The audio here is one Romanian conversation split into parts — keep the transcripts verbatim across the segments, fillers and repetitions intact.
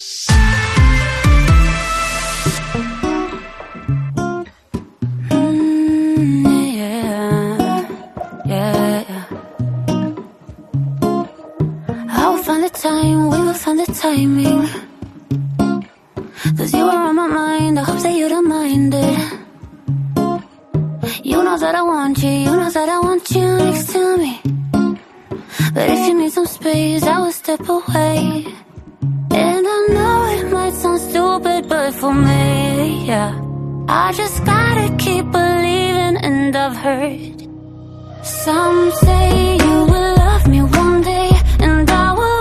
Time, we will find the timing. Cause you are on my mind, I hope that you don't mind it. You know that I want you, you know that I want you next to me. But if you need some space, I will step away. And I know it might sound stupid, but for me, yeah, I just gotta keep believing. And I've heard some say you will love me one day, and I will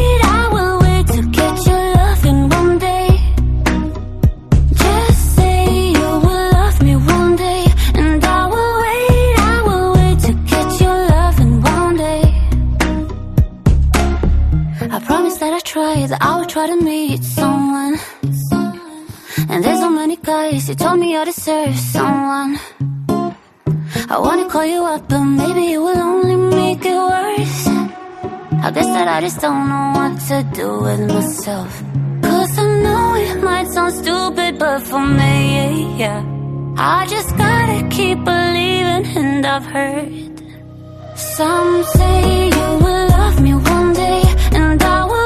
that I would try to meet someone. And there's so many guys who told me I deserve someone. I wanna call you up, but maybe it will only make it worse. I guess that I just don't know what to do with myself. Cause I know it might sound stupid, but for me, yeah, I just gotta keep believing. And I've heard some say you will love me one day, and I will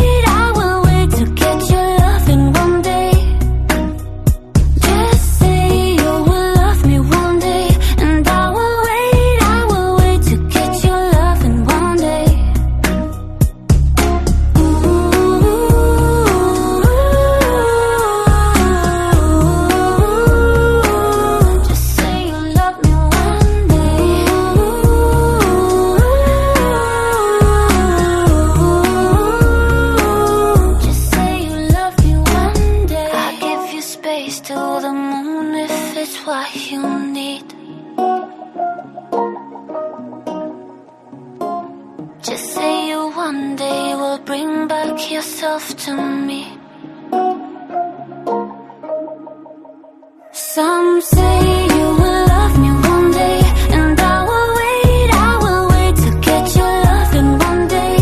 yourself to me. Some say you will love me one day, and I will wait, I will wait to get your love in one day.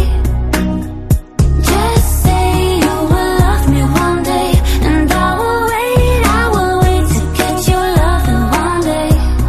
Just say you will love me one day, and I will wait, I will wait to get your love in one day.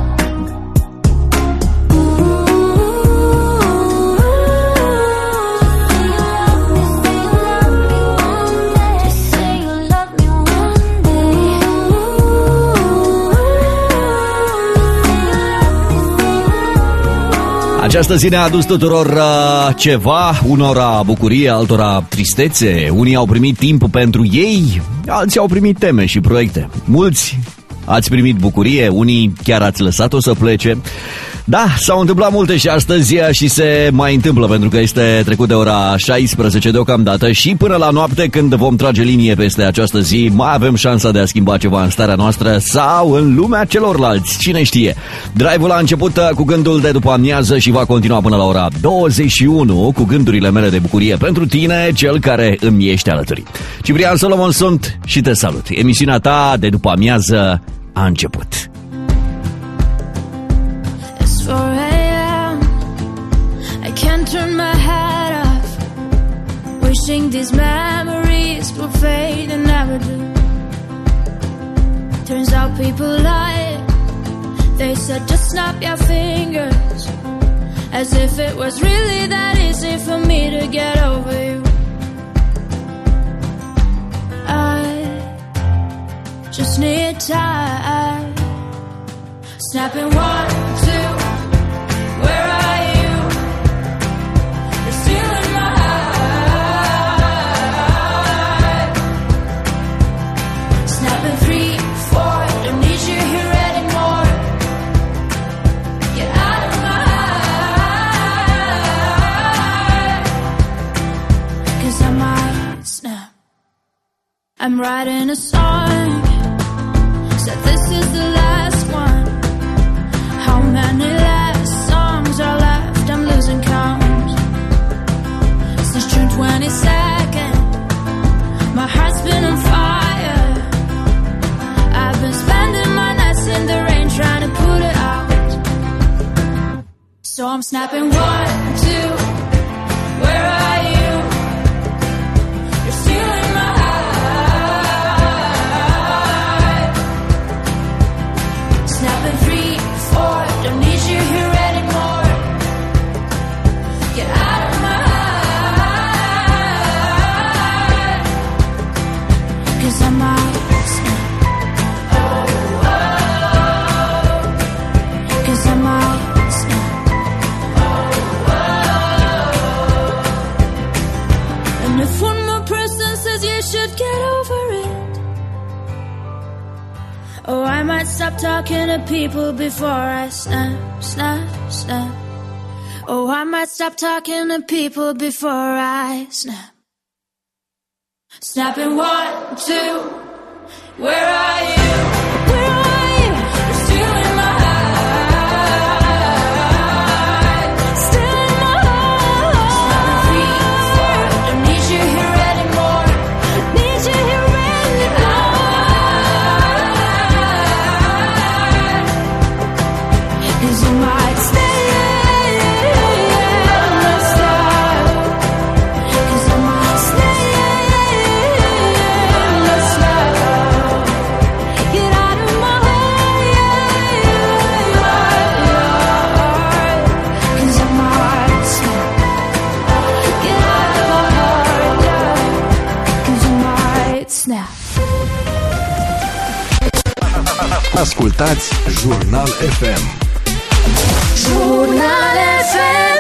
Această zi ne-a adus tuturor uh, ceva, unora bucurie, altora tristețe. Unii au primit timp pentru ei, alții au primit teme și proiecte. Mulți ați primit bucurie, unii chiar ați lăsat-o să plece. Da, s-au întâmplat multe și astăzi și se mai întâmplă, pentru că este trecut de ora șaisprezece deocamdată și până la noapte, când vom trage linie peste această zi, mai avem șansa de a schimba ceva în starea noastră sau în lumea celorlalți, cine știe. Drive-ul a început cu gândul de după amiază și va continua până la ora douăzeci și unu cu gândurile mele de bucurie pentru tine, cel care îmi ești alături. Ciprian Solomon sunt și te salut. Emisiunea ta de după amiază a început. four a.m. I can't turn my head off, wishing these memories will fade and never do. Turns out people lie. They said just snap your fingers, as if it was really that easy for me to get over you. I just need time. Snapping one, two. Where are you? You're still in my heart. Snapping three, four. Don't need you here anymore. Get out of my heart. 'Cause I might snap. I'm writing a song. Said this is the last one. How many last songs are left? I'm losing count. Since June twenty-second, my heart's been on fire. I've been spending my nights in the rain trying to put it out. So I'm snapping one, two. Where are you? You're still in my heart. 'cause I might snap. Cause I might snap. And if one more person says you should get over it, oh, I might stop talking to people before I snap, snap, snap. Oh, I might stop talking to people before I snap. Snapping one, two, where are you? Where are you? You're still in my heart. Still in my heart. Snapping three, four, don't need you here anymore. Need you here anymore. 'Cause you might stay. Ascultați Jurnal F M. Jurnal F M.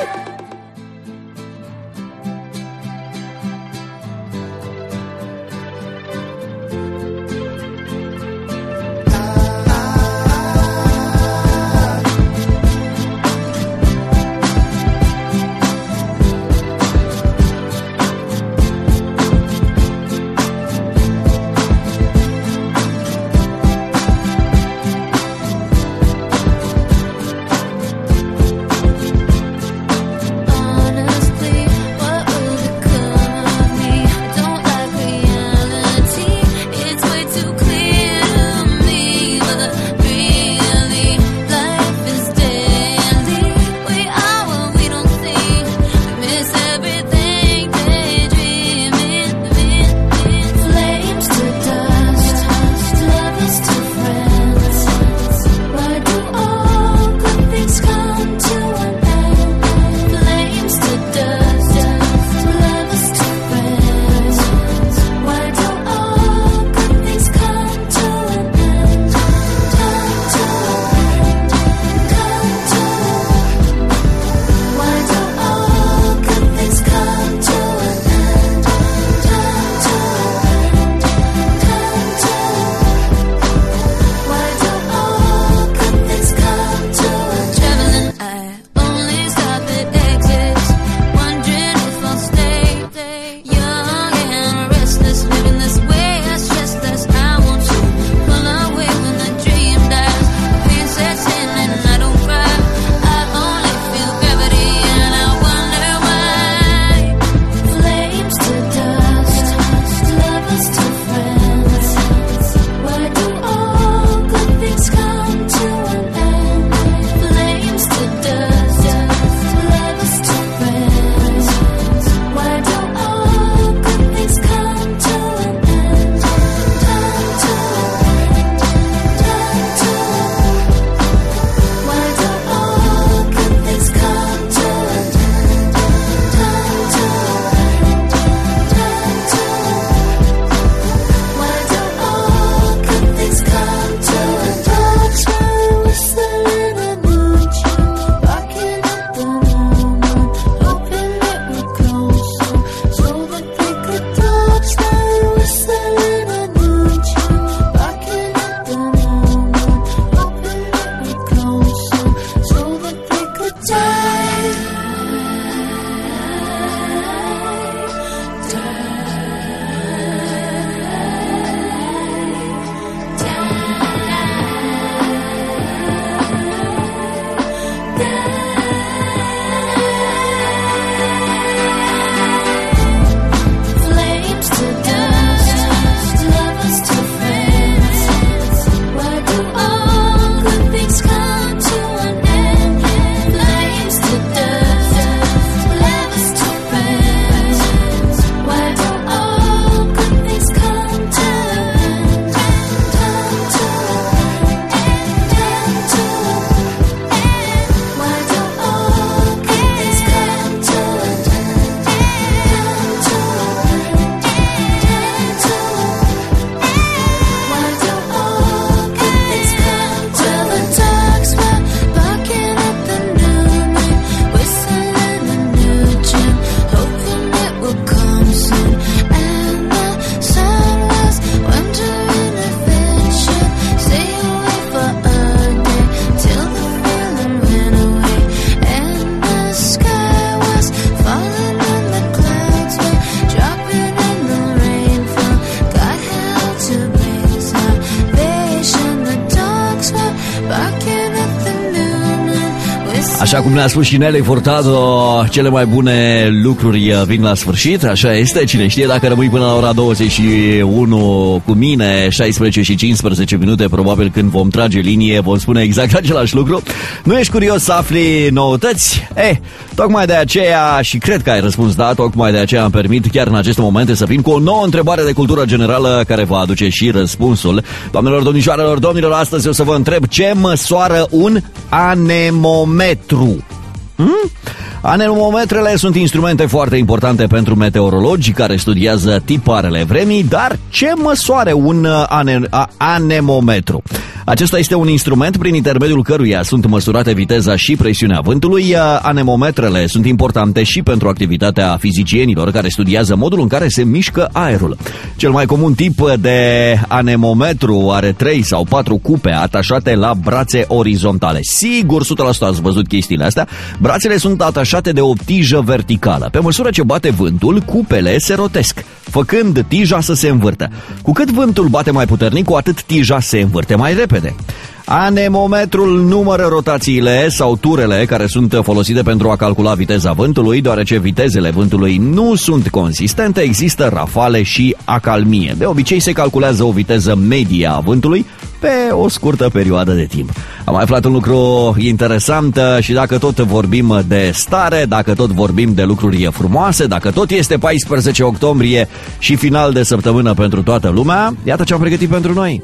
Așa cum ne-a spus și Nelly Furtado, cele mai bune lucruri vin la sfârșit, așa este. Cine știe, dacă rămâi până la ora douăzeci și unu cu mine, șaisprezece și cincisprezece minute, probabil când vom trage linie, vom spune exact același lucru. Nu ești curios să afli noutăți? Eh, tocmai de aceea, și cred că ai răspuns da, tocmai de aceea am permit chiar în aceste momente să vin cu o nouă întrebare de cultură generală care va aduce și răspunsul. Doamnelor, domnișoarelor, domnilor, astăzi o să vă întreb ce măsoară un anemometru. Hmm? Anemometrele sunt instrumente foarte importante pentru meteorologi care studiază tiparele vremii, dar ce măsoare un ane anemometru? Acesta este un instrument prin intermediul căruia sunt măsurate viteza și presiunea vântului. Anemometrele sunt importante și pentru activitatea fizicienilor care studiază modul în care se mișcă aerul. Cel mai comun tip de anemometru are trei sau patru cupe atașate la brațe orizontale. Sigur, o sută la sută ați văzut chestiile astea. Brațele sunt atașate de o tijă verticală. Pe măsură ce bate vântul, cupele se rotesc, făcând tija să se învârtă. Cu cât vântul bate mai puternic, cu atât tija se învârte mai repede. Anemometrul numără rotațiile sau turele care sunt folosite pentru a calcula viteza vântului. Deoarece vitezele vântului nu sunt consistente, există rafale și acalmie. De obicei se calculează o viteză medie a vântului pe o scurtă perioadă de timp. Am mai aflat un lucru interesant și dacă tot vorbim de stare, dacă tot vorbim de lucruri frumoase, dacă tot este paisprezece octombrie și final de săptămână pentru toată lumea, iată ce am pregătit pentru noi.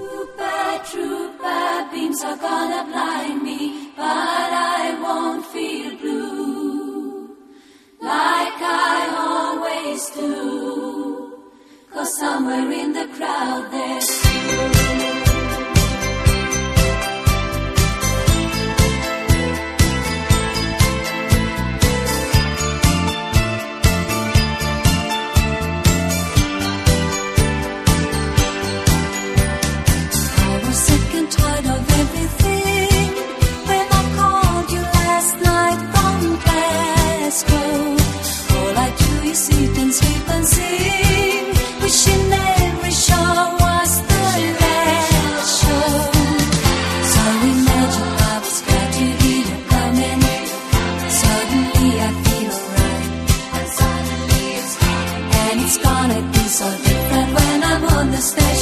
Beams are gonna blind me, but I won't feel blue like I always do, 'cause somewhere in the crowd there's you. Sit and sleep and sing, wishing every show was the last show. So imagine I was glad to hear you coming. Suddenly I feel alright, and suddenly it's fine. And it's gonna be so different when I'm on the stage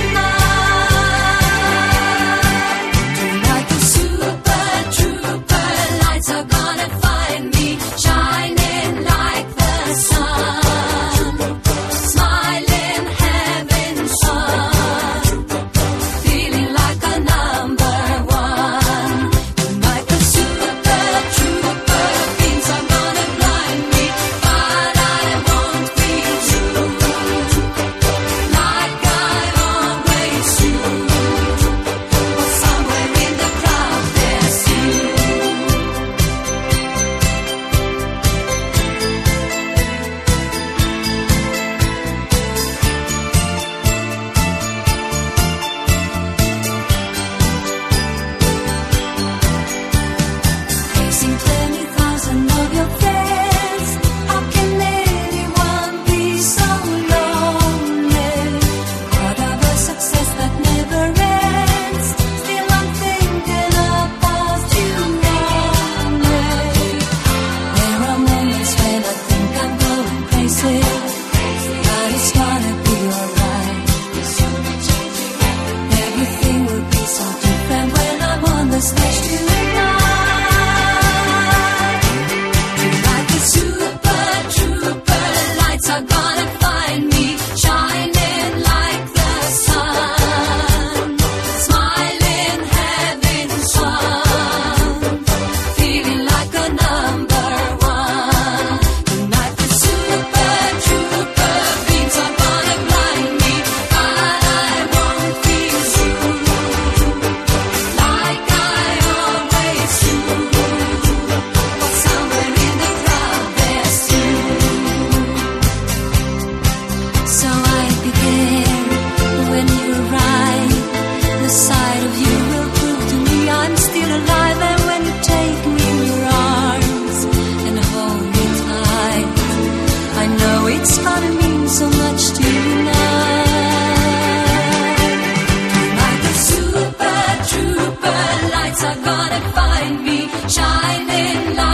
tonight. Tonight the super trooper lights are gonna find me shining like the sun, smiling, having fun, feeling like a number one. Tonight the super trooper beams are gonna blind me, but I won't feel true like I always do. But somewhere in the crowd there's you. Facing twenty thousand of your friends, how can anyone be so lonely? Part of a success that never ends. Still I'm thinking about you only. There are moments when I think I'm going crazy, but it's gonna be alright. Everything will be so different when I'm on the stage tonight. Tonight the super trooper lights are gonna find me shining like the sun, smiling, having fun, feeling like a number one. Tonight the super trooper beams are gonna blind me, but I won't feel true like I always do. But somewhere in the crowd there's you. So I begin when you arrive. The sight of you will prove to me I'm still alive. And when you take me in your arms and hold me tight, I know it's gonna mean so much to you now. Tonight the super trooper lights are gonna find me shining like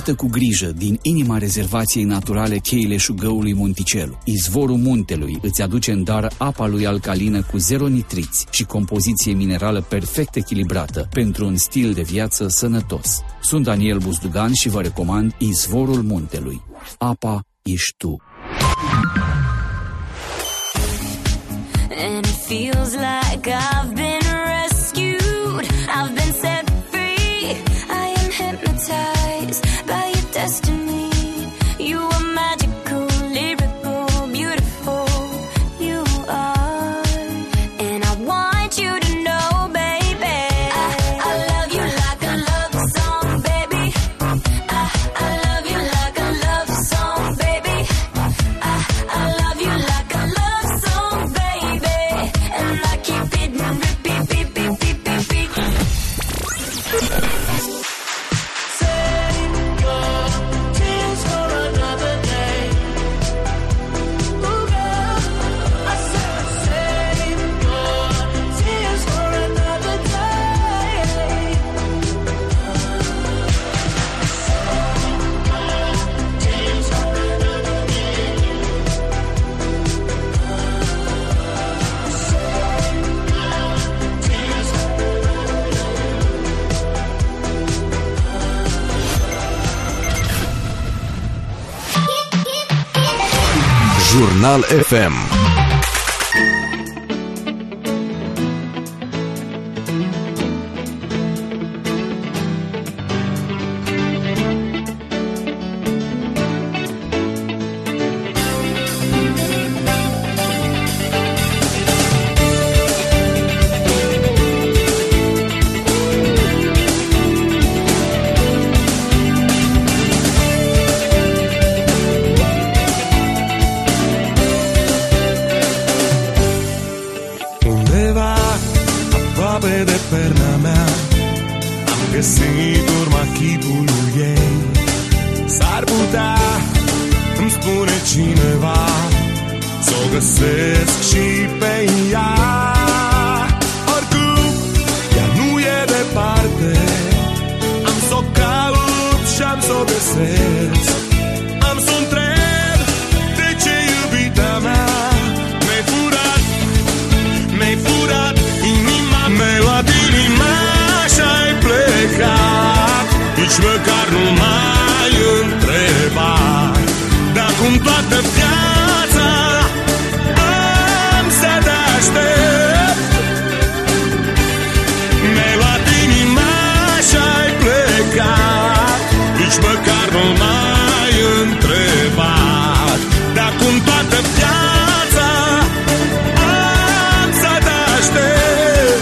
Iată cu grijă din inima rezervației naturale cheile șugăului Monticelu. Izvorul muntelui îți aduce în dar apa lui alcalină cu zero nitriți și compoziție minerală perfect echilibrată pentru un stil de viață sănătos. Sunt Daniel Buzdugan și vă recomand Izvorul muntelui. Apa ești tu. And it feels like I've been rescued. I've been set free. I am hypnotized by your destiny. You are magical, lyrical, beautiful. You are. And I want you to know, baby, I, I love you like a love song, baby. I, I love you like a love song, baby. I, I love you like a love song, baby. And I keep it on repeat, beep, beep, beep, beep, beep. Save your tears for another day. Ooh, girl, I said save your tears for another day. Tears for another Jurnal F M. Undeva aproape de perna mea am găsit urma chipului ei. S-ar putea, îmi spune cineva, s-o găsesc și pe ea. Oricum, ea nu e departe, am s-o caut și am s-o găsesc. Am s-o întreb, de ce iubita mea mi-ai furat, mi-ai furat inima, mi-ai luat inima și-ai plecat. Nici măcar nu m-ai întrebat, dar cum toată viața am să te aștept. Mi-ai luat inima și-ai plecat. Nici măcar nu m-ai întrebat, dar cum toată viața am să te aștept.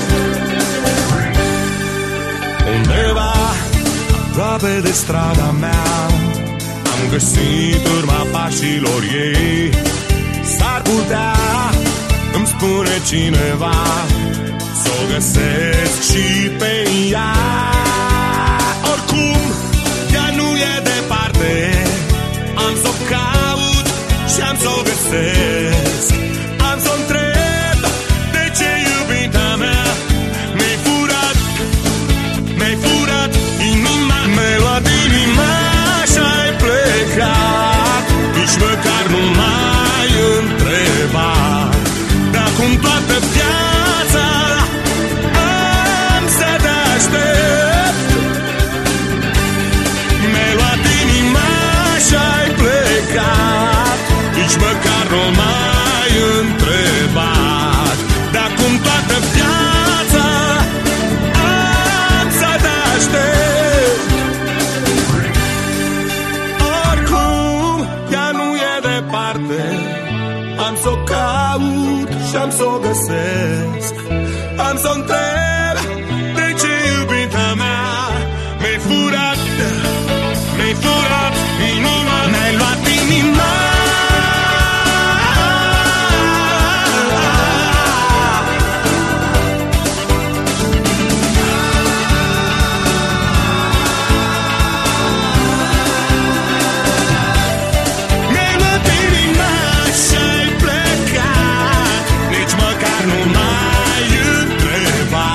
Undeva aproape de strada mea am găsit urma pașilor ei. S-ar putea, îmi spune cineva, s-o găsesc și pe ea. Oricum, ea nu e departe, am s-o caut și am s-o găsesc. Am s-o întreb, de ce iubita mea mi-ai furat, mi-ai furat inima, mi-ai luat inima și-ai plecat. Nici măcar nu m-ai întrebat, dar cum toată viața am să te aștept. Mi-ai luat inima și-ai plecat. Nici măcar nu m-ai întrebat, dar cum toată viața am să te aștept. Oricum, ea nu e departe, am s-o caut și am s-o găsesc. Am s-o întreb, de ce iubita mea mi-ai furat, mi-ai furat inima, mi-ai luat inima. Mi-ai luat inima și-ai plecat. Nici măcar nu m-ai întrebat,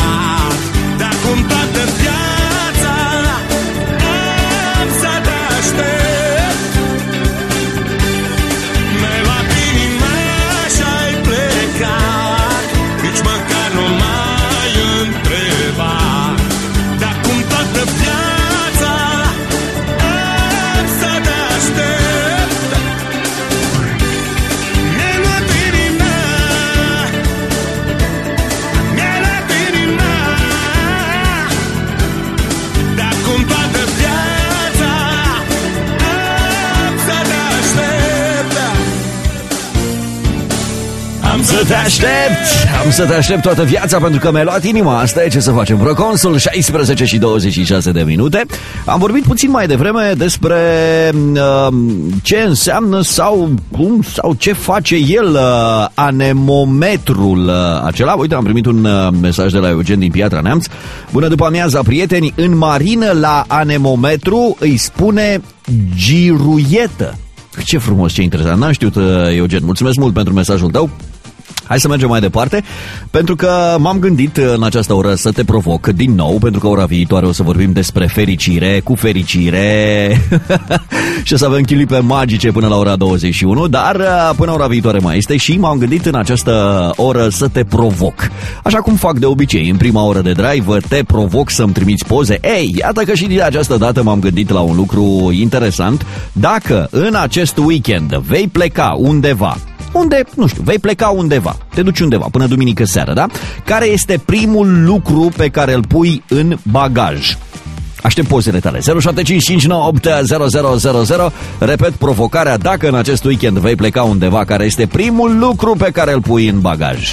să te aștept, am să te aștept toată viața pentru că mi-ai luat inima. Asta e, ce să facem. Proconsul, șaisprezece și douăzeci și șase de minute. Am vorbit puțin mai devreme despre uh, ce înseamnă sau cum sau ce face el, uh, anemometrul uh, acela. Uite, am primit un uh, mesaj de la Eugen din Piatra Neamț. Bună după amiaza, prieteni. În marină la anemometru îi spune giruietă. Ce frumos, ce interesant. N-am știut, Eugen. Mulțumesc mult pentru mesajul tău. Hai să mergem mai departe, pentru că m-am gândit în această oră să te provoc din nou, pentru că ora viitoare o să vorbim despre fericire, cu fericire și o să avem clipe magice până la ora douăzeci și unu, dar până ora viitoare mai este și m-am gândit în această oră să te provoc. Așa cum fac de obicei, în prima oră de drive te provoc să-mi trimiți poze. Ei, iată că și de această dată m-am gândit la un lucru interesant. Dacă în acest weekend vei pleca undeva, unde, nu știu, vei pleca undeva, te duci undeva până duminică seara, da? Care este primul lucru pe care îl pui în bagaj? Aștept pozele tale. zero șapte cinci cinci nouă opt zero zero zero zero. Repet provocarea: dacă în acest weekend vei pleca undeva, care este primul lucru pe care îl pui în bagaj?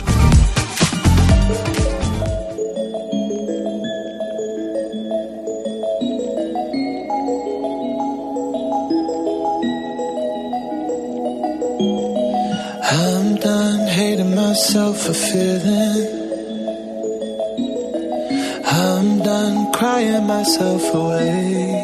I'm done hating myself for feeling. I'm done crying myself away.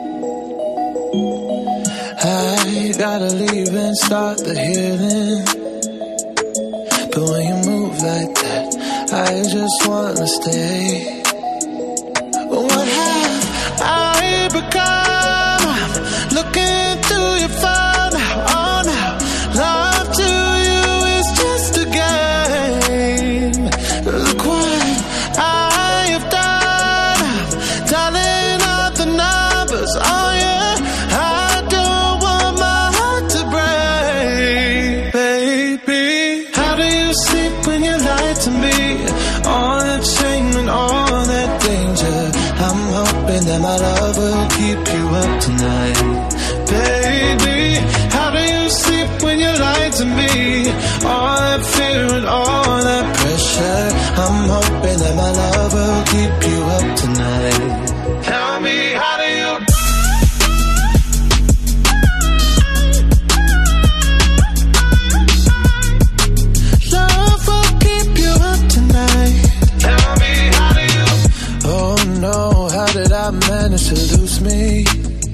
I gotta leave and start the healing. But when you move like that, I just wanna stay. What have I become? I'm looking through your phone now, oh now. Love to you is just a game. Look what I have done. I'm dialing up the numbers, oh yeah. I don't want my heart to break, baby. How do you sleep when you lie to me? All that shame and all that danger. I'm hoping that my love will keep you up tonight, baby. How do you sleep when you lie to me? All that fear and all that pressure. I'm hoping that my love will keep you up tonight. Tell me, how do you? Love will keep you up tonight. Tell me, how do you? Oh no, how did I manage to lose me?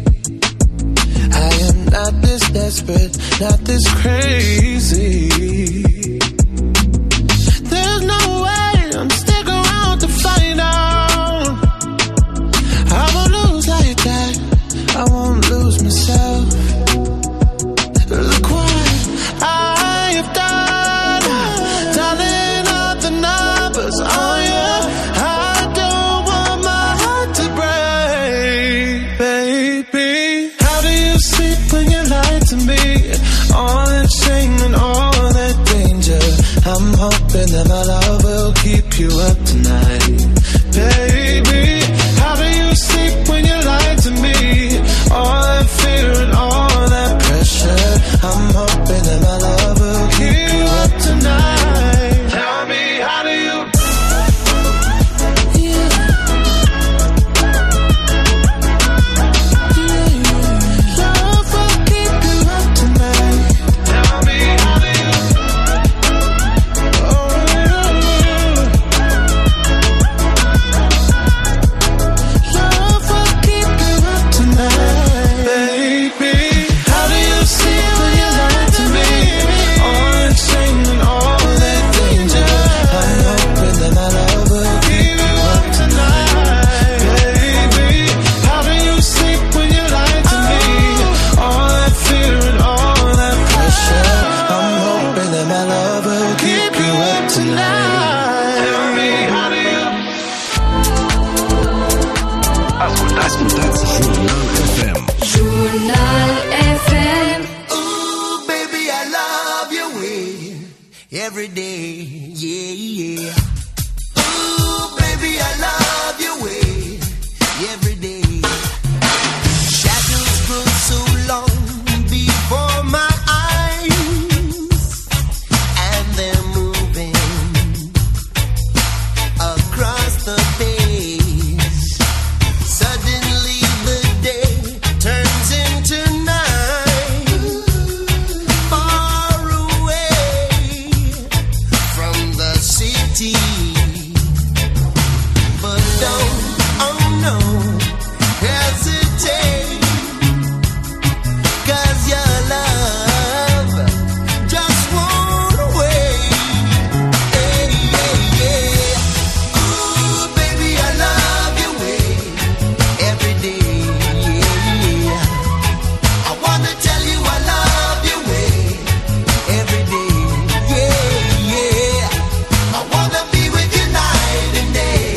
I am not this desperate, not this crazy. There's no way I'm sticking around to find out. I won't lose like that, I won't lose myself. Look what I have done, dialing up the numbers, oh yeah. I don't want my heart to break, baby. How do you sleep when you lie to me? All that shame and all that danger. I'm hoping that my love will keep you up tonight, baby. How do you sleep when you lie to me? All that fear and all that pressure. I'm hoping that my love will keep you up tonight. Tell me, how do you? Ascultați Jurnal F M. Jurnal F M. Ooh, baby, I love your way every day, yeah, yeah. Ooh, baby, I love your way every day. Shadows grow so long before my eyes, and they're moving the pace. Suddenly the day turns into night. Far away from the city. But don't, oh no, hesitate. 'Cause your love just won't wait. Hey, hey, yeah. Ooh, baby, I love your way every day. Yeah. I wanna tell you I love your way every day. Yeah, yeah. I wanna be with you night and day.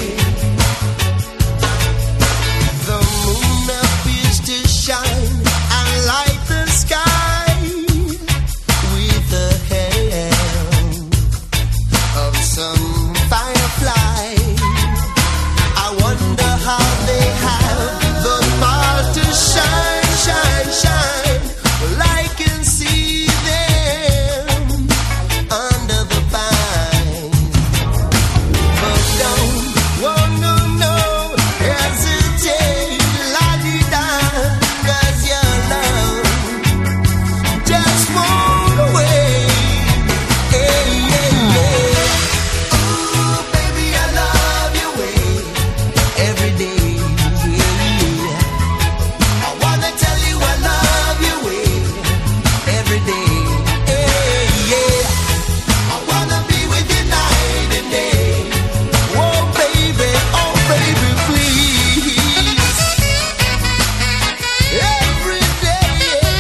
The moon appears to shine and light the sky with the help of some firefly. I wonder how they have the power to shine, shine, shine. Well, I can see them under the pine. But don't, oh no, no, hesitate, la-di-da, 'cause your love just won't wait. Hey, yeah, yeah. Ooh, baby, I love your way every day. Yeah. I wanna tell you I love your way every day. Hey, yeah. I wanna be with you night and day. Oh, baby, oh, baby, please. Every day.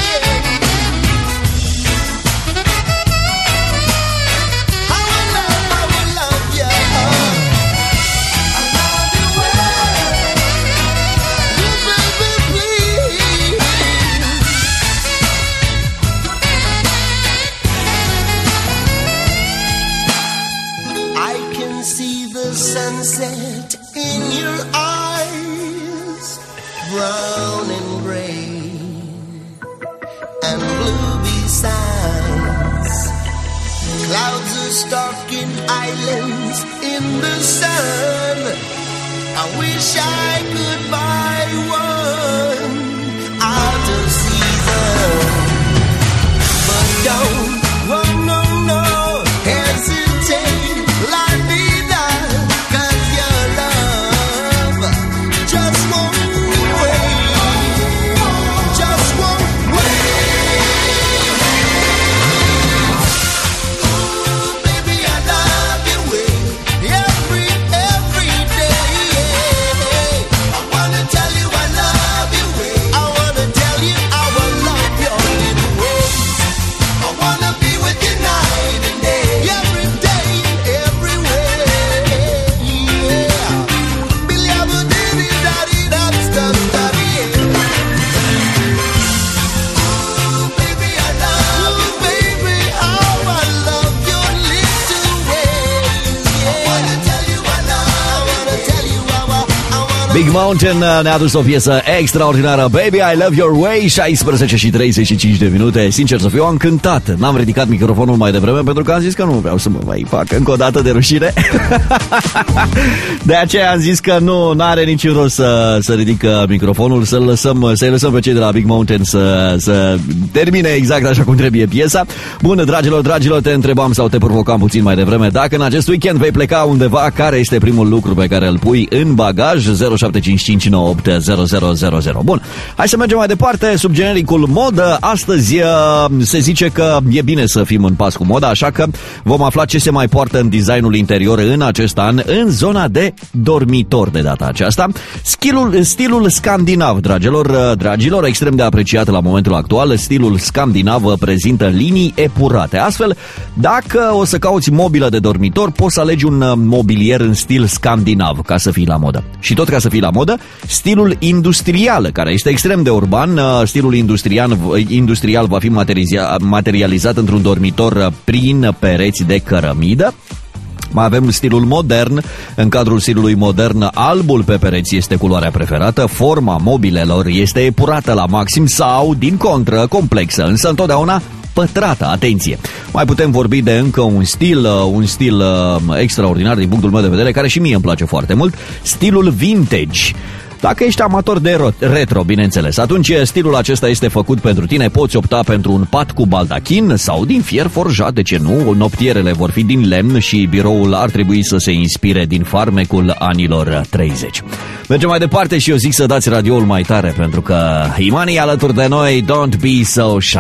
I will love, I will love you. I love you well. Baby, please. I can see the sunset in your eyes, brown and gray and blue besides. Clouds are stalking islands in the sun. I wish I could buy one out of season. But don't, oh no, no, hesitate, la-di-da, 'cause your love just won't wait, just won't wait. Ooh, baby, I love your way every, every day. I wanna tell you I love your way. I wanna tell you I will love your little ways. I wanna be with you night and day, every day and everywhere. Yeah. Billy, I will do it, daddy, that stuff, daddy. Ooh, baby, I love you, baby. How I love your little ways. Yeah. I wanna tell you I love. I wanna tell you I wa- I wanna. Big Mountain uh, ne-a adus o piesă extraordinară. Baby, I love your way. șaisprezece și treizeci și cinci de minute. Sincer să fiu, am cântat. N-am ridicat microfonul mai devreme pentru că am zis că nu vreau să mă mai fac încă o dată de rușine. De aceea am zis că nu are niciun rost să, să ridic uh, microfonul, să-l lăsăm, să-i lăsăm pe cei de la Big Mountain să, să termine exact așa cum trebuie piesa. Bun, dragilor, dragilor, te întrebam sau te provocam puțin mai devreme dacă în acest weekend vei pleca undeva, care este primul lucru pe care îl pui în bagaj. Zero șapte cinci cinci nouă opt zero zero zero zero. Bun, hai să mergem mai departe sub genericul modă. Astăzi uh, se zice că e bine să fim în pas cu moda, așa că vom afla ce se mai poartă în designul interior în acest an în zona de dormitor de data aceasta. Stilul, stilul scandinav, dragilor, uh, dragilor, extrem de apreciat la momentul actual. Stilul scandinav prezintă linii epurate. Astfel, dacă o să cauți mobilă de dormitor, poți să alegi un uh, mobilier în stil scandinav ca să fii la modă. Și tot ca să fii la modă, stilul industrial, care este extrem de urban. Stilul industrial, industrial va fi materializat într-un dormitor prin pereți de cărămidă. Mai avem stilul modern. În cadrul stilului modern, albul pe pereți este culoarea preferată, forma mobilelor este epurată la maxim sau, din contră, complexă, însă întotdeauna pătrată, atenție. Mai putem vorbi de încă un stil, un stil extraordinar din punctul meu de vedere, care și mie îmi place foarte mult, stilul vintage. Dacă ești amator de retro, bineînțeles, atunci stilul acesta este făcut pentru tine. Poți opta pentru un pat cu baldachin sau din fier forjat, de ce nu? Noptierele vor fi din lemn și biroul ar trebui să se inspire din farmecul anilor treizeci. Mergem mai departe și eu zic să dați radioul mai tare, pentru că Imani alături de noi, Don't Be So Shy.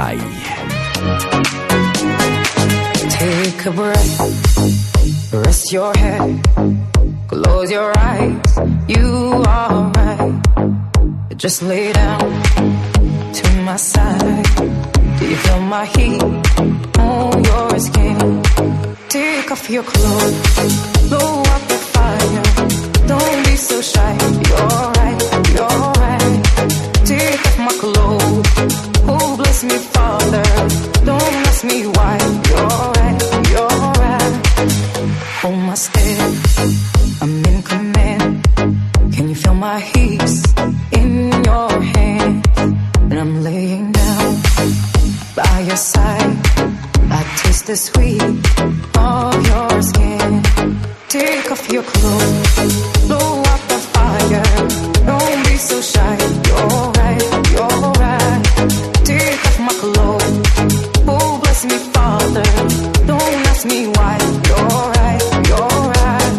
Take a breath, rest your head, close your eyes, you are right. Just lay down to my side. Do you feel my heat on your skin? Take off your clothes, blow up the fire. Don't be so shy, you're right, you're right. Take off my clothes, oh bless me Father. Don't ask me why, you're right, you're right. Hold my step, I'm in command. Can you feel my heat in your hand? And I'm laying down by your side. I taste the sweet of your skin. Take off your clothes, blow up the fire. Don't be so shy, you're right, you're right. Take off my clothes, oh bless me Father. Don't ask me why, you're right, you're right.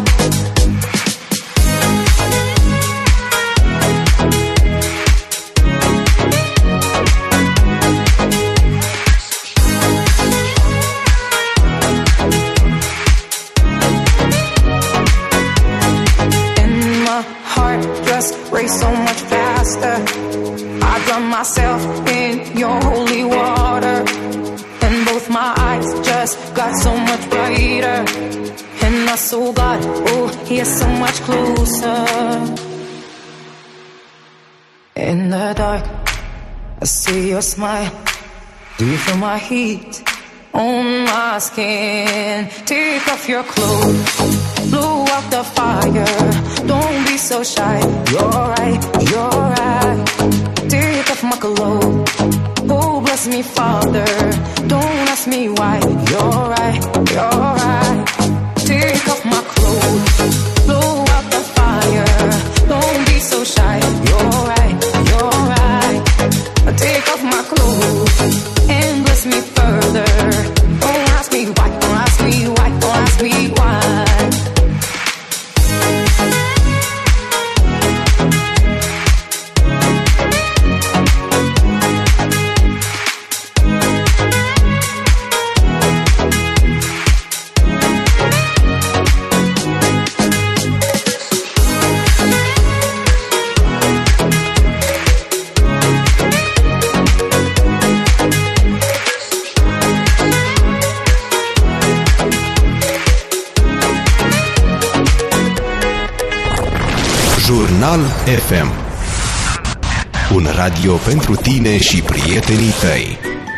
Race so much faster. I drown myself in your holy water, and both my eyes just got so much brighter. And I saw God, oh, He is so much closer. In the dark, I see your smile. Do you feel my heat on my skin? Take off your clothes, blow out the fire. Don't be so shy, you're right, you're right. Take off my clothes, oh bless me Father. Don't ask me why, you're right, you're right. Take off my clothes, blow out the fire. Don't be so shy, you're right, you're right. Take off my clothes and bless me further. Don't ask me why, don't ask me why, don't ask me why. Jurnal F M. Un radio pentru tine și prietenii tăi.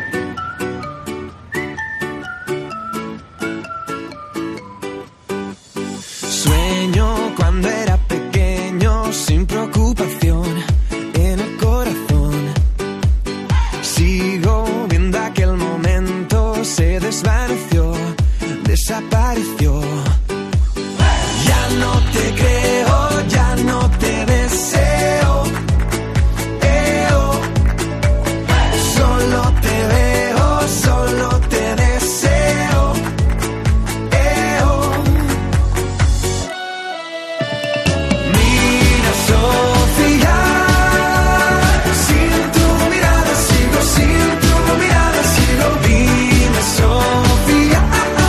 Sueño cuando era pequeño sin preocupación en el corazón. Sigo viendo aquel momento, se desvaneció, desapareció. Ya no te creo, ya no te deseo, eh, oh. Solo te veo, solo te deseo, eh, oh. Mira Sofía, sin tu mirada sigo, sin tu mirada sigo. Dime Sofía,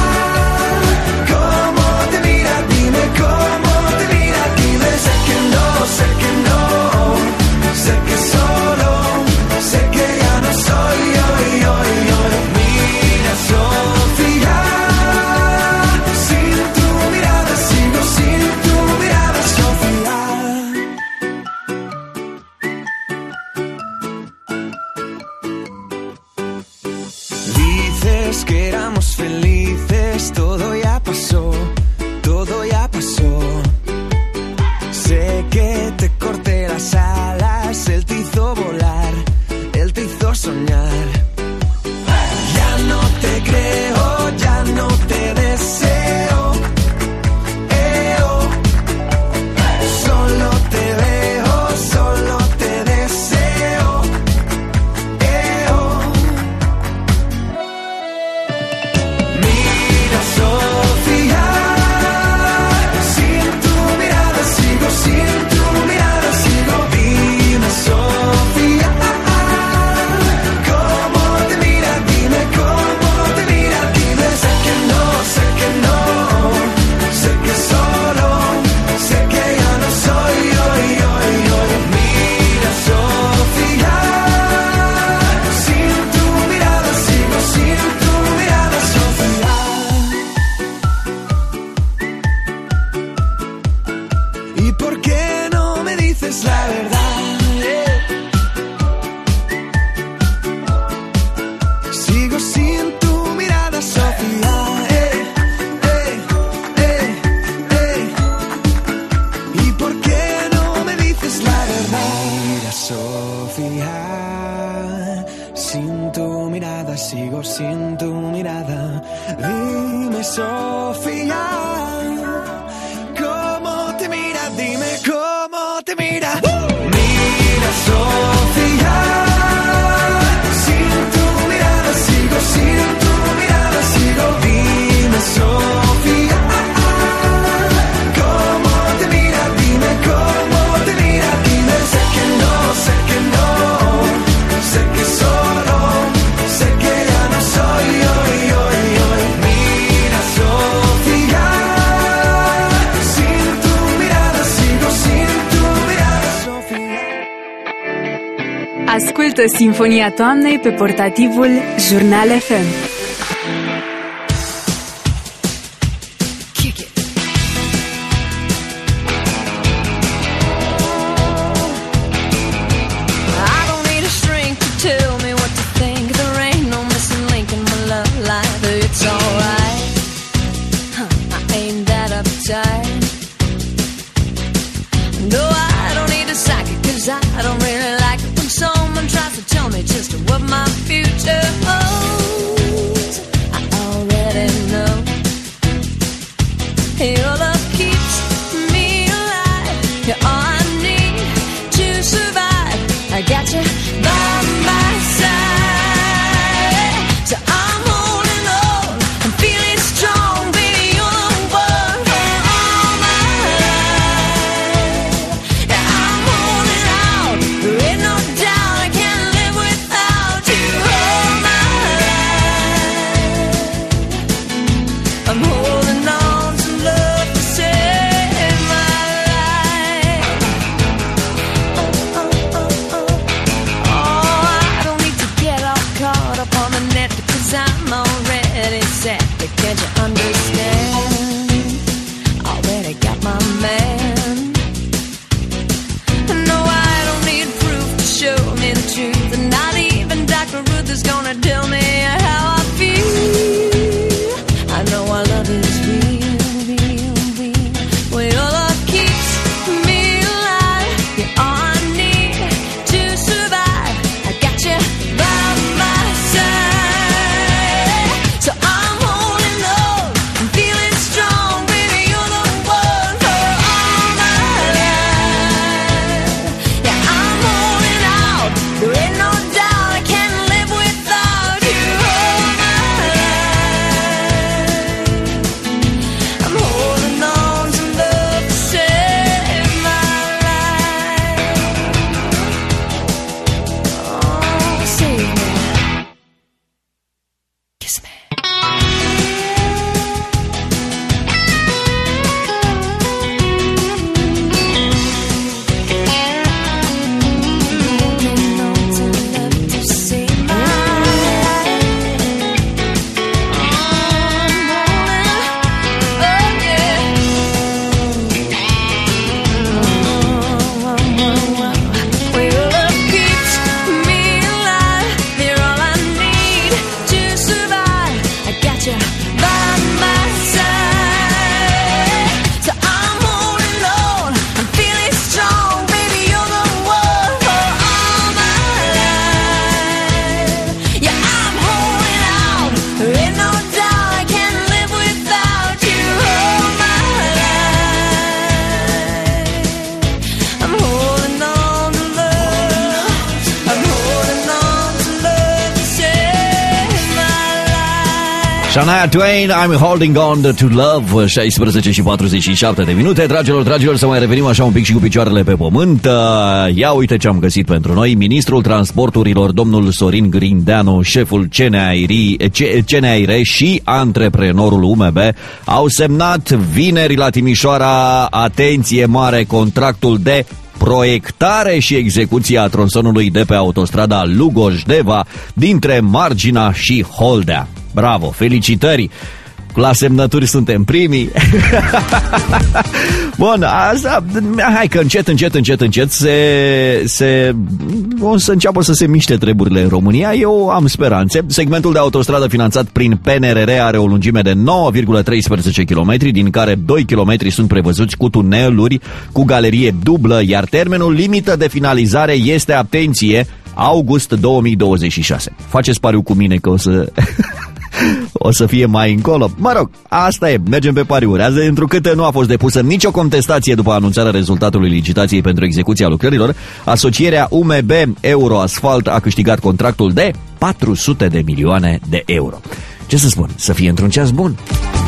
cómo te mira, dime cómo te mira, dime. Sé que no, sé que no, sé que solo, sé que ya no soy yo, yo, yo. Mira Sofía, sin tu mirada sigo, sin tu mirada Sofía. Dices que éramos felices, todo ya pasó, todo ya pasó. Sé que te corté las alas, él te hizo volar, él te hizo soñar. Ya ¿Y por qué no me dices la verdad? Yeah. Sigo sin tu mirada, Sofía. Eh, eh, eh, eh. ¿Y por qué no me dices la verdad? Mira, Sofía, sin tu mirada, sigo sin tu mirada. Dime, Sofía, ¿cómo te mira? Dime, ¿cómo te mira? Mira, Sofía, sin tu mirada, sigo sin tu mirada, sigo. Dime, Sofía, ¿cómo te mira? Dime, ¿cómo te mira? Dime, sé que no, sé que no, sé que solo, sé que ya no soy hoy, hoy, hoy. Mira, Sofía, sin tu mirada, sigo sin tu mirada, Sofía. Ascultă Sinfonia Toamnei pe portativul Jurnal F M. I don't need a shrink to tell me what to think. There ain't no missing link in my love life. It's alright. Huh, I ain't that uptight. No, I don't need a psychic, cause I don't really like it when someone tries to tell me just what my future holds. I already know. Your love keeps me alive. You're all I need to survive. I got you by my side. So I'm holding on. I'm feeling strong, baby. You're the one for all my life. Yeah, I'm holding out. There ain't no doubt I can't live without you all my life. I'm holding on to love to save my life. Oh, oh, oh, oh. Oh, I don't need to get all caught up on the net, because I'm already set. But can't you understand? Already got my man. No, I don't need proof to show me the truth, and not even Doctor Ruth is gonna tell me how I feel. I know our love is real, real, real. Well, your love keeps me alive. You're all I need to survive. I got you by my side. So I'm holding on. I'm feeling strong, baby. You're the one for all my life. Yeah, I'm holding out. There ain't no doubt I can't live without you all my life. I'm holding on to love to save my life. Oh, save me. Kiss me. Holding on to love to save my life. I'm holding, oh yeah. Well, your love keeps me alive. You're all I need to survive. I got you by my side. So I'm holding on. I'm feeling strong, baby. You're the one for all my life. Yeah, I'm holding out. There ain't no doubt I can't live without you all my life. I'm holding on to love. I'm holding on to love to save my life. Shania Twain, I'm holding on to love. șaisprezece și patruzeci și șapte de minute. Dragilor, dragilor, să mai revenim așa un pic și cu picioarele pe pământ. Ia uite ce am găsit pentru noi. Ministrul Transporturilor, domnul Sorin Grindeanu, șeful C N A R și antreprenorul U M B au semnat vineri la Timișoara, atenție mare, contractul de proiectare și execuția tronsonului de pe autostrada Lugoj-Deva dintre Margina și Holdea. Bravo, felicitări! La semnături suntem primii. Bun, asta, hai că încet, încet, încet, încet se, se, o să înceapă să se miște treburile în România. Eu am speranțe. Segmentul de autostradă finanțat prin P N R R are o lungime de nouă virgulă treisprezece kilometri, din care doi kilometri sunt prevăzuți cu tuneluri cu galerie dublă, iar termenul limită de finalizare este, atenție, august două mii douăzeci și șase. Faceți pariu cu mine că o să... o să fie mai încolo. Mă rog, asta e, mergem pe pariuri. Azi, întrucât nu a fost depusă nicio contestație după anunțarea rezultatului licitației pentru execuția lucrărilor, asocierea U M B Euroasfalt a câștigat contractul de patru sute de milioane de euro. Ce să spun? Să fie într-un ceas bun.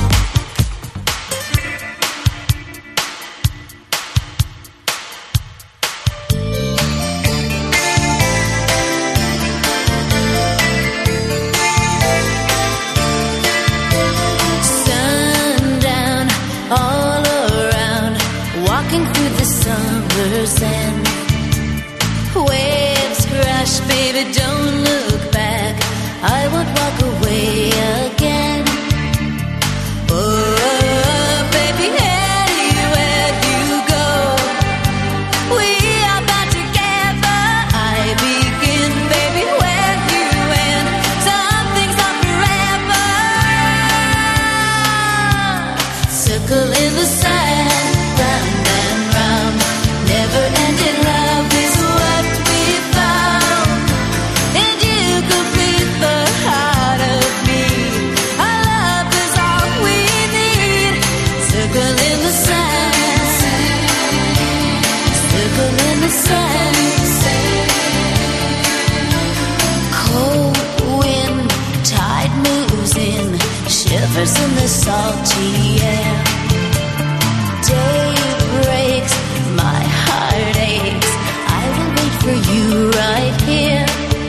In the salty air, day breaks, my heart aches. I will wait for you right here.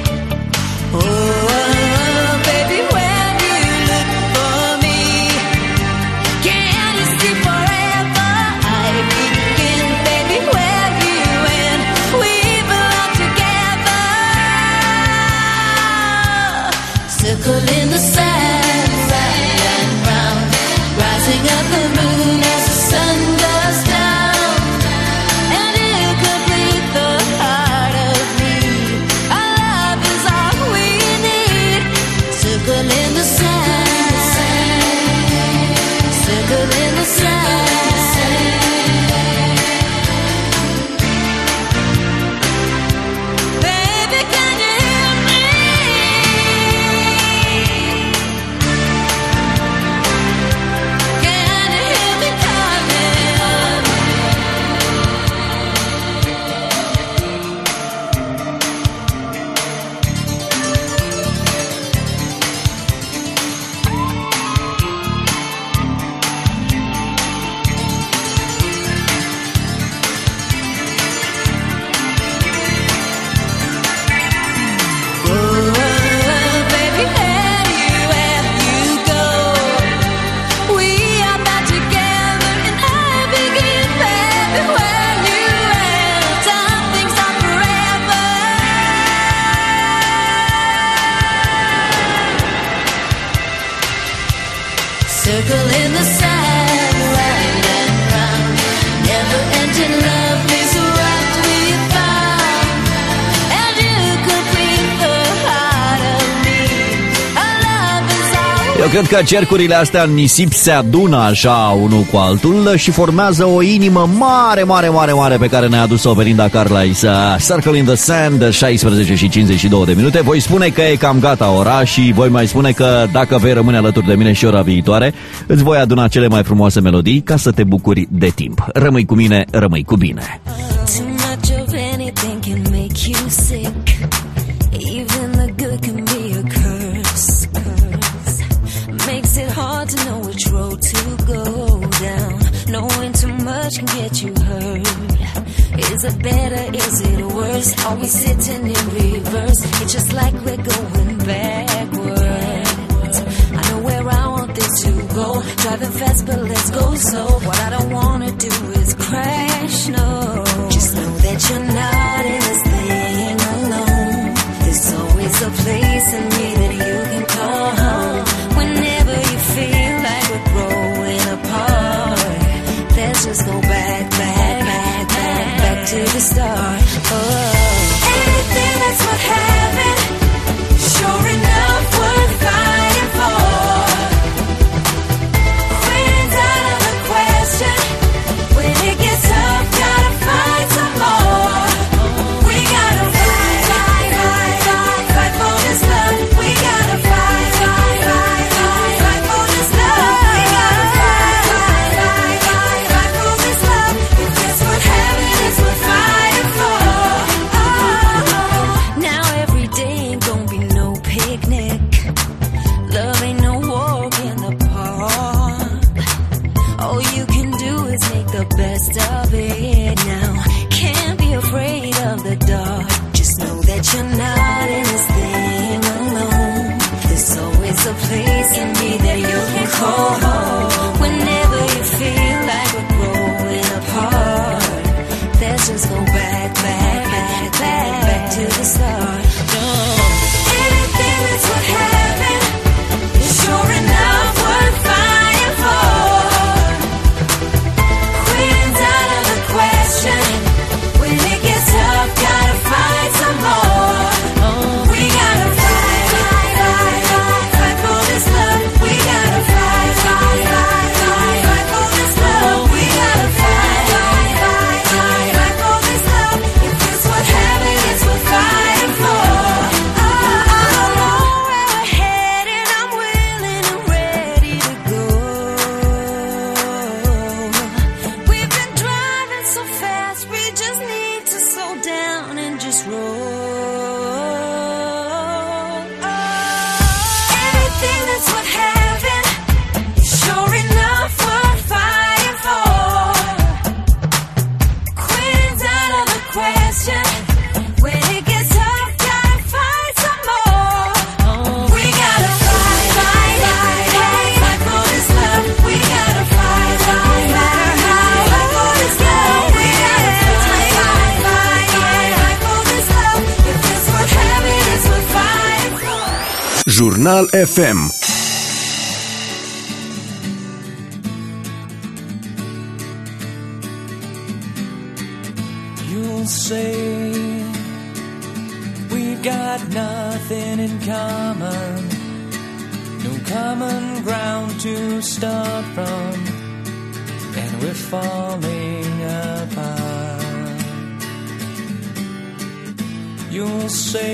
Oh, baby, when you look for me, can you see forever? I begin, baby, where you end. We belong together. Circle in the sand. Up the moon as the sun goes down, and you complete the heart of me. Our love is all we need. Circle in the sand, circle in the sand. Baby, can you hear me? Circle in the sand, round and round. Never ending love is what we found, and you complete the heart of me. Our love is all. Eu cred că cercurile astea în nisip se adună așa unul cu altul și formează o inimă mare, mare, mare, mare pe care ne-a adus-o Belinda Carlisle. Circle in the Sand, șaisprezece și cincizeci și două de minute. Voi spune că e cam gata ora și voi mai spune că dacă vei rămâne alături de mine și ora viitoare, îți voi aduna cele mai frumoase melodii ca să te bucuri de timp. Rămâi cu mine, rămâi cu bine. Too much of anything can make you sick. Even the good can be a curse. Curse makes it hard to know which road to go down. Knowing too much can get you hurt. Is it better? Is it worse? Are we sitting in reverse? It's just like we're going backwards. I know where I want this to go. Driving fast, but let's go slow. What I don't wanna do is crash, no. Just know that you're not in this thing alone. There's always a place in me that you can call home. Whenever you feel like we're to the start. Oh. Anything that's worth having, sure enough worth fighting for. Quitting's out of the question. When it gets tough, gotta find some more. We gotta fight, fight, fight, fight, fight for this love. We gotta fight, fight, fight, fight, fight for this love. We gotta fight, fight, fight, fight, fight for this love. If it's worth having, it's worth fighting for. Oh, now every day ain't gonna be no picnic. Love ain't no walk in the park. All you can do is make the best of it now. Can't be afraid of the dark. Just know that you're not in this thing alone. There's always a place in me that you can call home. Whenever you feel like we're growing apart, let's just go back, back, back, back, back to the start. No. Anything that's worth having is sure enough worth fighting for. Quitting's out of the question. When it gets tough, gotta find some more. We gotta fight, fight, fight, fight, fight for this love. We gotta fight, fight, fight, fight, fight for this love. We gotta fight, fight, fight, fight, fight for this love. If it's worth having, it's worth fighting for. Oh, I know where we're headed. I'm willing and ready to go. We've been driving so fast, we just need to slow down and just roll. Anything that's worth having is sure enough worth fighting for. Quitting's out of the question. When it gets tough, gotta fight some more. We gotta fight, fight, fight, fight, fight for this love. We gotta fight, fight, fight, fight, fight for this love. We gotta fight, fight, fight, fight, fight for this love. If it's worth having, it's worth fighting for. Jurnal F M. You'll say we've got nothing in common, no common ground to start from, and we're falling apart. You'll say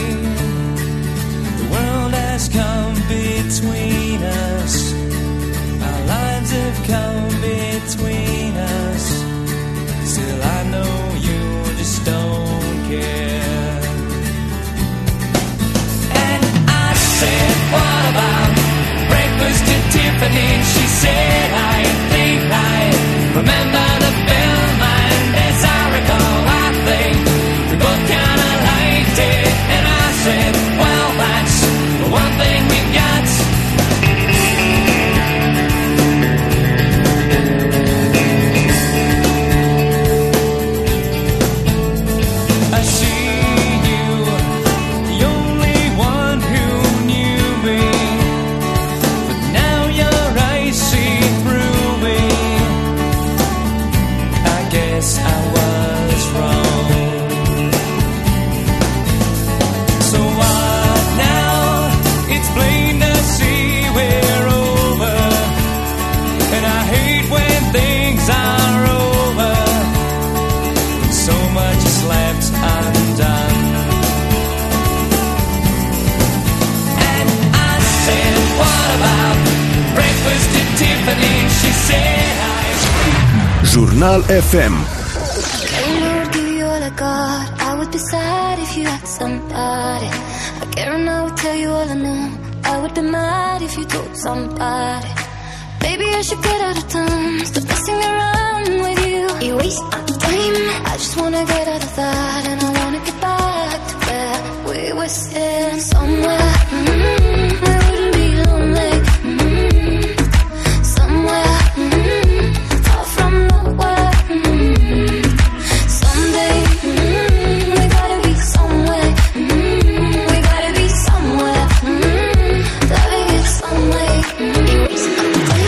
the world has come between us, our lives have come between us. Still I know you just don't care. And I said, what about breakfast at Tiffany? She said, I think I remember the film, and as I recall, I think we both kinda liked it. And I said, well, that's the one thing we got. I see you, the only one who knew me, but now your eyes see through me. I guess I was wrong. So what now? It's plain to see we're over, and I hate when things are over. So much is left undone. And I said, what about breakfast at Tiffany? She said, I Jurnal F M. Caring I would give you all I got. I would be sad if you had somebody. I care and I would tell you all I know. I would be mad if you told somebody. Maybe I should get out of town, stop messing around with you. You waste my time. I just wanna get out of that, and I wanna get back to where we were sitting somewhere. Mm-hmm, I wouldn't be lonely. Mm-hmm, somewhere. Mm-hmm, far from nowhere. Mm-hmm, someday. Mm-hmm, we gotta be somewhere. Mm-hmm, we gotta be somewhere. Mm-hmm, loving it some way. Mm-hmm, you waste my time.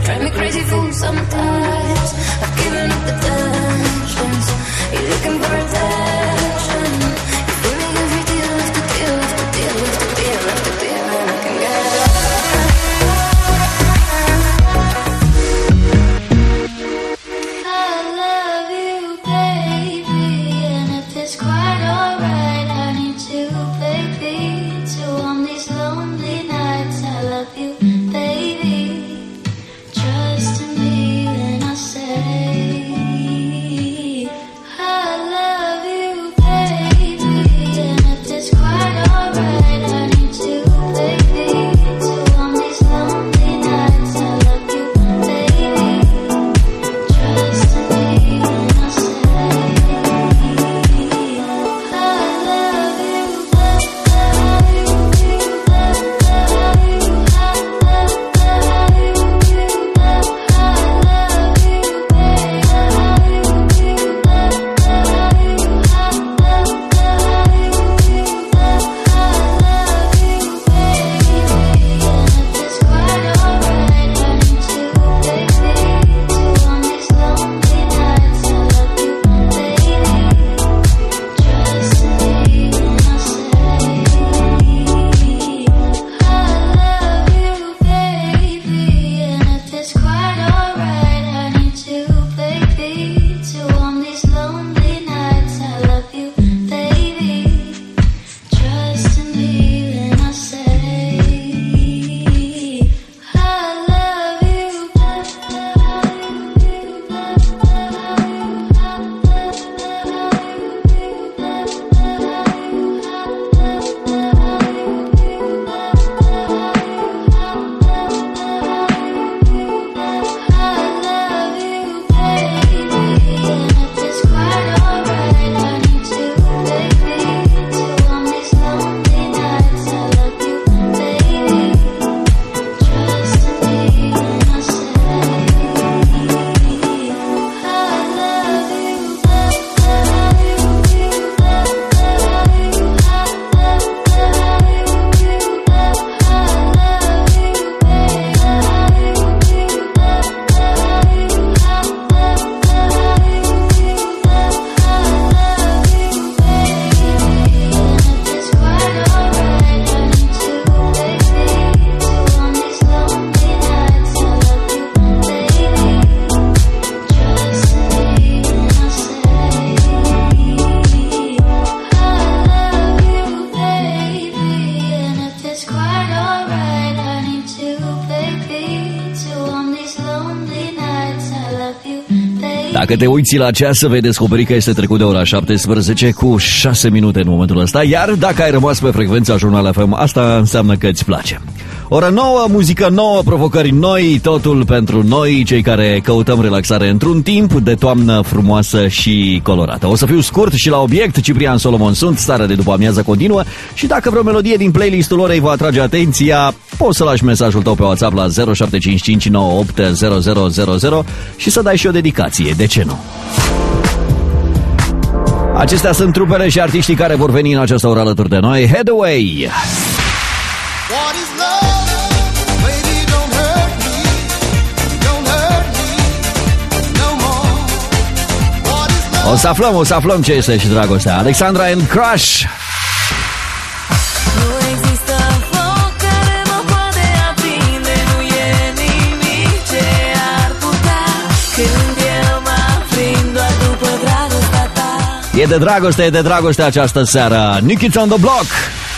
drive me crazy fool sometimes. I've given up the tensions. You're looking for attention. You feel me every deal after deal after deal after deal after deal, and I can get it. I love you, baby, and if it's quite alright, I need you, baby, to warm these lonely nights. I love you, baby. Trust in me when I say I love you, baby, and if it's quite alright, I need you, baby, to warm these lonely nights. I love you, baby. Trust in me when I say I love you, Dacă te uiți la ceas, vei descoperi că este trecut de ora șaptesprezece cu șase minute în momentul ăsta, iar dacă ai rămas pe frecvența Jurnal F M, asta înseamnă că îți place. Ora nouă, muzică nouă, provocări noi, totul pentru noi, cei care căutăm relaxare într-un timp de toamnă frumoasă și colorată. O să fiu scurt și la obiect, Ciprian Solomon sunt, starea de după amiază continuă și dacă vreo melodie din playlistul orei va atrage atenția, poți să lași mesajul tău pe WhatsApp la zero șapte cinci cinci nouă opt zero zero zero zero și să dai și o dedicație, de ce nu? Acestea sunt trupele și artiștii care vor veni în această oră alături de noi. Headway! What is love? Baby, don't hurt me. Don't hurt me no more. What is love? O să aflăm, o să aflăm ce este și dragostea. Alexandra and Crush. Nu există foc care mă poate aprinde, nu e nimic ce ar putea, când eu mă aprind doar după dragostea ta. E de dragoste, e de dragoste această seară. New Kids on the Block.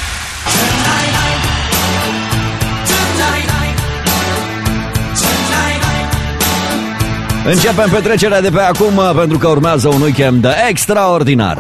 Începem petrecerea de pe acum, pentru că urmează un weekend extraordinar.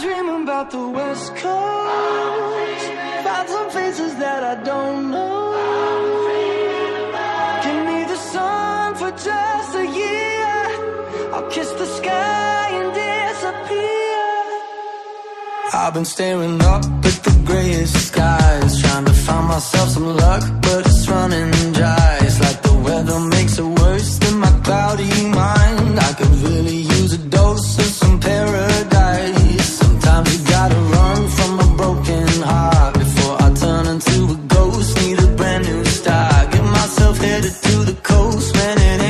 I've been staring up at the grayest skies, trying to find myself some luck, but it's running dry. It's like the weather makes it worse than my cloudy mind. I could really use a dose of some paradise. Sometimes you gotta run from a broken heart before I turn into a ghost. Need a brand new start. Get myself headed to the coast when it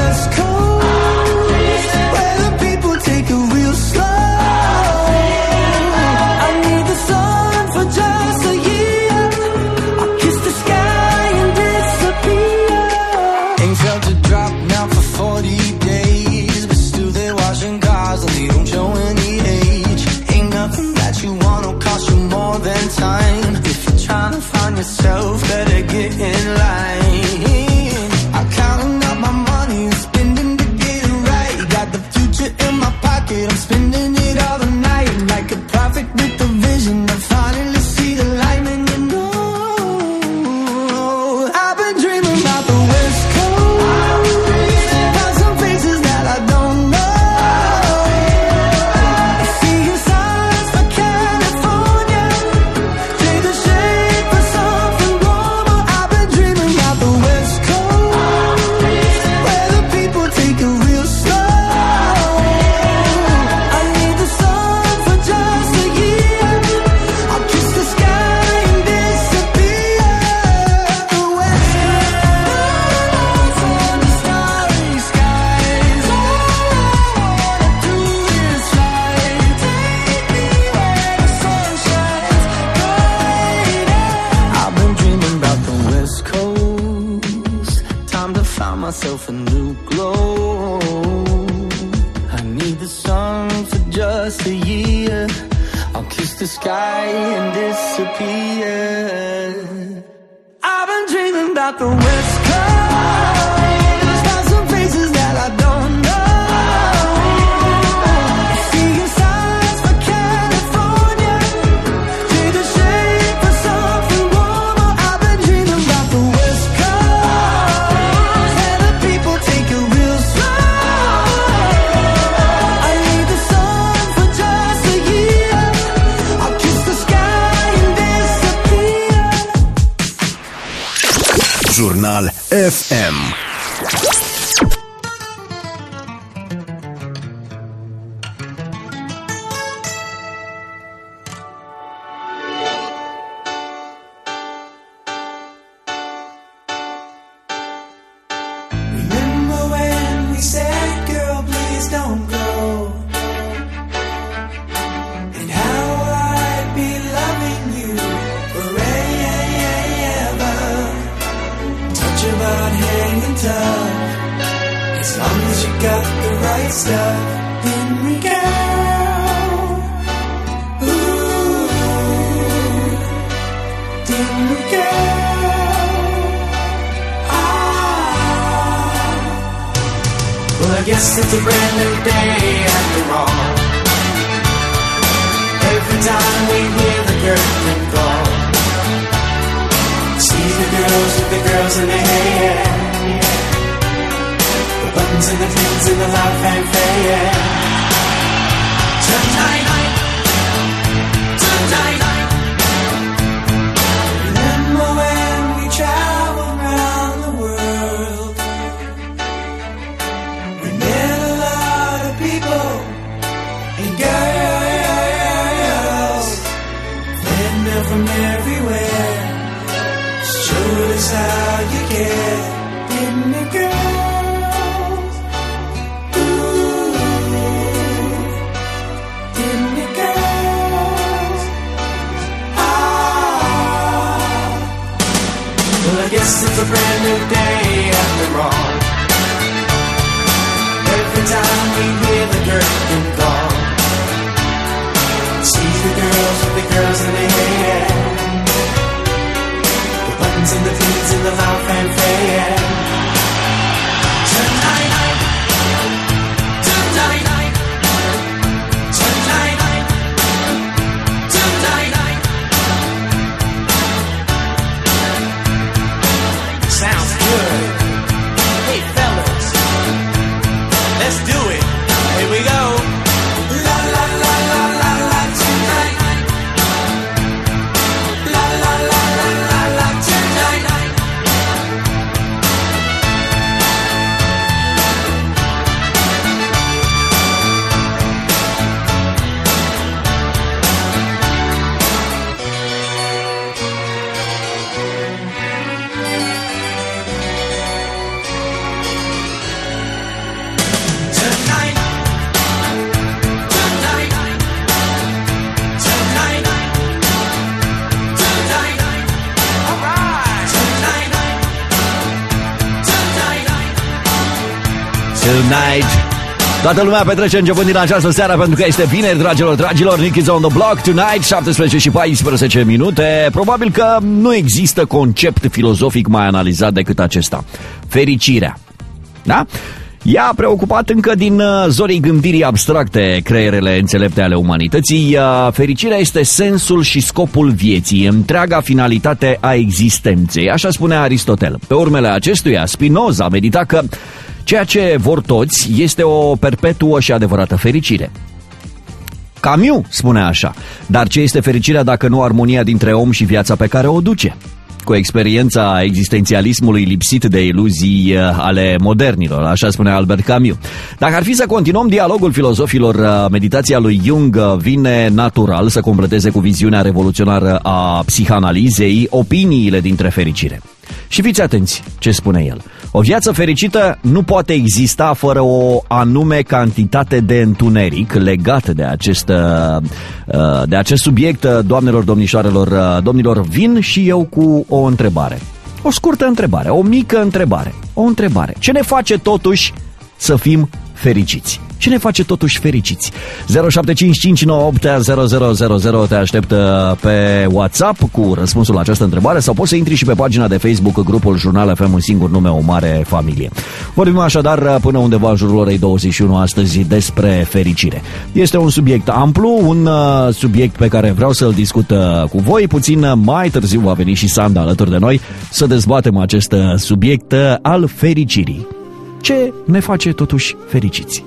West Coast, where the people take it real slow. I need the sun for just a year. I'll kiss the sky and disappear. Ain't felt a drop now for forty days, but still they're washing cars and they don't show any age. Ain't nothing that you want will cost you more than time. If you're trying to find yourself, better get in line. I'm counting up my money and spending to get it right. Got the future in my pocket, I'm spending it all the night. Like a prophet with a vision, I finally see the light. And you know, I've been dreaming about the West Coast. Got some faces that I don't know. Seeing signs for California, take the shape of something warmer. I've been dreaming about the West Coast, where the people take it real slow. I need the sun for just a year. I'll kiss the sky and disappear. The West Coast on the starry skies. All I wanna do is fly. Take me where the sun shines brighter. I've been dreaming about the West Coast. Time to find myself a new glow. I need the sun for just a year. I'll kiss the sky and disappear. I've been dreaming about the West Coast. Got some faces that I don't know. Seeing signs for California, take the shape of something warmer. I've been dreaming about the West Coast, where the people take it real slow. I need the sun for just a year. I'll kiss the sky and disappear. Jurnal F M. Remember when we said, girl, please don't go? And how I'd be loving you forever. Touch about hanging tough, as long as you got the right stuff. Then we go. Ooh, then we go. Well, I guess it's a brand new day after all. Every time we hear the curtain call, see the girls with the girls in their hair, the buttons and the dreams and the loud fanfare. Tonight, tonight, remember when we traveled around the world? We met a lot of people and girls, men from everywhere, showed us how you care, didn't it, girls? Ooh, didn't Tonight. Toată lumea petrece începând din această seară pentru că este vineri, dragilor, dragilor. Nick is on the block tonight, șaptesprezece și paisprezece minute. Probabil că nu există concept filozofic mai analizat decât acesta. Fericirea. Da? I-a preocupat încă din zorii gândirii abstracte creierele înțelepte ale umanității. Fericirea este sensul și scopul vieții, întreaga finalitate a existenței, așa spunea Aristotel. Pe urmele acestuia, Spinoza medita că ceea ce vor toți este o perpetuă și adevărată fericire. Camus spunea așa: dar ce este fericirea dacă nu armonia dintre om și viața pe care o duce? Cu experiența existențialismului lipsit de iluzii ale modernilor, așa spunea Albert Camus. Dacă ar fi să continuăm dialogul filozofilor, meditația lui Jung vine natural să completeze cu viziunea revoluționară a psihanalizei opiniile dintre fericire. Și fiți atenți ce spune el. O viață fericită nu poate exista fără o anume cantitate de întuneric legat de acest, de acest subiect. Doamnelor, domnișoarelor, domnilor, vin și eu cu o întrebare. O scurtă întrebare, o mică întrebare. O întrebare. Ce ne face totuși să fim fericiți? Ce ne face totuși fericiți? zero șapte cinci cinci nouă opt zero zero zero zero te așteptă pe WhatsApp cu răspunsul la această întrebare sau poți să intri și pe pagina de Facebook, grupul Jurnal F M, un singur nume, o mare familie. Vorbim așadar până undeva în jurul orei douăzeci și unu astăzi despre fericire. Este un subiect amplu, un subiect pe care vreau să-l discut cu voi. Puțin mai târziu va veni și Sanda alături de noi să dezbatem acest subiect al fericirii. Ce ne face totuși fericiți?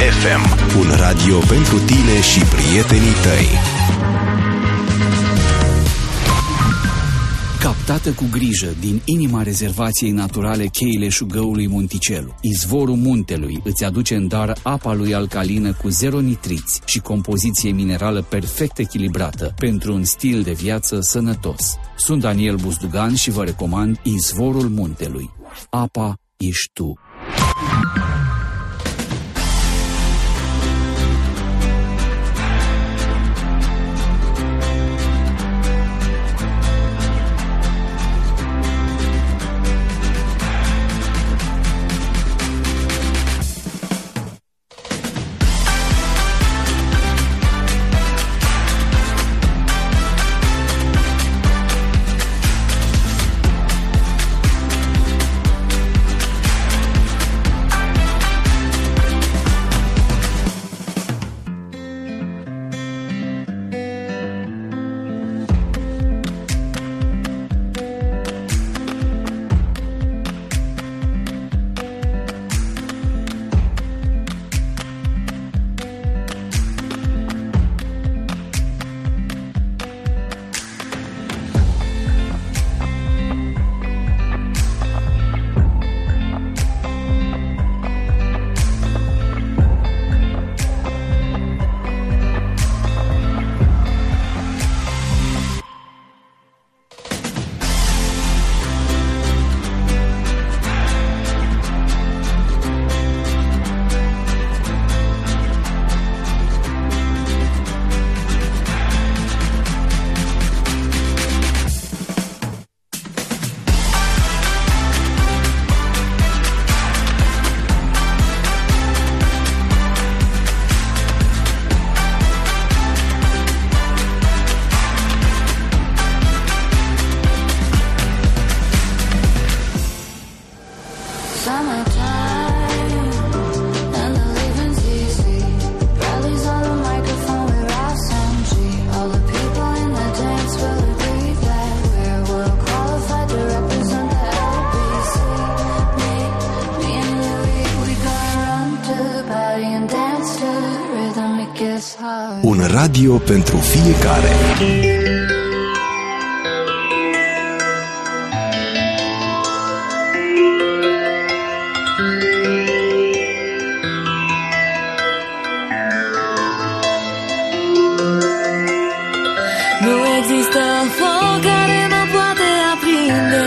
F M. Un radio pentru tine și prietenii tăi. Captată cu grijă din inima rezervației naturale Cheile Șugăului Monticelu, izvorul muntelui îți aduce în dar apa lui alcalină cu zero nitriți și compoziție minerală perfect echilibrată pentru un stil de viață sănătos. Sunt Daniel Buzdugan și vă recomand Izvorul Muntelui. Apa ești tu. Un radio pentru fiecare. Nu există foc care mă poate aprinde.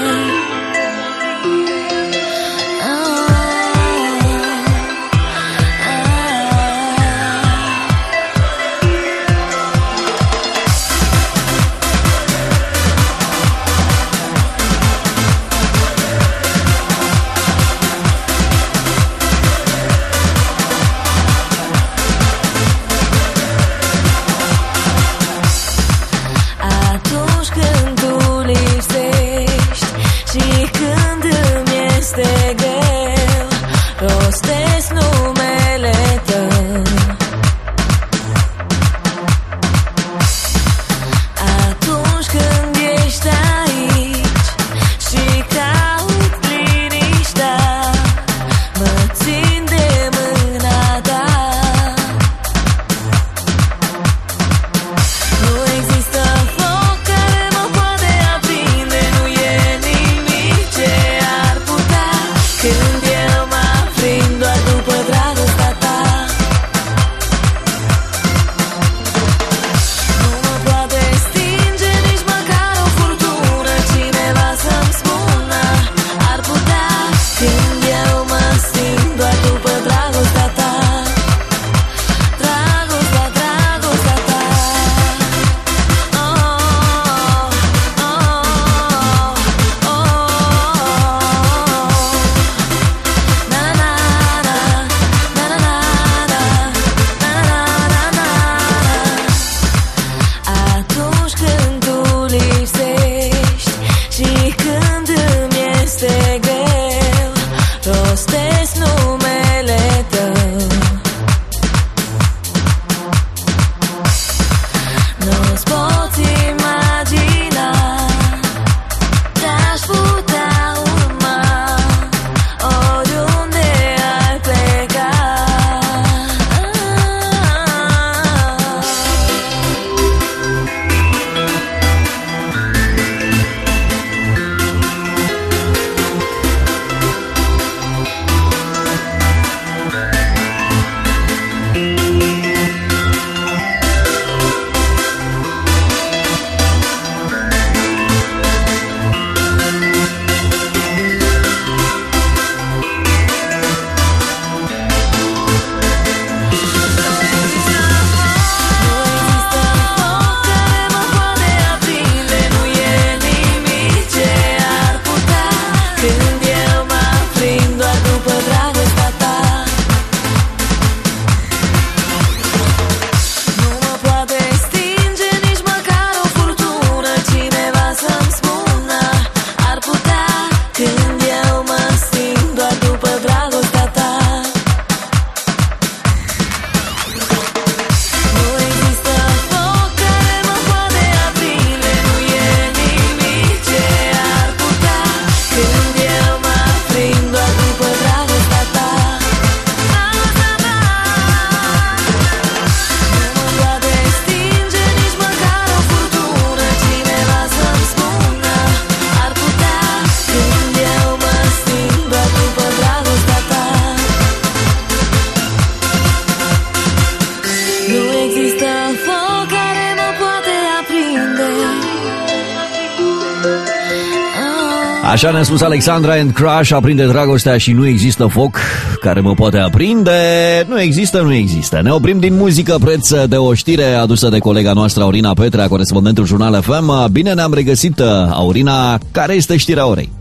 Așa ne-a spus Alexandra and Crush, aprinde dragostea și nu există foc care mă poate aprinde. Nu există, nu există. Ne oprim din muzică, preț de o știre adusă de colega noastră Aurina Petrea, corespondentul Jurnal F M. Bine ne-am regăsit, Aurina. Care este știrea orei?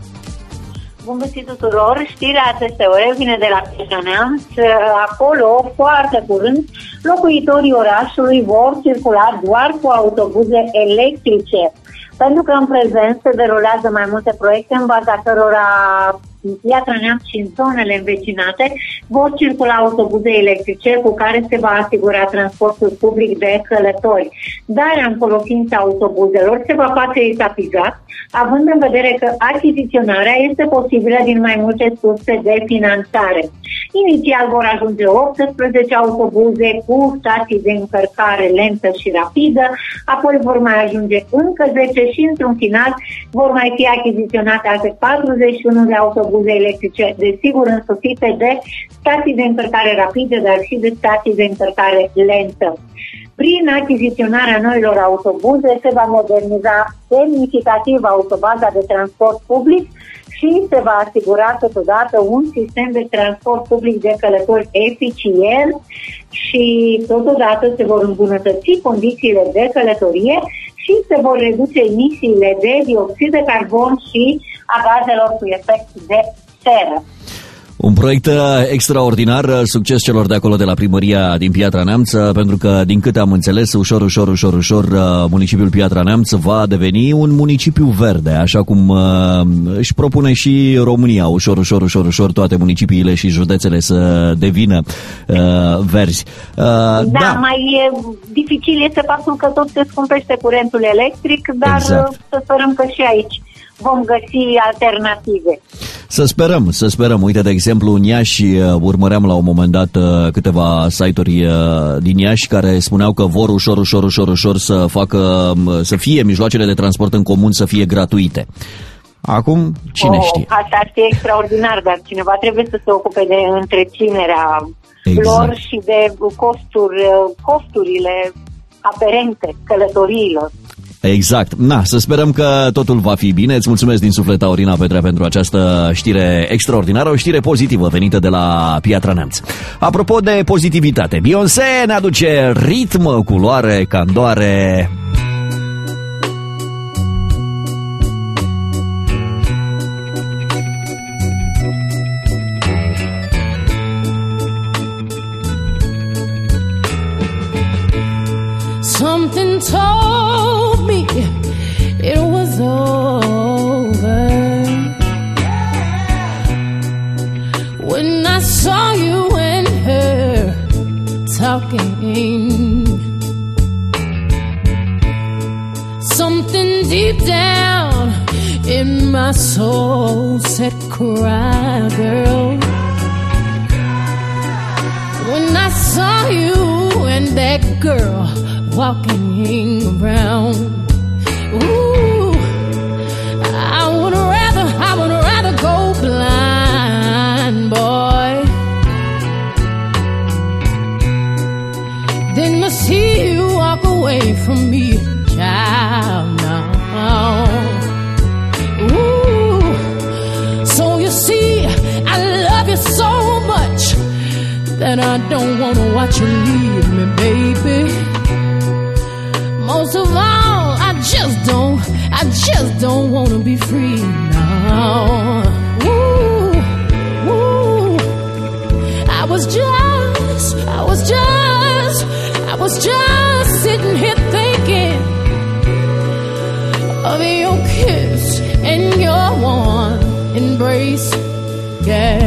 Bun găsit tuturor! Știrea acestei ore vine de la Piatra Neamț. Acolo, foarte curând, locuitorii orașului vor circula doar cu autobuze electrice. Pentru că în prezent se derulează mai multe proiecte în baza cărora în Piatra Neamț și în zonele învecinate vor circula autobuze electrice cu care se va asigura transportul public de călători. Darea în folosință autobuzelor se va face etapizat, având în vedere că achiziționarea este posibilă din mai multe surse de finanțare. Inițial vor ajunge optsprezece autobuze cu stații de încărcare lentă și rapidă, apoi vor mai ajunge încă zece și într-un final vor mai fi achiziționate alte patruzeci și unu de autobuze electrice, desigur însoțite de stații de încărcare rapidă, dar și de stații de încărcare lentă. Prin achiziționarea noilor autobuze se va moderniza semnificativ autobaza de transport public și se va asigura totodată un sistem de transport public de călători eficient și totodată se vor îmbunătăți condițiile de călătorie și se vor reduce emisiile de dioxid de carbon și a gazelor cu efect de seră. Un proiect extraordinar, succes celor de acolo de la primăria din Piatra Neamț, pentru că, din câte am înțeles, ușor, ușor, ușor, ușor, municipiul Piatra Neamț va deveni un municipiu verde, așa cum își propune și România, ușor, ușor, ușor, ușor, toate municipiile și județele să devină uh, verzi. Uh, da, da, mai dificil este faptul că tot se scumpește curentul electric, dar exact. Să sperăm că și aici vom găsi alternative. Să sperăm, să sperăm. Uite, de exemplu, în Iași urmăream la un moment dat câteva site-uri din Iași care spuneau că vor ușor, ușor, ușor, ușor să facă, să fie mijloacele de transport în comun să fie gratuite. Acum, cine oh, știe? Asta ar fi extraordinar, dar cineva trebuie să se ocupe de întreținerea exact. lor și de costuri, costurile aferente călătoriilor. Exact. Na, să sperăm că totul va fi bine. Îți mulțumesc din suflet, Aurina Petrea, pentru această știre extraordinară, o știre pozitivă venită de la Piatra Neamț. Apropo de pozitivitate, Beyoncé ne aduce ritm, culoare, candoare. Something told me it was over when I saw you and her talking. Something deep down in my soul said, cry, girl. When I saw you and that girl walking around, ooh, I would rather, I would rather go blind, boy, than to see you walk away from me, child, now. Ooh, so you see, I love you so much that I don't want to watch you leave me, baby. Most of all, I just don't, I just don't want to be free now. Ooh, ooh. I was just, I was just, I was just sitting here thinking of your kiss and your warm embrace, yeah.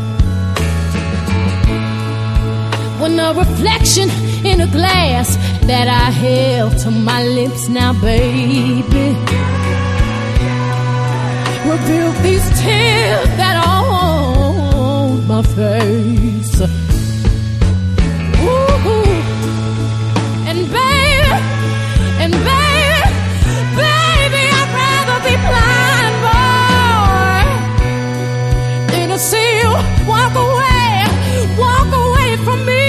When a reflection in a glass that I held to my lips now, baby, revealed these tears that are on my face. Ooh, and baby, and baby, baby, I'd rather be blind, boy, than to see you walk away, walk away from me.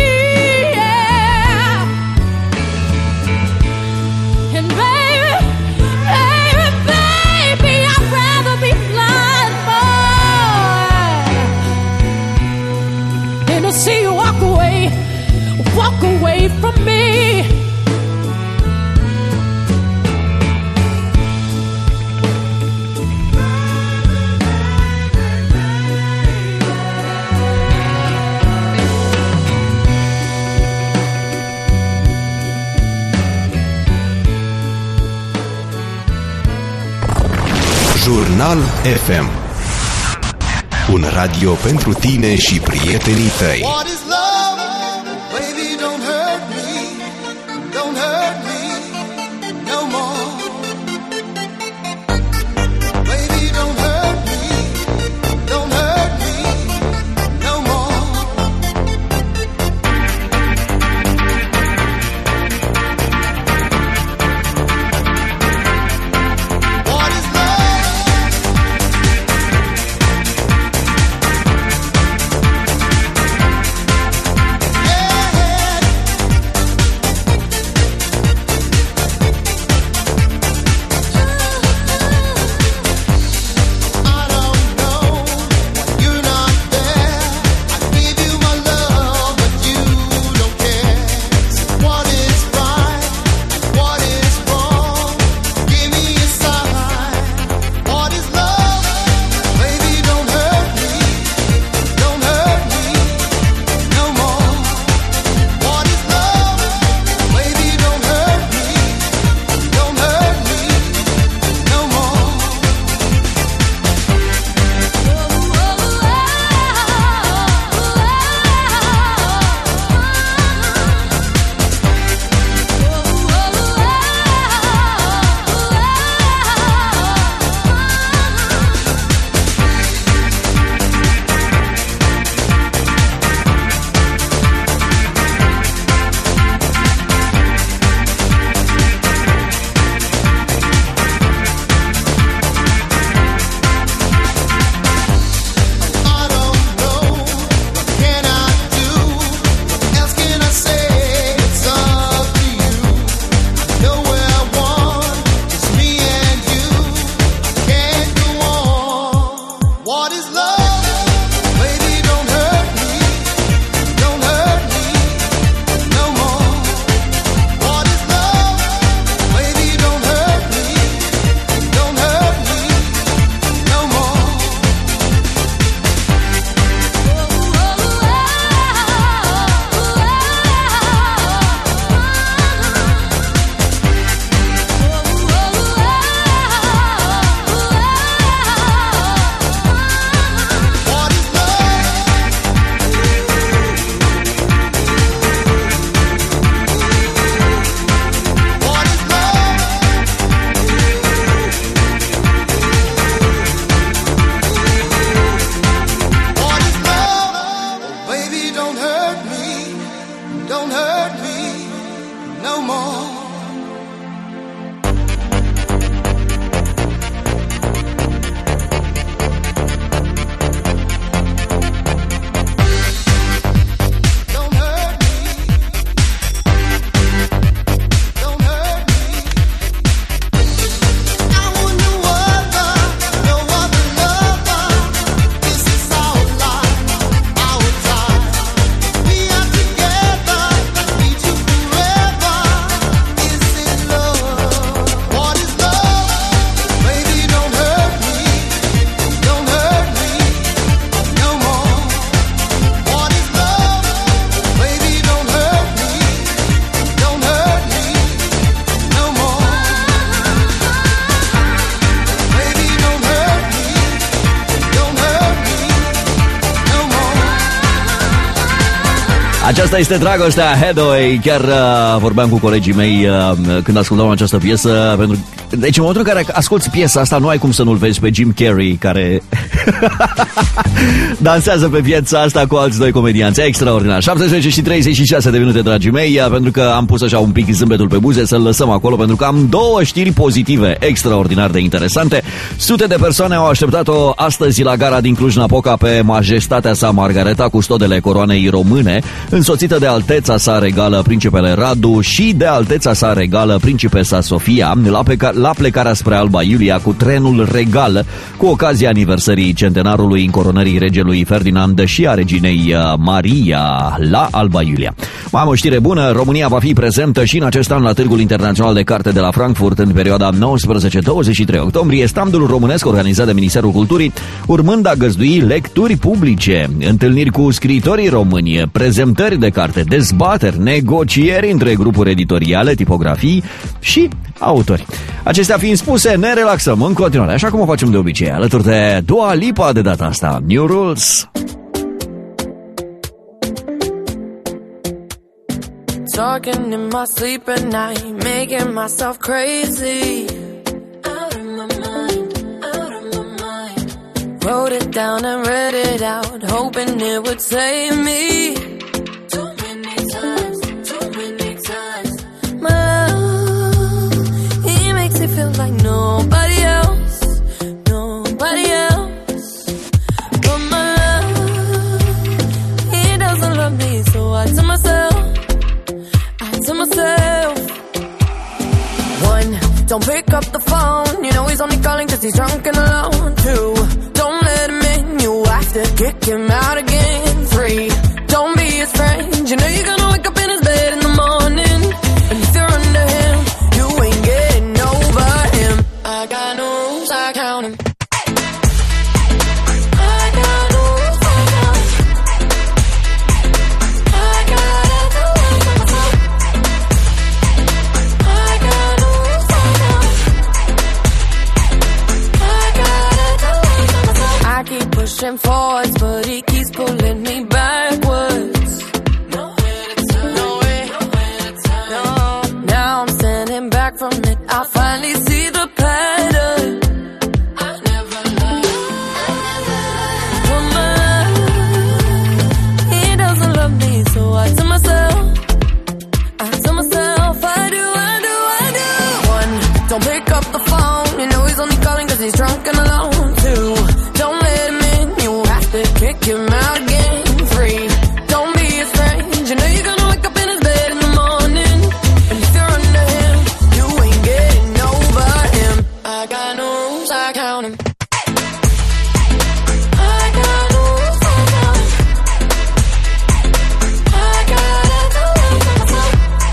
And baby, baby, baby, I'd rather be blind. walk away, walk away from me. Jurnal F M. Un radio pentru tine și prietenii tăi. What is love? Baby, don't hurt me. Don't hurt me no more. Baby, don't hurt me. Don't hurt me no more. What is love? Aceasta este dragostea Hathaway. Chiar uh, vorbeam cu colegii mei uh, când ascultam această piesă, pentru... Deci în momentul în care asculti piesa asta, nu ai cum să nu-l vezi pe Jim Carrey, care dansează pe piața asta cu alți doi comedianți. Extraordinar. șaptesprezece și treizeci și șase de minute, dragii mei, pentru că am pus așa un pic zâmbetul pe buze, să-l lăsăm acolo, pentru că am două știri pozitive extraordinar de interesante. Sute de persoane au așteptat-o astăzi la gara din Cluj-Napoca pe majestatea sa Margareta, custodele coroanei române, însoțită de alteța sa regală Principele Radu și de alteța sa regală Principesa Sofia, la, pe ca- la plecarea spre Alba Iulia cu trenul Regal, cu ocazia aniversării centenarului încoronării regelui Ferdinand și a reginei Maria la Alba Iulia. Mai am o știre bună, România va fi prezentă și în acest an la Târgul Internațional de Carte de la Frankfurt în perioada nouăsprezece douăzeci și trei octombrie, standul românesc organizat de Ministerul Culturii, urmând a găzdui lecturi publice, întâlniri cu scriitorii români, prezentări de carte, dezbateri, negocieri între grupuri editoriale, tipografii și autori. Acestea fiind spuse, ne relaxăm în continuare, așa cum o facem de obicei, alături de Dua Lipa de data asta, New Rules. Talking in my sleep at night, making myself crazy. Out of my mind, out of my mind. Wrote it down and read it out, hoping it would save me. Too many times, too many times. My love, he makes me feel like nobody else, nobody else. But my love, he doesn't love me, so I tell myself, to myself. One, don't pick up the phone, you know he's only calling cause he's drunk and alone. Two, don't let him in, you have to kick him out again. Three, don't be his friend, you know you're gonna wake up in his bed in the morning. And if you're under him, you ain't getting over him. I got no rules, I count him. Pushing forwards, but he keeps pulling me backwards. Nowhere to turn, nowhere, nowhere to turn. No, now I'm standing back from it. I finally see the pattern. I never learned, I never learned. Well, my, he doesn't love me, so I tell myself, I tell myself, I do, I do, I do. One, don't pick up the phone, you know he's only calling cause he's drunk and alone. Two, don't let him in, you have to kick him out again. Three, don't be his friend, you know you're gonna wake up in his bed in the morning. And if you're under him, you ain't getting over him. I got no rules, I count him. I got no rules, I count him. I gotta do it for myself.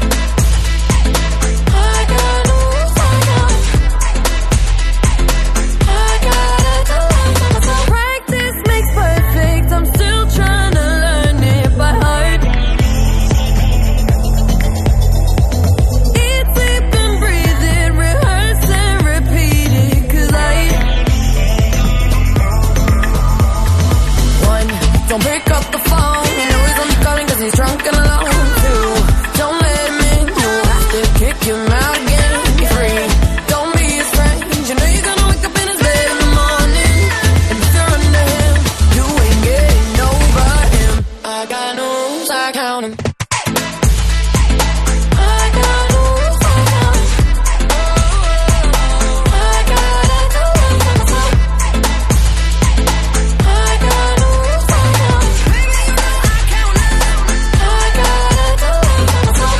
I got no rules, I count him. I gotta do it for myself. Practice makes perfect, I'm still trying to learn it by heart. Eat, sleep and breathe it, rehearse and repeat it, cause I One, don't pick up the phone, you know he's only calling cause he's drunk and alone. Two, don't let him in, you have to kick him out again. Three, don't be his friend, you know you're gonna wake up in his bed in the morning. And if you're under him, you ain't getting over him. I got no rules, I count him. I got no rules, I count him. I gotta do it for myself. I got no rules, I count him. Baby, you know I count him. I gotta do it for myself.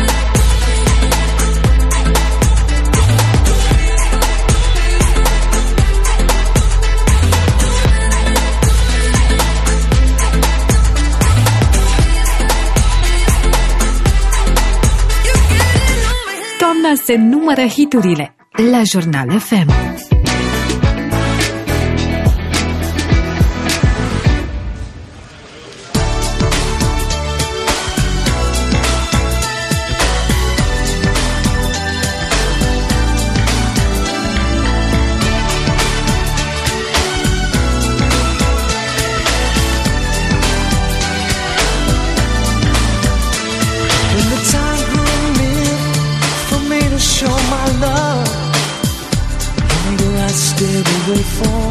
Toamna se numără hiturile la Jurnal F M. When the time grew near for me to show my love, longer I stayed away for,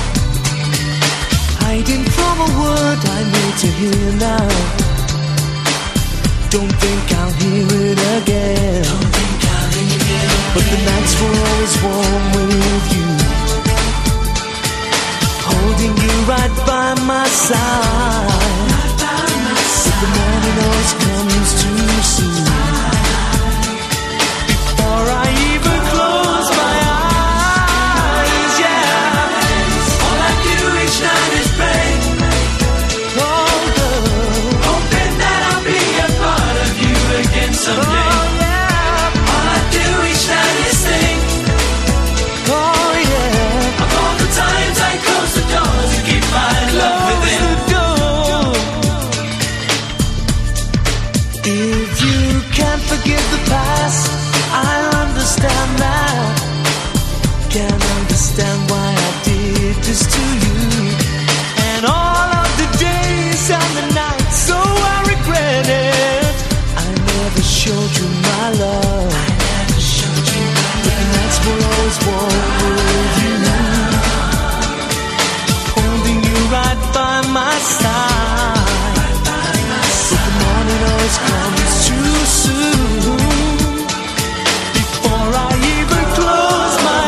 hiding from a word I need to hear now. Don't think I'll hear it again. Don't think I'll hear it again. But the nights were always warm with you, holding you right by my side. Right by my side. But the morning always comes too soon. Before I even close my If you can't forgive the past, I understand that. Can't understand why I did this to you. And all of the days and the nights, so I regret it. I never showed you my love. I never showed you my love. But the nights were always warm with you, holding you right by my side. Right by my side. But the morning always comes too soon. Before I even close my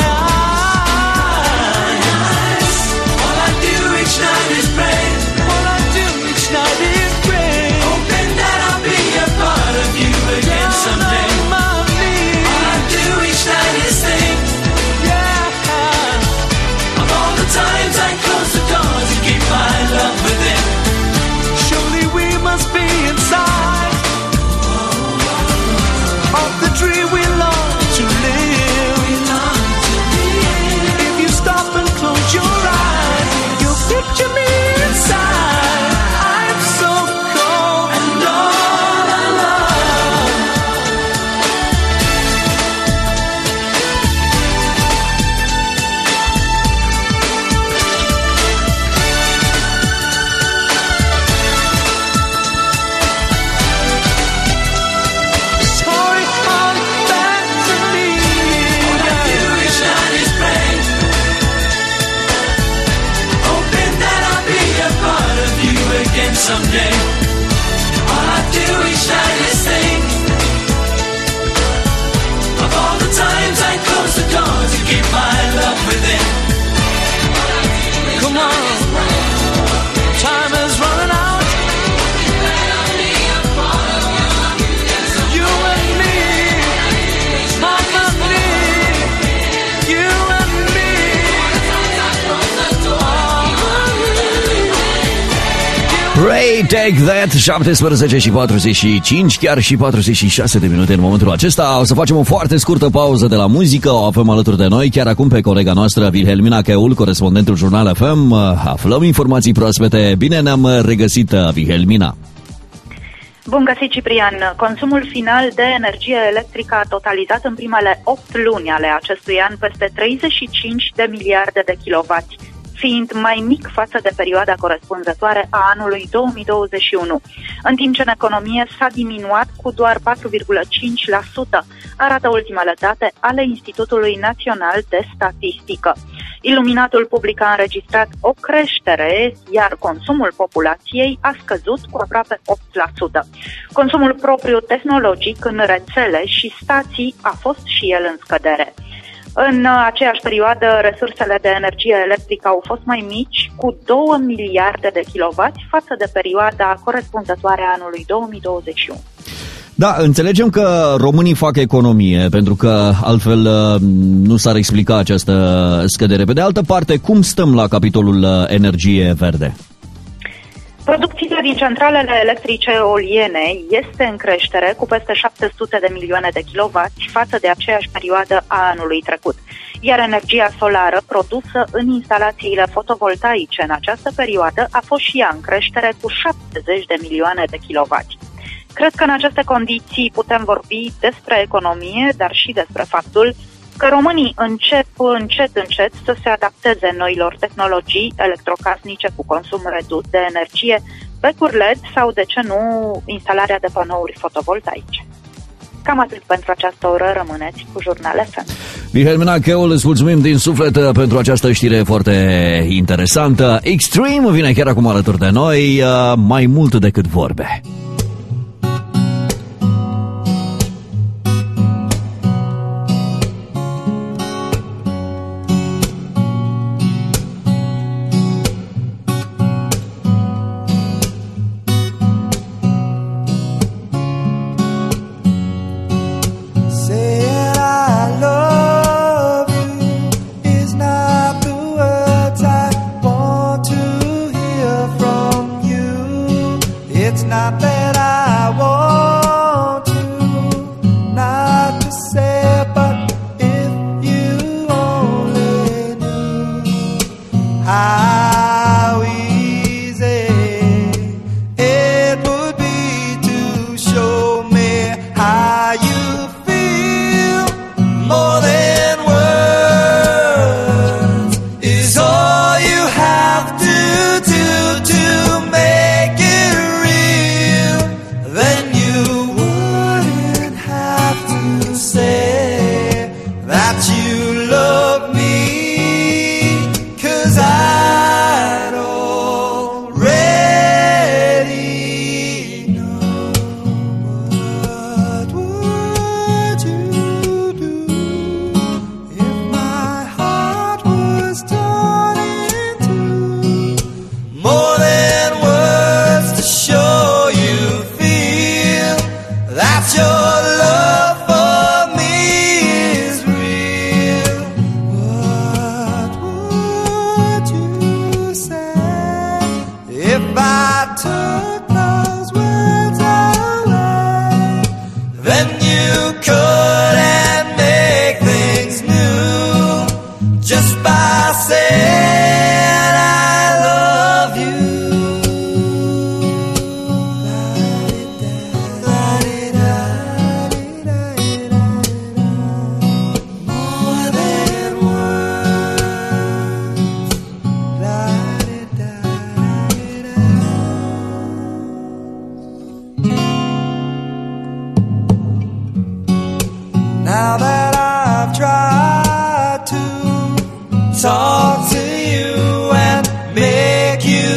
eyes, all I do each night is pray. All I do each night is pray, hoping that I'll be a part of you again someday. All I do each night is think, yeah, of all the times I close the door to keep my love within. Surely we must be inside of the dream we long to live. If you stop and close your eyes, you'll picture me inside. I'm so cold and all alone. Sorry, come back to me. All I do each night is pray, hoping that I'll be a part of you again someday. All I do each night is think of all the times I close the door to keep my love within. Come on, time is running out. You and me, mama me, you and me. Ray, take that. Șaptesprezece și patruzeci și cinci, chiar și patruzeci și șase de minute în momentul acesta. O să facem o foarte scurtă pauză de la muzică. O avem alături de noi chiar acum pe colega noastră Wilhelmina Cheul, corespondentul Jurnal F M. Aflăm informații proaspete. Bine ne-am regăsit, Wilhelmina. Bun găsit, Ciprian! Consumul final de energie electrică a totalizat în primele opt luni ale acestui an peste treizeci și cinci de miliarde de kilowați, fiind mai mic față de perioada corespunzătoare a anului două mii douăzeci și unu, în timp ce în economie s-a diminuat cu doar patru virgulă cinci la sută, arată ultimele date ale Institutului Național de Statistică. Iluminatul public a înregistrat o creștere, iar consumul populației a scăzut cu aproape opt la sută. Consumul propriu tehnologic în rețele și stații a fost și el în scădere. În aceeași perioadă, resursele de energie electrică au fost mai mici, cu două miliarde de kilowați față de perioada corespunzătoare a anului două mii douăzeci și unu. Da, înțelegem că românii fac economie, pentru că altfel nu s-ar explica această scădere. Pe de altă parte, cum stăm la capitolul energie verde? Producția din centralele electrice eoliene este în creștere cu peste șapte sute de milioane de kilowați față de aceeași perioadă a anului trecut, iar energia solară produsă în instalațiile fotovoltaice în această perioadă a fost și ea în creștere cu șaptezeci de milioane de kilowați. Cred că în aceste condiții putem vorbi despre economie, dar și despre faptul că românii încep încet, încet să se adapteze noilor tehnologii electrocasnice cu consum redus de energie, becuri L E D sau, de ce nu, instalarea de panouri fotovoltaice. Cam atât pentru această oră, rămâneți cu Jurnal F M. Wilhelmina Cheul, îți mulțumim din suflet pentru această știre foarte interesantă. Extreme vine chiar acum alături de noi, mai mult decât vorbe. It's not that Now that I've tried to talk to you and make you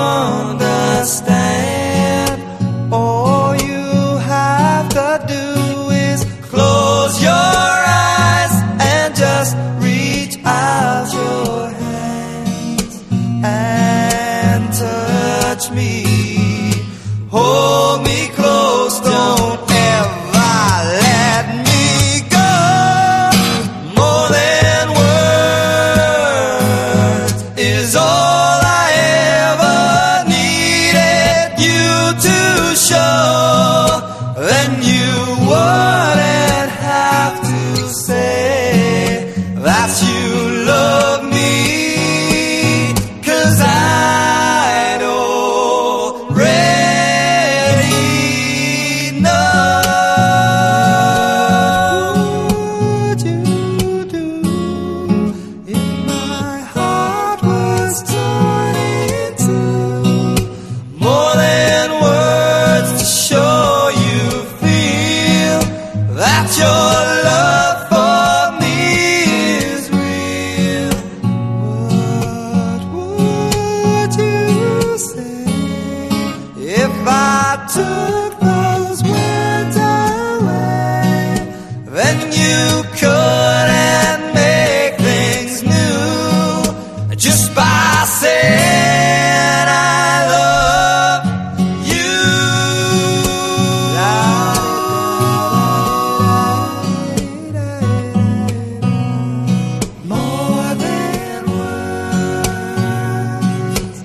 understand, all you have to do is close your eyes and just reach out your hands and touch me. Hold me close, don't ever let me go. More than words is all I ever needed you to show. Then you wouldn't have to say that you love me, 'cause I'd already know. What would you do if my heart was torn in two? More than words to show you feel that your love for me is real. What would you say if I took those words away? Then you couldn't make things new just by saying I love you. More than words.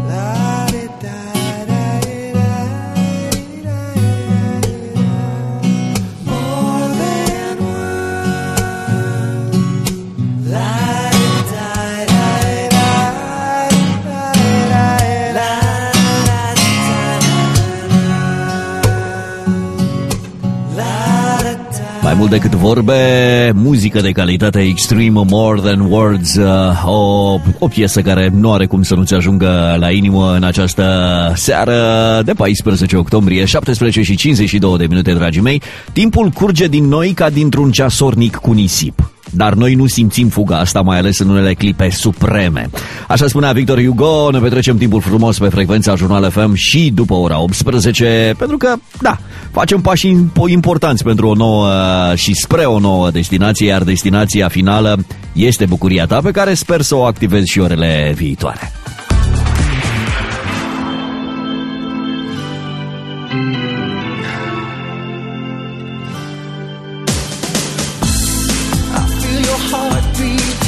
More than Mai mult decât vorbe, muzică de calitate extremă, More Than Words, uh, o, o piesă care nu are cum să nu-ți ajungă la inimă în această seară de paisprezece octombrie, șaptesprezece și cincizeci și două de minute, dragii mei. Timpul curge din noi ca dintr-un ceasornic cu nisip. Dar noi nu simțim fuga asta, mai ales în unele clipe supreme. Așa spunea Victor Hugo, ne petrecem timpul frumos pe frecvența Jurnal F M și după ora optsprezece, pentru că, da, facem pași importanți pentru o nouă și spre o nouă destinație, iar destinația finală este bucuria ta, pe care sper să o activezi și orele viitoare. Heartbeat,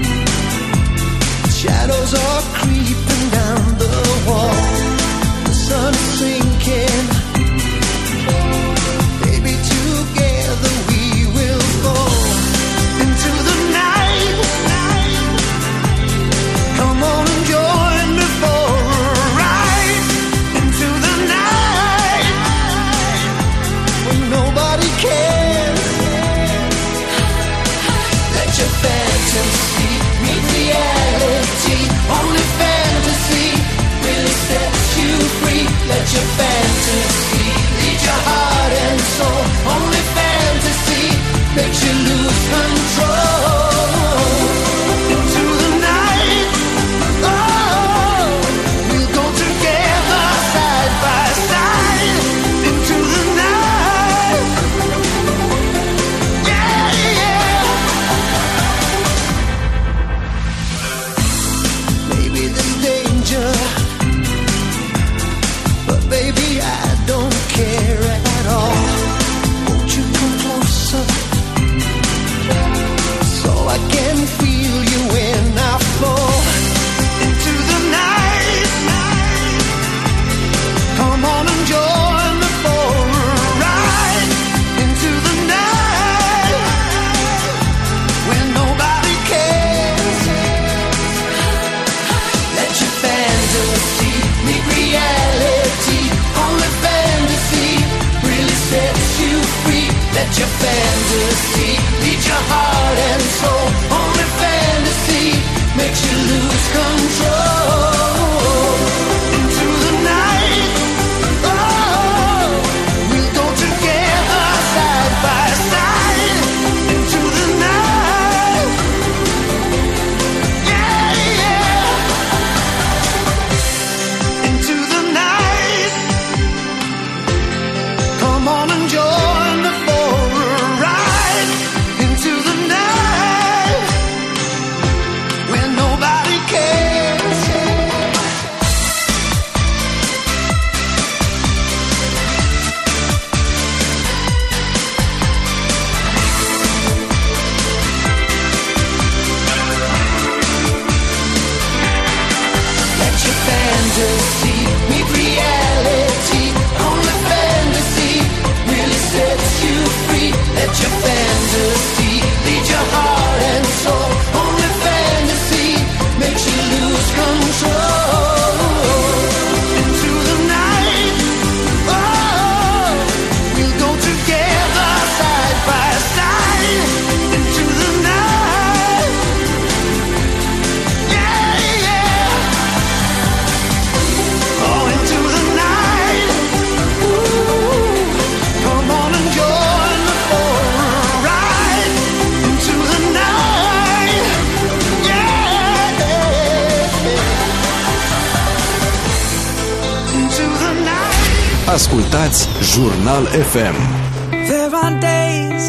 shadows are creeping down the wall. The sun is sinking. Baby, together we will fall into the night. Come on and join me for a ride into the night when nobody cares. Let your fantasy meet reality. Only fantasy really sets you free. Let your fantasy lead your heart and soul. Only fantasy makes you lose control. Into the night, oh, we'll go together side by side. Into the night, yeah, yeah. Maybe there's danger, but baby, I don't care at all. Won't you come closer so I can feel you when I fall into the night? Come on and join me for a ride into the night when nobody cares. Let your fantasy meet reality. Only fantasy really sets you free. Let your fantasy lead your heart and soul. Only fantasy makes you lose control. Into the night, oh, we'll go together side by side. let your fantasy lead your heart and soul. Only fantasy makes you lose control. Into the night, oh, we'll go together side by side. Into the night, yeah, yeah. Oh, into the night, ooh, come on and join me for a ride. Into the night, yeah, into the night. Ascultați Jurnal F M. There are days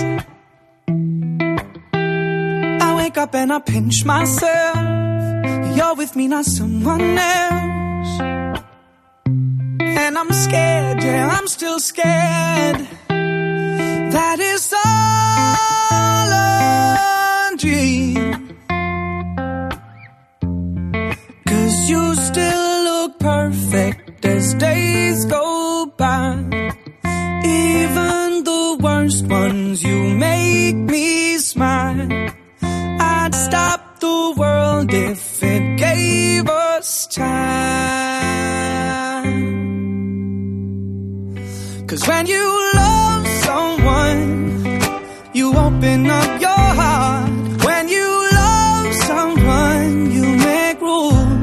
I wake up and I pinch myself. You're with me, not someone else. And I'm scared, yeah, I'm still scared. That is all a dream. 'Cause you still look perfect as days go by. Even the worst ones, you make me smile. I'd stop the world if it gave us time. 'Cause when you love someone, you open up your heart. When you love someone, you make room.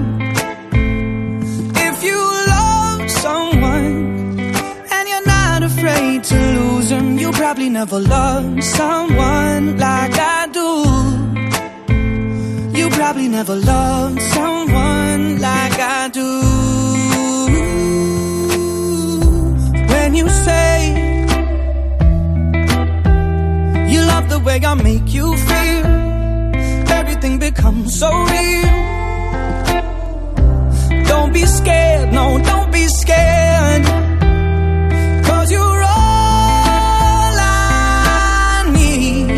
If you love someone and you're not afraid to lose them, you probably never loved someone like I do. You probably never loved someone like I do. When you say you love the way I make you feel, everything becomes so real. Don't be scared, no, don't be scared. 'Cause you're all I need.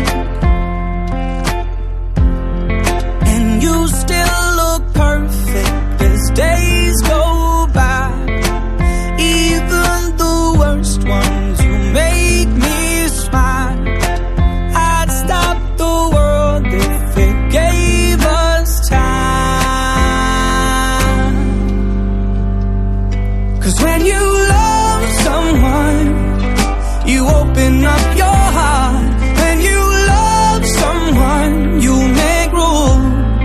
And you still look perfect as days go by. Even the worst ones, you make me smile. I'd stop the world if it gave us time. 'Cause when you love someone, you open up your heart. When you love someone, you make room.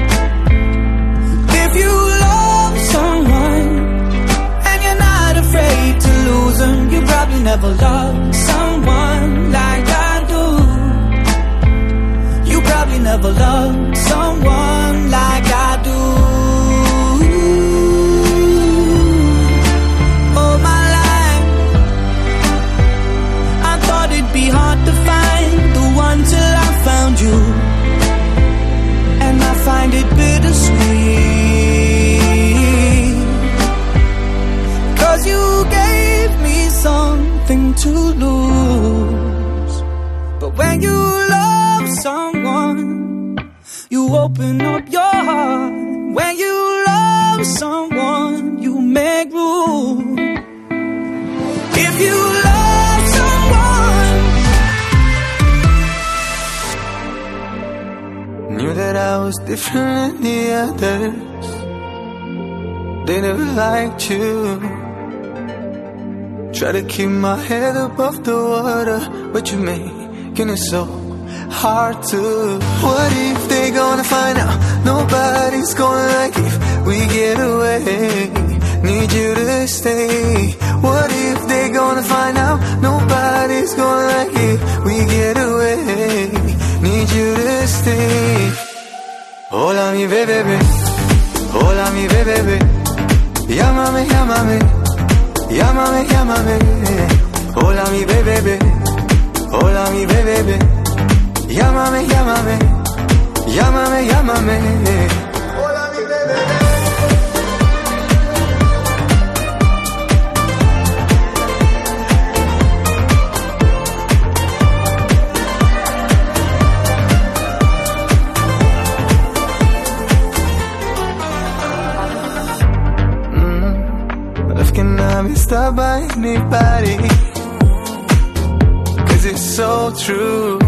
If you love someone and you're not afraid to lose them, you probably never loved someone like I do. You probably never loved someone like I do. All my life I thought it'd be hard to find the one till I found you. And I find it bittersweet. 'Cause you gave me something to lose. But when you love someone, you open up your heart. When you love someone, you make room. If you love someone, knew that I was different than the others. They never liked you. Try to keep my head above the water, but you're making it so hard to. What if they gonna find out nobody's gonna like if we get away? Need you to stay. What if they gonna find out nobody's gonna like if we get away? Need you to stay. Hola mi bebé, hola mi bebé, llámame, llámame, llámame, llámame. Hola mi bebé, hola mi bebé, llámame, llámame, llámame, llámame. Hola mi bebé. By anybody, 'cause if it's so true.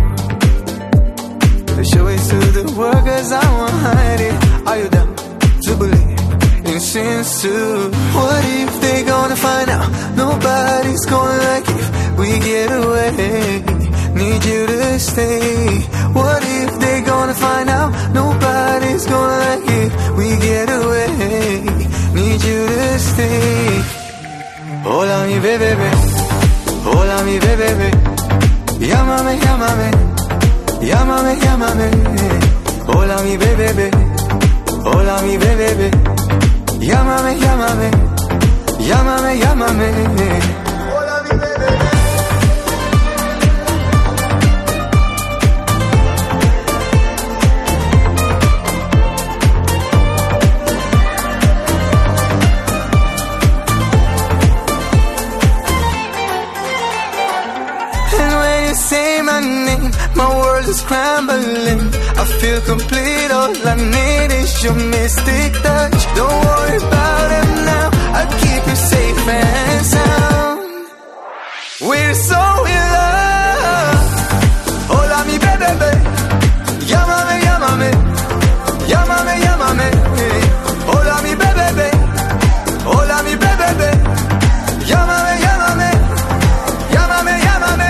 Show it to the world cause I won't hide it. Are you down to believe in sins too? What if they gonna find out nobody's gonna like it if we get away? Need you to stay. What if they gonna find out nobody's gonna like it if we get away? Need you to stay. Hola mi bebé, hola mi bebé, llámame, llámame, llámame, llámame. Hola mi bebé, hola mi bebé, llámame, llámame, llámame, llámame. Hola mi bebé. Say my name, my world is scrambling. I feel complete, all I need is your mystic touch. Don't worry about it now, I'll keep you safe and sound. We're so in love. Hola mi bebé, llámame, llámame, llámame, llámame. Hola mi bebé, hola mi bebé, llámame, llámame, llámame, llámame.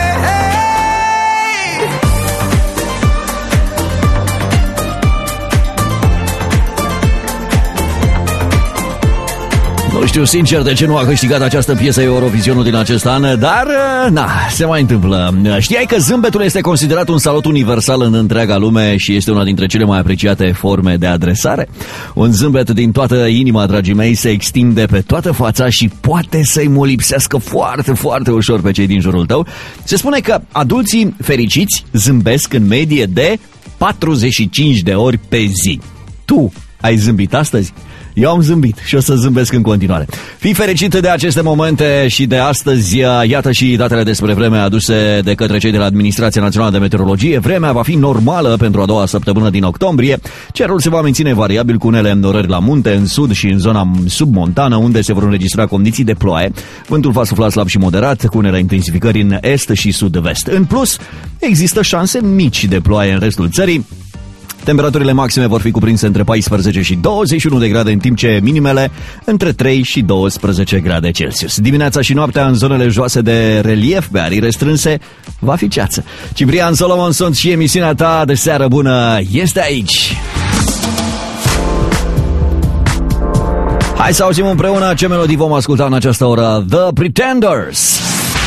Nu știu sincer de ce nu a câștigat această piesă Eurovisionul din acest an, dar, na, se mai întâmplă. Știai că zâmbetul este considerat un salut universal în întreaga lume și este una dintre cele mai apreciate forme de adresare? Un zâmbet din toată inima, dragii mei, se extinde pe toată fața și poate să-i molipsească foarte, foarte ușor pe cei din jurul tău. Se spune că adulții fericiți zâmbesc în medie de patruzeci și cinci de ori pe zi. Tu ai zâmbit astăzi? Eu am zâmbit și o să zâmbesc în continuare. Fii fericit de aceste momente și de astăzi. Iată și datele despre vreme aduse de către cei de la Administrația Națională de Meteorologie. Vremea va fi normală pentru a doua săptămână din octombrie. Cerul se va menține variabil cu unele îndorări la munte, în sud și în zona submontană, unde se vor înregistra condiții de ploaie. Vântul va sufla slab și moderat, cu unele intensificări în est și sud-vest. În plus, există șanse mici de ploaie în restul țării. Temperaturile maxime vor fi cuprinse între paisprezece și douăzeci și unu de grade, în timp ce minimele între trei și doisprezece grade Celsius. Dimineața și noaptea în zonele joase de relief, pe arii restrânse, va fi ceață. Ciprian Solomon sunt și emisiunea ta de seară bună este aici. Hai să auzim împreună ce melodii vom asculta în această oră. The Pretenders.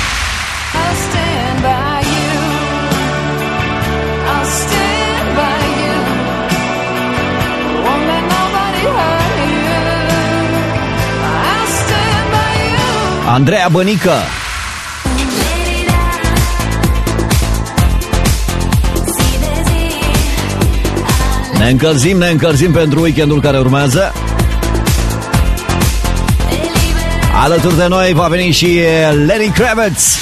Andreea Bănică. Ne încălzim, ne încălzim pentru weekendul care urmează. Alături de noi va veni și Lenny Kravitz.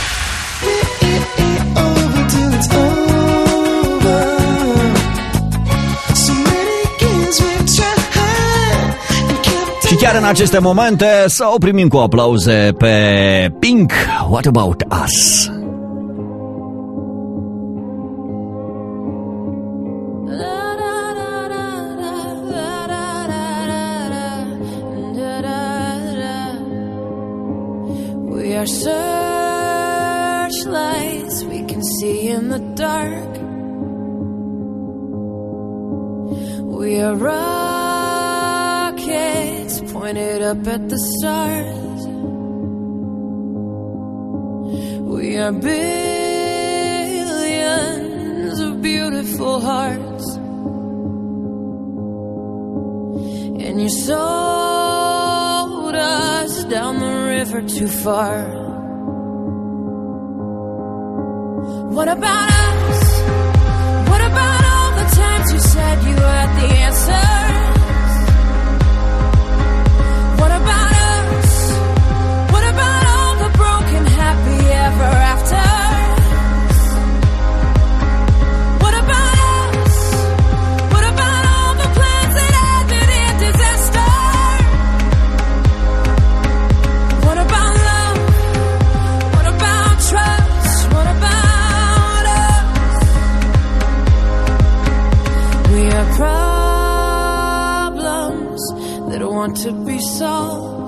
Și chiar în aceste momente să o primim cu aplauze pe Pink, What About Us? We are searchlights we can see in the dark. We are rockets pointed up at the stars. We are billions of beautiful hearts. And you sold us down the river too far. What about us? What about all the times you said you had the answers? What about us? What about all the broken happy ever afters? What about us? What about all the plans that ended in disaster? What about love? What about trust? What about want to be sold.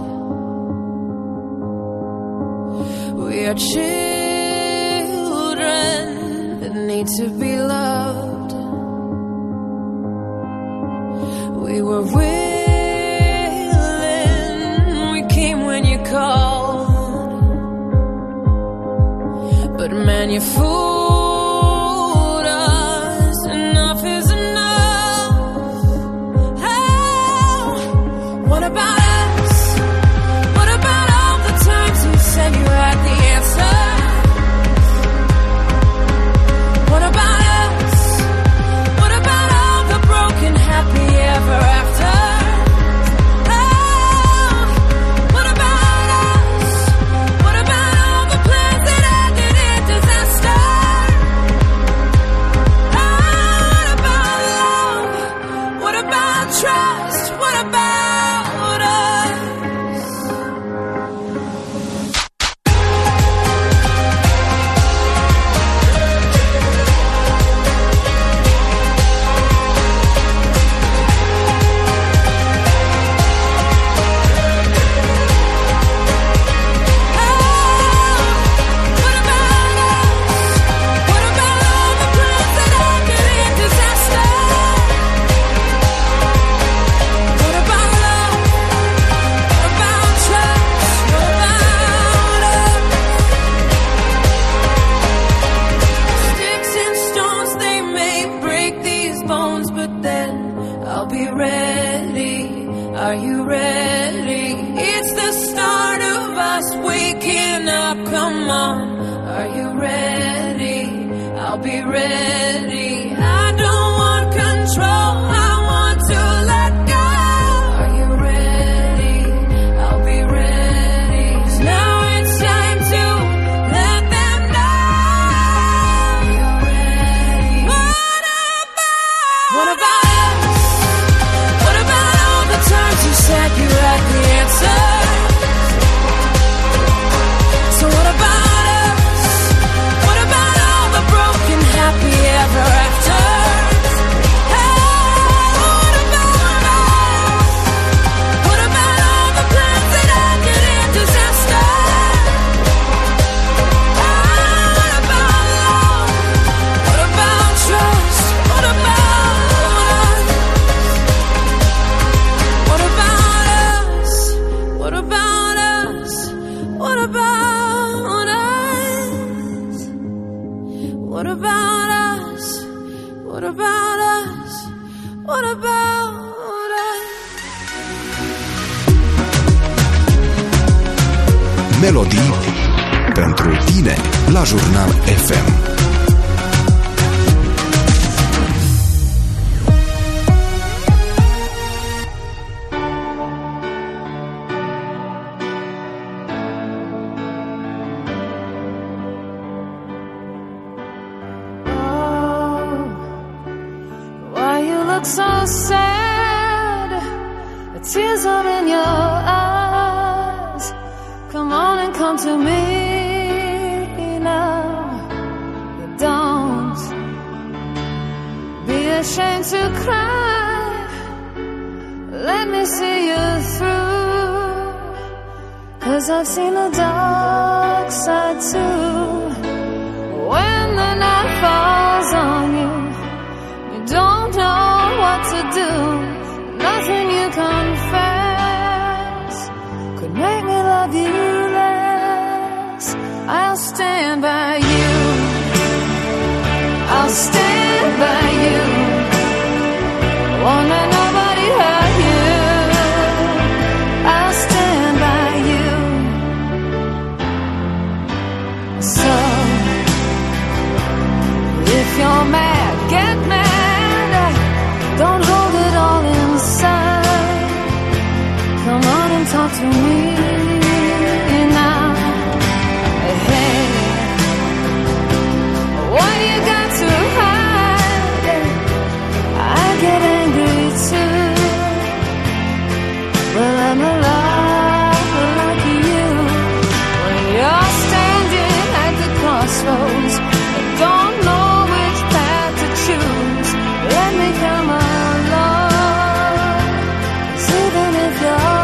We are children that need to be loved. We were willing, we came when you called, but man, you fooled us. Enough is enough. Oh, what about us? What about all the times you said you had the answer? What about us? What about all the broken happy ever after? Oh, what about us? What about all the plans that ended in disaster? Oh, what about love? What about trust? What about us? Sticks and stones, they may break these bones, but then I'll be ready. Are you ready? It's the start of us waking up. Come on, are you ready? I'll be ready. I don't want control, I want to let go. Are you ready? I'll be ready. 'Cause now it's time to let them know. You're ready. What about? What about us? What about all the times you said you had the answer? So what about us? What about all the broken happy ever after? Oh, what about us? What about all the plans that ended in disaster? Oh, what about love? What about trust? What about us? What about us? What about us? What about us? What about us? What about us? What about us? Melodii pentru tine la Jurnal F M. Why you look so sad? The tears are in your eyes. Come on and come to me now. Don't be ashamed to cry. Let me see you through. 'Cause I've seen the dark side too. When the night falls on you, you don't know what to do. Nothing you confess could make me love you less. I'll stand by you. I'll stand by you. Won't let nobody hurt you. I'll stand by you. So if you're mad, get mad. Don't hold it all inside. Come on and talk to me now. Hey, what you got to hide? I get angry too. Well, I'm alive like you. When you're standing at the crossroads, I don't know which path to choose. Let me come along. 'Cause even if you're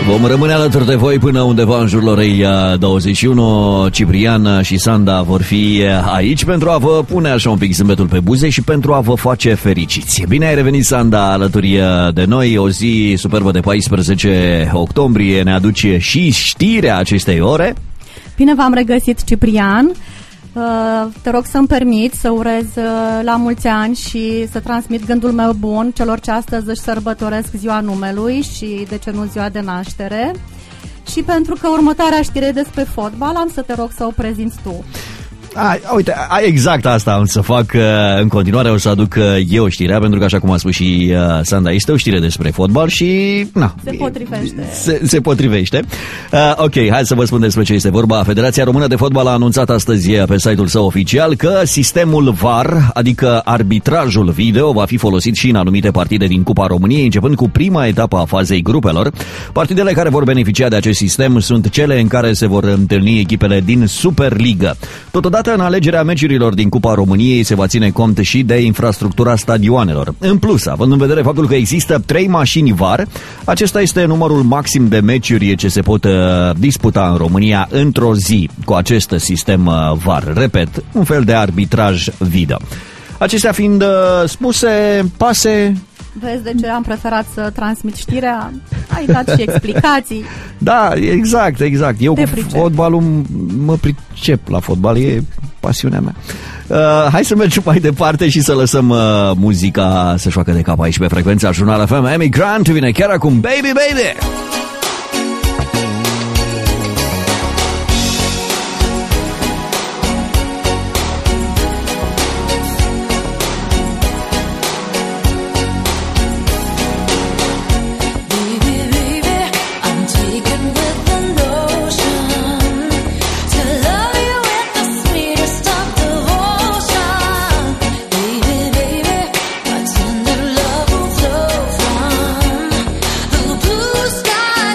Vom rămâne alături de voi până undeva în jurul orei douăzeci și unu. Ciprian și Sanda vor fi aici pentru a vă pune așa un pic zâmbetul pe buze și pentru a vă face fericiți. Bine ai revenit, Sanda, alături de noi. O zi superbă de paisprezece octombrie ne aduce și știrea acestei ore. Bine v-am regăsit, Ciprian. Te rog să-mi permit să urez la mulți ani și să transmit gândul meu bun celor ce astăzi își sărbătoresc ziua numelui și, de ce nu, ziua de naștere. Și pentru că următoarea știre despre fotbal, am să te rog să o prezinți tu. A, uite, a, exact asta am să fac în continuare, o să aduc eu știrea, pentru că, așa cum a spus și uh, Sanda, este o știre despre fotbal și na, se potrivește. Se, se potrivește. Uh, ok, hai să vă spun despre ce este vorba. Federația Română de Fotbal a anunțat astăzi pe site-ul său oficial că sistemul V A R, adică arbitrajul video, va fi folosit și în anumite partide din Cupa României, începând cu prima etapă a fazei grupelor. Partidele care vor beneficia de acest sistem sunt cele în care se vor întâlni echipele din Superliga. Totodată, în alegerea meciurilor din Cupa României se va ține cont și de infrastructura stadioanelor. În plus, având în vedere faptul că există trei mașini V A R, acesta este numărul maxim de meciuri ce se pot uh, disputa în România într-o zi cu acest sistem uh, V A R. Repet, un fel de arbitraj video. Acestea fiind uh, spuse, pase... Vezi de ce am preferat să transmit știrea? Ai dat și explicații. Da, exact, exact. Eu Te cu pricep. fotbalul mă pricep la fotbal, e pasiunea mea. Uh, hai să mergem mai departe și să lăsăm uh, muzica să-și facă de cap aici pe frecvența Jurnal F M. Amy Grant vine chiar acum, Baby Baby! Tender love will flow from the blue sky.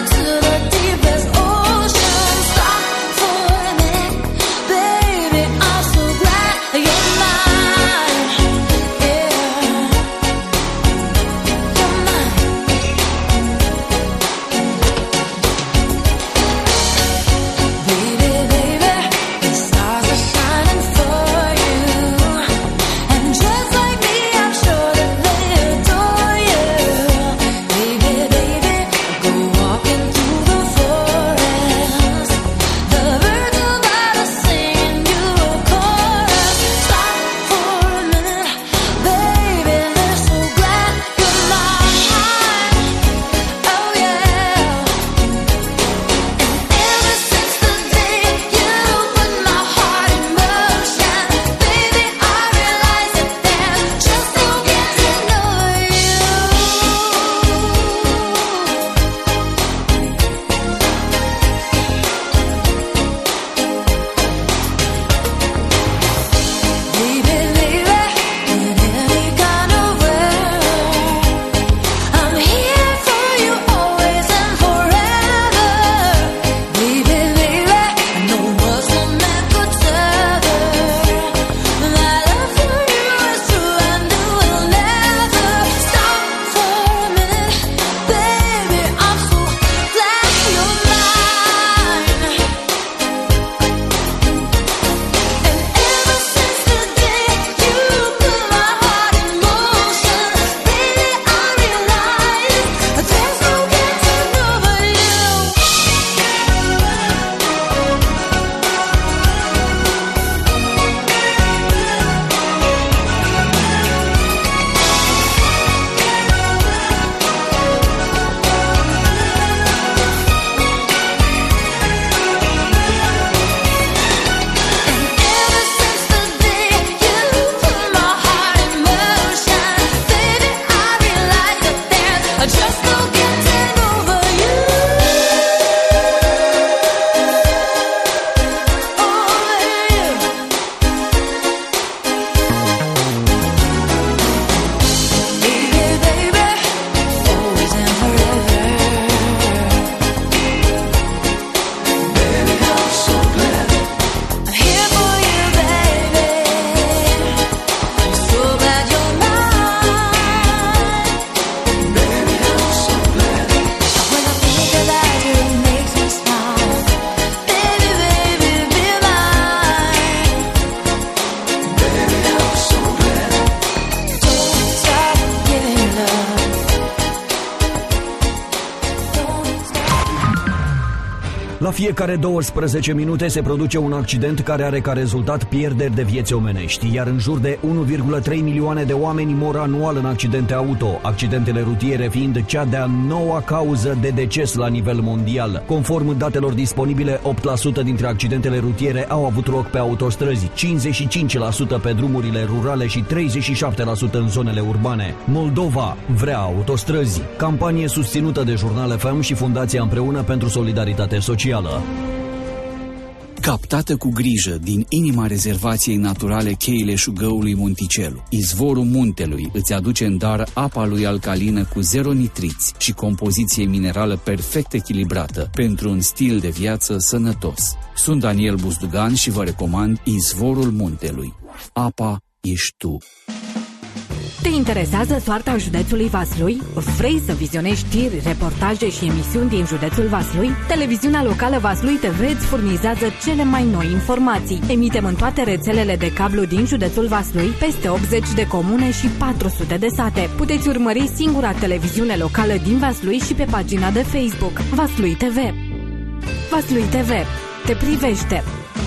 La fiecare douăsprezece minute se produce un accident care are ca rezultat pierderi de vieți omenești, iar în jur de unu virgulă trei milioane de oameni mor anual în accidente auto, accidentele rutiere fiind cea de-a noua cauză de deces la nivel mondial. Conform datelor disponibile, opt la sută dintre accidentele rutiere au avut loc pe autostrăzi, cincizeci și cinci la sută pe drumurile rurale și treizeci și șapte la sută în zonele urbane. Moldova vrea autostrăzi. Campanie susținută de Jurnal F M și Fundația Împreună pentru Solidaritate Socială. Captată cu grijă din inima rezervației naturale Cheile Șugăului Monticelu, izvorul muntelui îți aduce în dar apa lui alcalină cu zero nitriți și compoziție minerală perfect echilibrată pentru un stil de viață sănătos. Sunt Daniel Buzdugan și vă recomand izvorul muntelui. Apa ești tu. Te interesează soarta județului Vaslui? Vrei să vizionezi știri, reportaje și emisiuni din județul Vaslui? Televiziunea locală Vaslui T V îți furnizează cele mai noi informații. Emitem în toate rețelele de cablu din județul Vaslui, peste optzeci de comune și patru sute de sate. Puteți urmări singura televiziune locală din Vaslui și pe pagina de Facebook Vaslui T V. Vaslui T V te privește.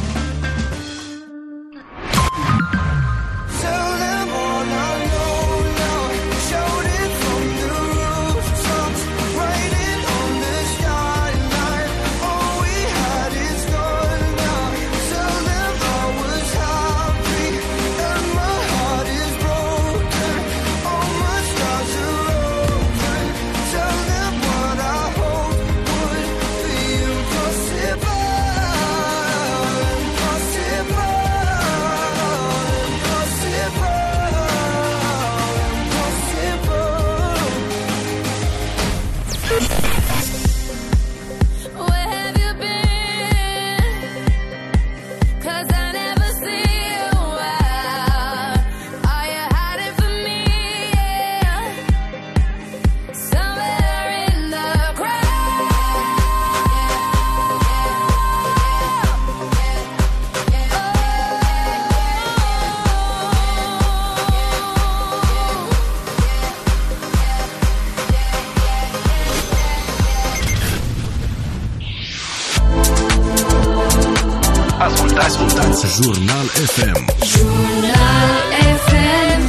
Ascultați Jurnal F M. Jurnal F M.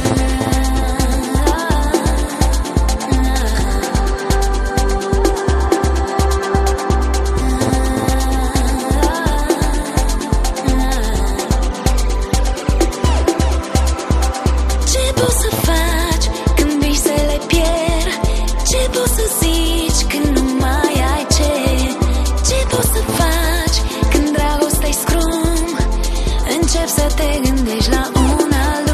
Ce poți să faci când visele pierd? Ce poți să zici când nu mai ai ce? Ce poți să faci când dragostea-i scrum? Încep să te gândești la un alt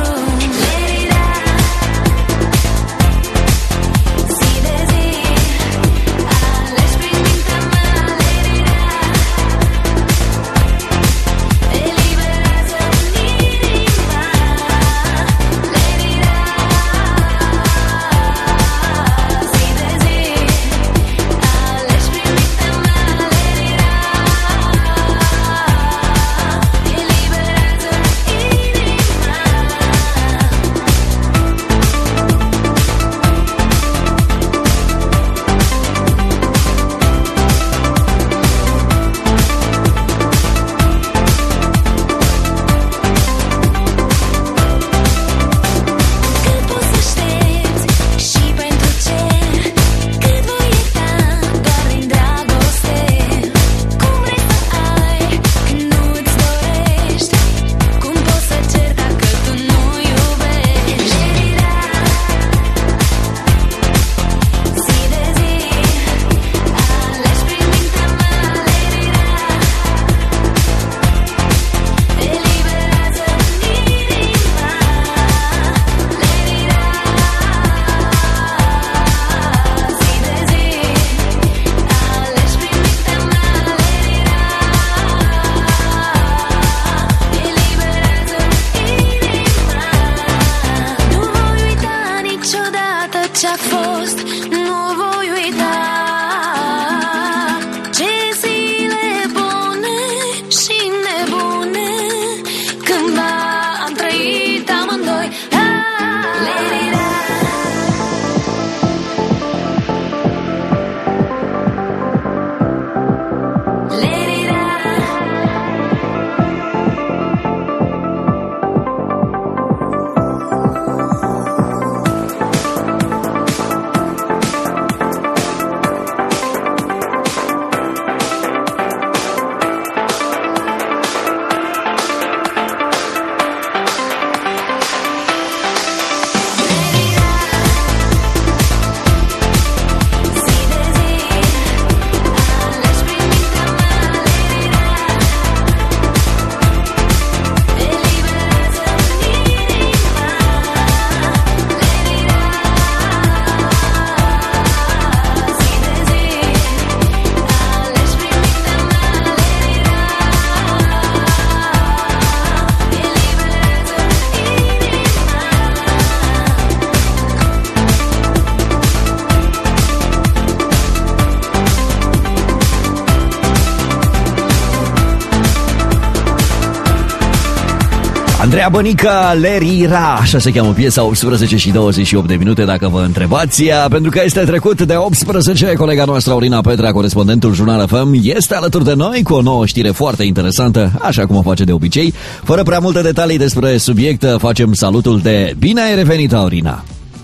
Andreea Bănica, Lerira, așa se cheamă piesa, optsprezece și douăzeci și opt de minute, dacă vă întrebați. Pentru că este trecut de optsprezece, colega noastră Aurina Petra, corespondentul Jurnal F M, este alături de noi cu o nouă știre foarte interesantă, așa cum o face de obicei. Fără prea multe detalii despre subiect, facem salutul de bine ai revenit, Aurina!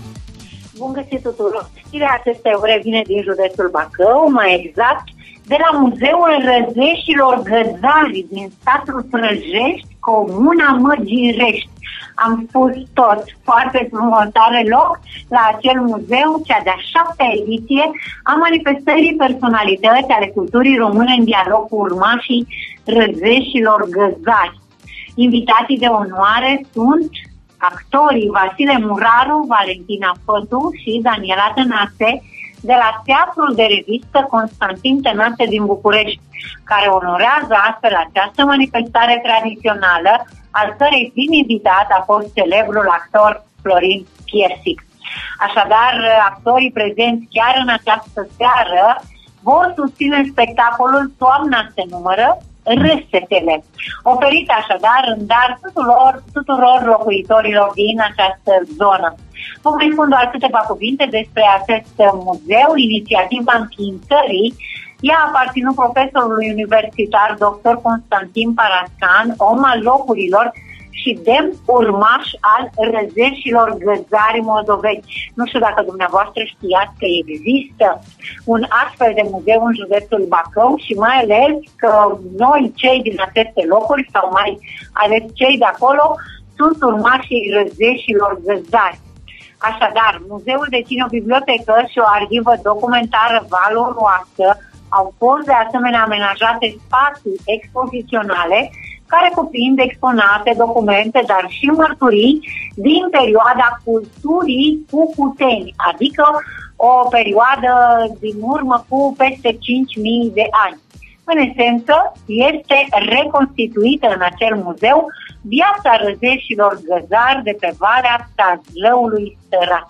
Bun găsit tuturor! Știrea acestei ore vine din județul Bacău, mai exact de la Muzeul Răzeșilor Găzari din satul Frăjești, comuna Măgirești. Am spus tot, foarte frumos, are loc la acel muzeu cea de-a șaptea ediție a manifestării personalități ale culturii române în dialog cu urmașii Răzeșilor Găzari. Invitații de onoare sunt actorii Vasile Muraru, Valentina Fătu și Daniela Tănase, de la Teatrul de Revistă Constantin Tănase din București, care onorează astfel această manifestare tradițională, al cărei prim invitat a fost celebrul actor Florin Piersic. Așadar, actorii prezenți chiar în această seară vor susține spectacolul Toamna se numără, Râsetele, oferit așadar în dar tuturor, tuturor locuitorilor din această zonă. Vă mai spun doar câteva cuvinte despre acest muzeu, inițiativa înființării. Ea a aparținut profesorului universitar doctor Constantin Parascan, om al locurilor și demn urmaș al Răzeșilor Găzari moldoveni. Nu știu dacă dumneavoastră știați că există un astfel de muzeu în județul Bacău și mai ales că noi, cei din aceste locuri, sau mai ales cei de acolo, sunt urmașii Răzeșilor Găzari. Așadar, muzeul deține o bibliotecă și o arhivă documentară valoroasă. Au fost de asemenea amenajate spații expoziționale care cuprind exponate, documente, dar și mărturii din perioada culturii Cucuteni, adică o perioadă din urmă cu peste cinci mii de ani. În esență, este reconstituită în acel muzeu viața răzeșilor găzari de pe Valea Tazlăului Sărac.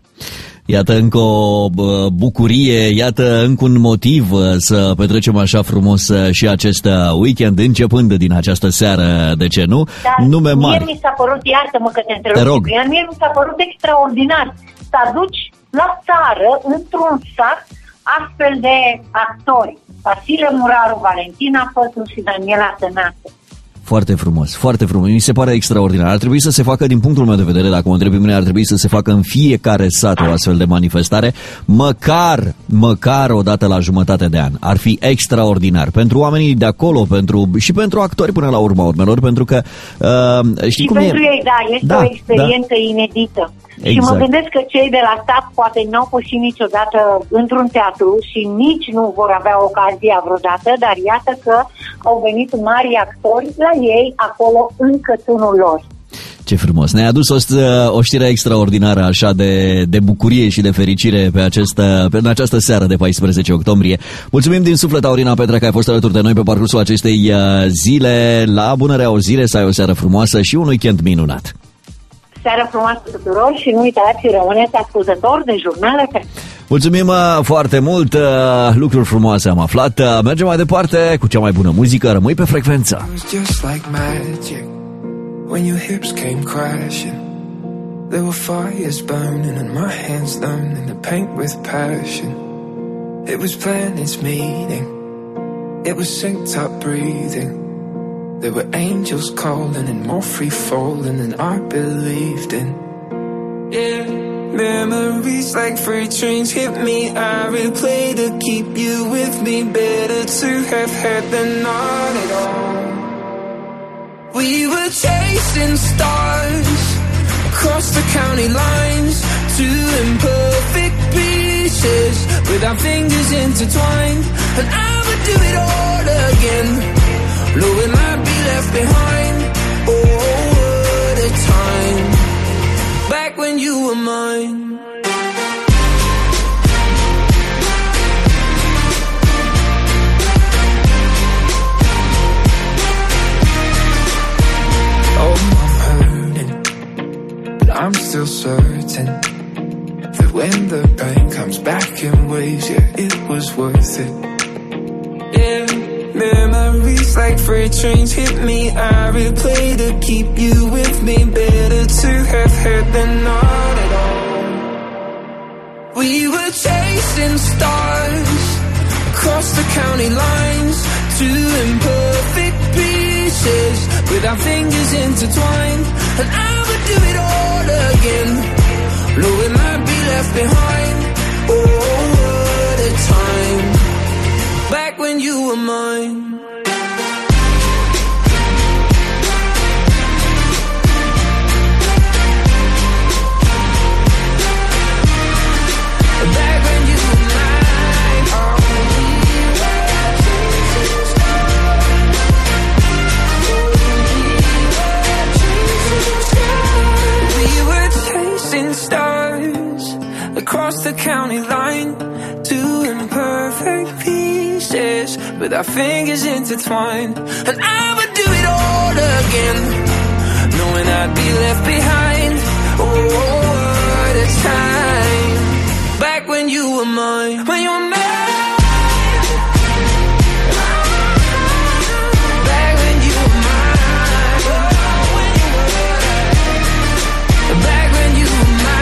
Iată încă o bucurie, iată încă un motiv să petrecem așa frumos și acest weekend, începând din această seară, de ce nu? Dar nume mari. Mie mi s-a părut, iartă-mă că te întrerup, te rog. Mie mi s-a părut extraordinar să aduci la țară, într-un sat, astfel de actori. Vasile Muraru, Valentina Fătu și Daniela Tănase. Foarte frumos, foarte frumos. Mi se pare extraordinar. Ar trebui să se facă, din punctul meu de vedere, dacă mă întrebi mine, ar trebui să se facă în fiecare sat o astfel de manifestare, măcar, măcar o dată la jumătate de an. Ar fi extraordinar. Pentru oamenii de acolo, pentru, și pentru actori până la urma urmelor, pentru că uh, știi și cum pentru e? ei, da, este da, o experiență da. inedită. Exact. Și mă gândesc că cei de la stat poate n-au pășit niciodată într-un teatru și nici nu vor avea ocazia vreodată, dar iată că au venit mari actori la ei acolo în cătunul lor. Ce frumos! Ne-ai adus o, o știre extraordinară așa de, de bucurie și de fericire pe, această, pe în această seară de paisprezece octombrie. Mulțumim din suflet, Aurina Petra, că ai fost alături de noi pe parcursul acestei zile. La bună reauzire, să ai o seară frumoasă și un weekend minunat! Seară frumoasă tuturor și nu uitați, rămâneți ascultători de Jurnal F M. Mulțumim foarte mult, lucruri frumoase am aflat. Mergem mai departe cu cea mai bună muzică, rămâi pe frecvență. When your hips came crashing, there were fires burning and my hands learning to paint with passion. It was planets meeting, it was synced up breathing. There were angels calling and more free falling than I believed in. Yeah, memories like freight trains hit me. I replay to keep you with me. Better to have had than not at all. We were chasing stars across the county lines, two imperfect pieces with our fingers intertwined. And I would do it all again, knowing I'd be left behind. Oh, what a time, back when you were mine. Oh, I'm hurting, but I'm still certain that when the pain comes back in waves, yeah, it was worth it. Yeah, memories It's like freight trains hit me. I replay to keep you with me. Better to have heard than not at all. We were chasing stars across the county lines, two imperfect pieces with our fingers intertwined. And I would do it all again, knowing I'd be left behind. Oh, what a time, back when you were mine. Across the county line, two imperfect pieces with our fingers intertwined. And I would do it all again, knowing I'd be left behind. Oh, what a time, back when you were mine, when you were mine. Back when you were mine. Back when you were mine.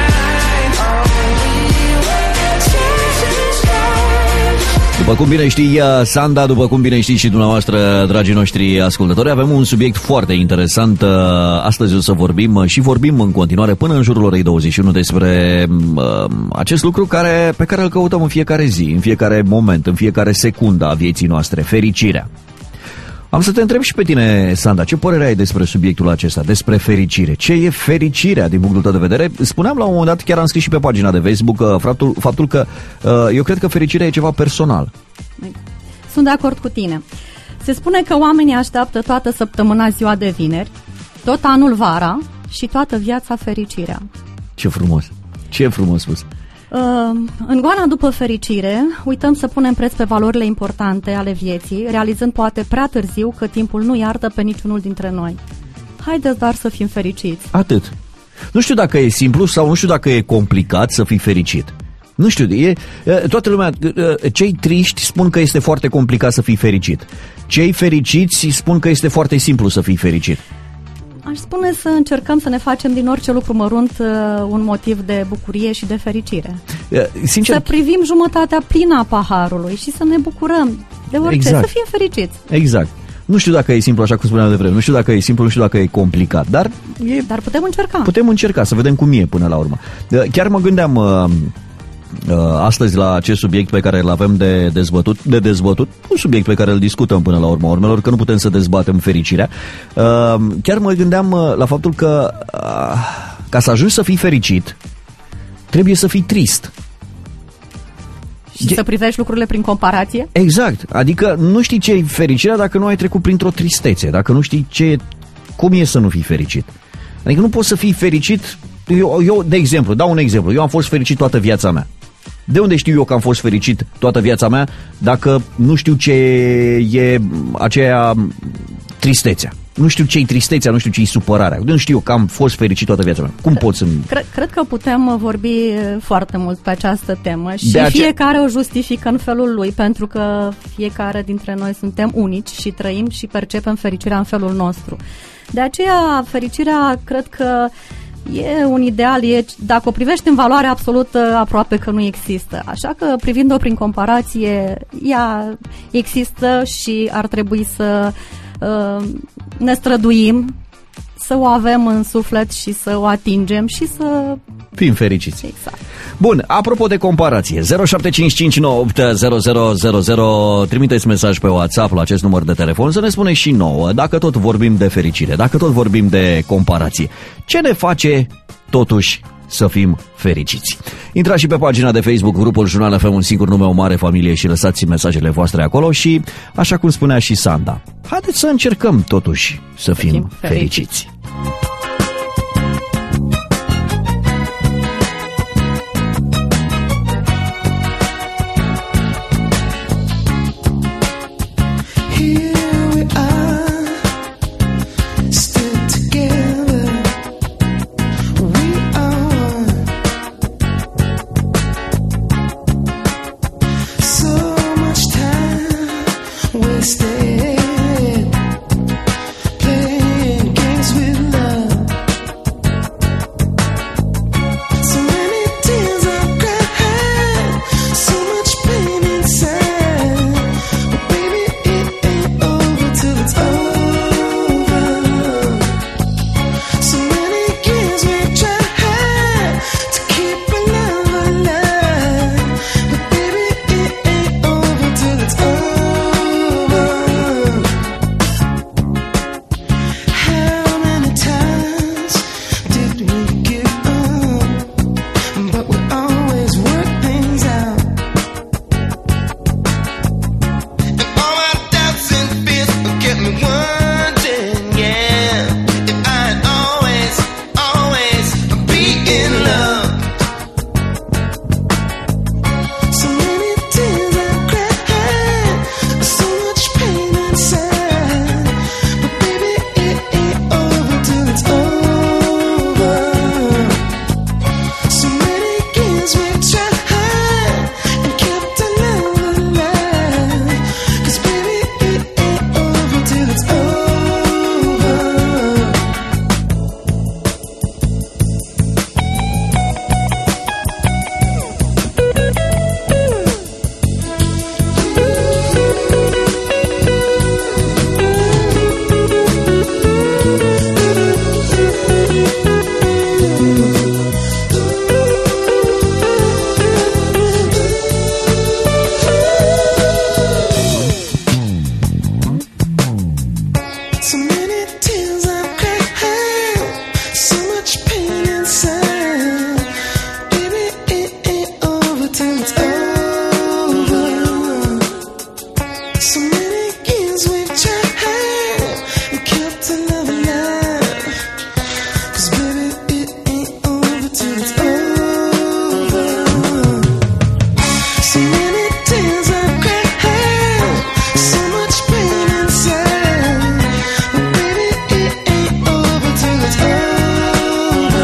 După cum bine știi, Sanda, după cum bine știți și dumneavoastră, dragii noștri ascultători, avem un subiect foarte interesant. Astăzi o să vorbim și vorbim în continuare până în jurul orei douăzeci și unu despre uh, acest lucru care, pe care îl căutăm în fiecare zi, în fiecare moment, în fiecare secundă a vieții noastre, fericirea. Am să te întreb și pe tine, Sanda, ce părere ai despre subiectul acesta, despre fericire? Ce e fericirea din punctul tău de vedere? Spuneam la un moment dat, chiar am scris și pe pagina de Facebook, faptul, faptul că eu cred că fericirea e ceva personal. Sunt de acord cu tine. Se spune că oamenii așteaptă toată săptămâna ziua de vineri, tot anul vara și toată viața fericirea. Ce frumos, ce frumos spus. Uh, în goana după fericire, uităm să punem preț pe valorile importante ale vieții, realizând poate prea târziu că timpul nu iartă pe niciunul dintre noi. Haideți doar să fim fericiți. Atât. Nu știu dacă e simplu sau nu știu dacă e complicat să fii fericit. Nu știu, e, toată lumea, cei triști spun că este foarte complicat să fii fericit. Cei fericiți spun că este foarte simplu să fii fericit. Aș spune să încercăm să ne facem din orice lucru mărunt uh, un motiv de bucurie și de fericire. Sincer... Să privim jumătatea plină a paharului și să ne bucurăm de orice, exact. Să fim fericiți. Exact. Nu știu dacă e simplu, așa cum spuneam de vreme, nu știu dacă e simplu, nu știu dacă e complicat, dar... E... Dar putem încerca. Putem încerca, să vedem cum e până la urmă. Chiar mă gândeam... Uh... astăzi la acest subiect pe care îl avem de dezbătut, de dezbătut, un subiect pe care îl discutăm până la urmă urmelor, că nu putem să dezbatem fericirea. Chiar mă gândeam la faptul că ca să ajungi să fii fericit, trebuie să fii trist. Și e... să privești lucrurile prin comparație? Exact, adică nu știi ce e fericirea dacă nu ai trecut printr-o tristețe, dacă nu știi ce, cum e să nu fii fericit. Adică nu poți să fii fericit. Eu, eu, de exemplu, dau un exemplu, eu am fost fericit toată viața mea. De unde știu eu că am fost fericit toată viața mea dacă nu știu ce e aceea tristețea? Nu știu ce-i tristețea, nu știu ce-i supărarea. Nu știu eu că am fost fericit toată viața mea. Cum pot să-mi... Cred, cred că putem vorbi foarte mult pe această temă și de fiecare ace... o justifică în felul lui, pentru că fiecare dintre noi suntem unici și trăim și percepem fericirea în felul nostru. De aceea, fericirea, cred că e un ideal, e, dacă o privești în valoare absolută, aproape că nu există. Așa că, privind-o prin comparație, ea există și ar trebui să uh, ne străduim, să o avem în suflet și să o atingem și să... fim fericiți. Exact. Bun, apropo de comparație, zero șapte cinci cinci nouă opt zero zero zero zero, trimiteți mesaj pe WhatsApp la acest număr de telefon să ne spuneți și nouă, dacă tot vorbim de fericire, dacă tot vorbim de comparație, ce ne face totuși să fim fericiți. Intrați și pe pagina de Facebook, grupul Jurnal F M, un singur nume, o mare familie, și lăsați mesajele voastre acolo și, așa cum spunea și Sanda, haideți să încercăm totuși să fim, fim fericiți. fericiți. Wasted So many years we've tried and kept our love alive. 'Cause baby, it ain't over till it's over. So many tears I've cried, so much pain inside. But baby, it ain't over till it's over.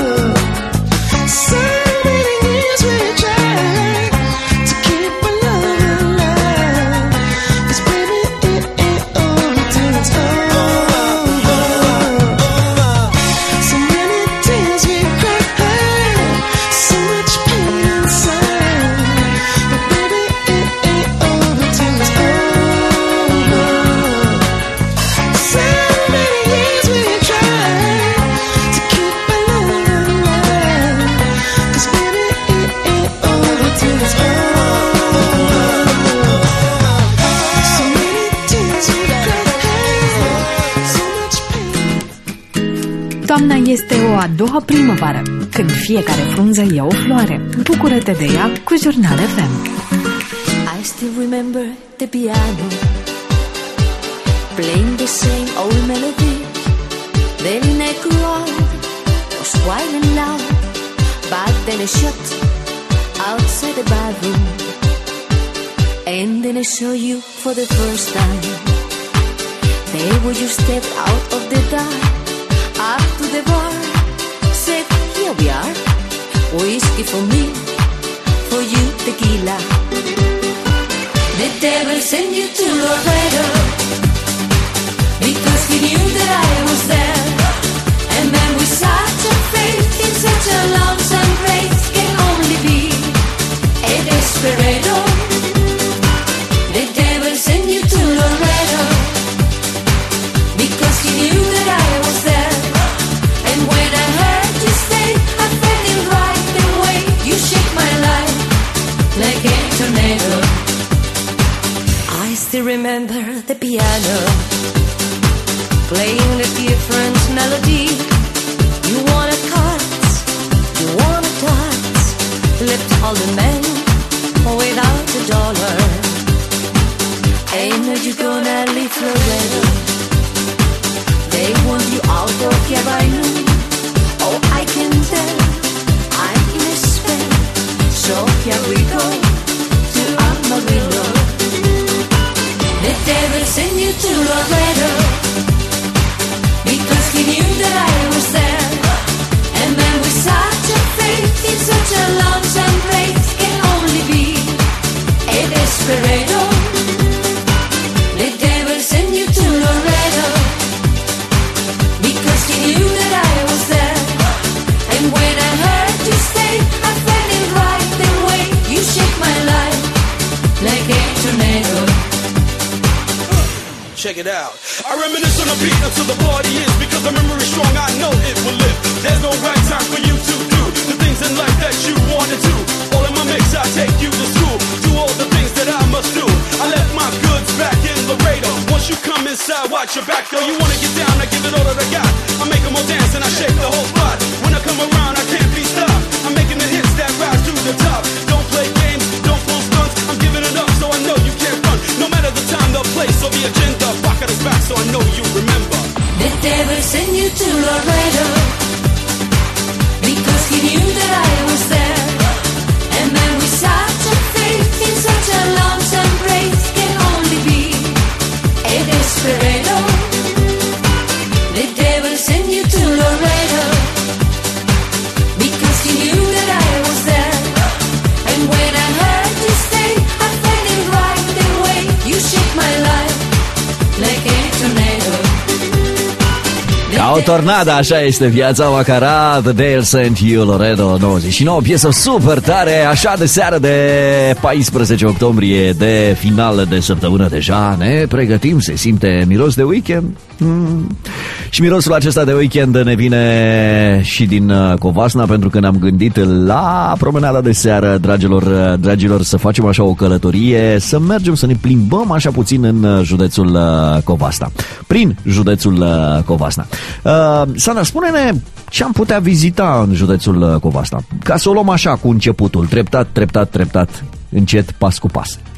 So many years we tried to keep our love alive. 'Cause baby, it ain't over till it's over. So many tears we cried, so much pain inside. But baby, it ain't over till it's over. So many years we tried to keep our love alive. 'Cause baby, it ain't over till it's over. So many tears we cried, so much pain. Toamna este o a doua primăvară, când fiecare frunză e o floare. Bucură-te de ea cu Jurnal F M. I still remember the piano playing the same old melody. Then in a crowd was wild and loud, but then I shut outside the bathroom, and then I saw you for the first time. There where you stepped out of the dark, up to the bar, said, "Here we are, whiskey for me, for you tequila." The devil sent you to Laredo because he knew that I was there. And man with such a faith in such a lonesome place can only be a desperado. The devil sent you to Laredo because he knew that I was there. And when I heard you say, I felt it right the way you shake my life like a tornado. I still remember the piano playing a different melody. You wanted cards, you wanted tarts, left all the men without a dollar. Ain't know you gonna leave Laredo. They want you out of here by noon. Oh, I can tell, I'm in a spell. So here we go to Amarillo. The devil sent you to Laredo because he knew that I was there. And man with such a faith in such a lonesome place can only be a desperado. The devil sent you to Laredo because he knew that I was there. And when I heard you say, I felt it right the way you shake my life like a tornado. Check it out. I reminisce on the beat until the party is, because the memory strong, I know it will live. There's no right time for you to do the things in life that you want to do. All in my mix, I take you to school, do all the things that I must do. I left my goods back in Laredo. Once you come inside, watch your back though. You wanna get down, I give it all that I got. I make them all dance and I shake the whole spot. When I come around, I can't be stopped. I'm making the hits that rise to the top. Don't play games, don't pull stunts. I'm giving it up so I know you can't run. No matter the time, the place, or the agenda. Rock at his back so I know you remember. The devil sent you to Laredo because he knew that I was there. And man with such a faith in such a lonesome place can only be a desperado. The devil sent you to Laredo because he knew that I was there. And when I heard you say, I felt it right the way you shake my life like a tornado. Ca o tornadă, așa este viața, Macara, The Dale Sent You, Laredo nouăzeci și nouă, piesă super tare, așa de seară de paisprezece octombrie, de final de săptămână deja, ne pregătim, se simte miros de weekend. Hmm. Și mirosul acesta de weekend ne vine și din Covasna, pentru că ne-am gândit la promenada de seară, dragilor, dragilor, să facem așa o călătorie, să mergem, să ne plimbăm așa puțin în județul Covasna, prin județul Covasna. Uh, Sandra, spune-ne ce am putea vizita în județul Covasna, ca să o luăm așa cu începutul, treptat, treptat, treptat, încet, pas cu pas.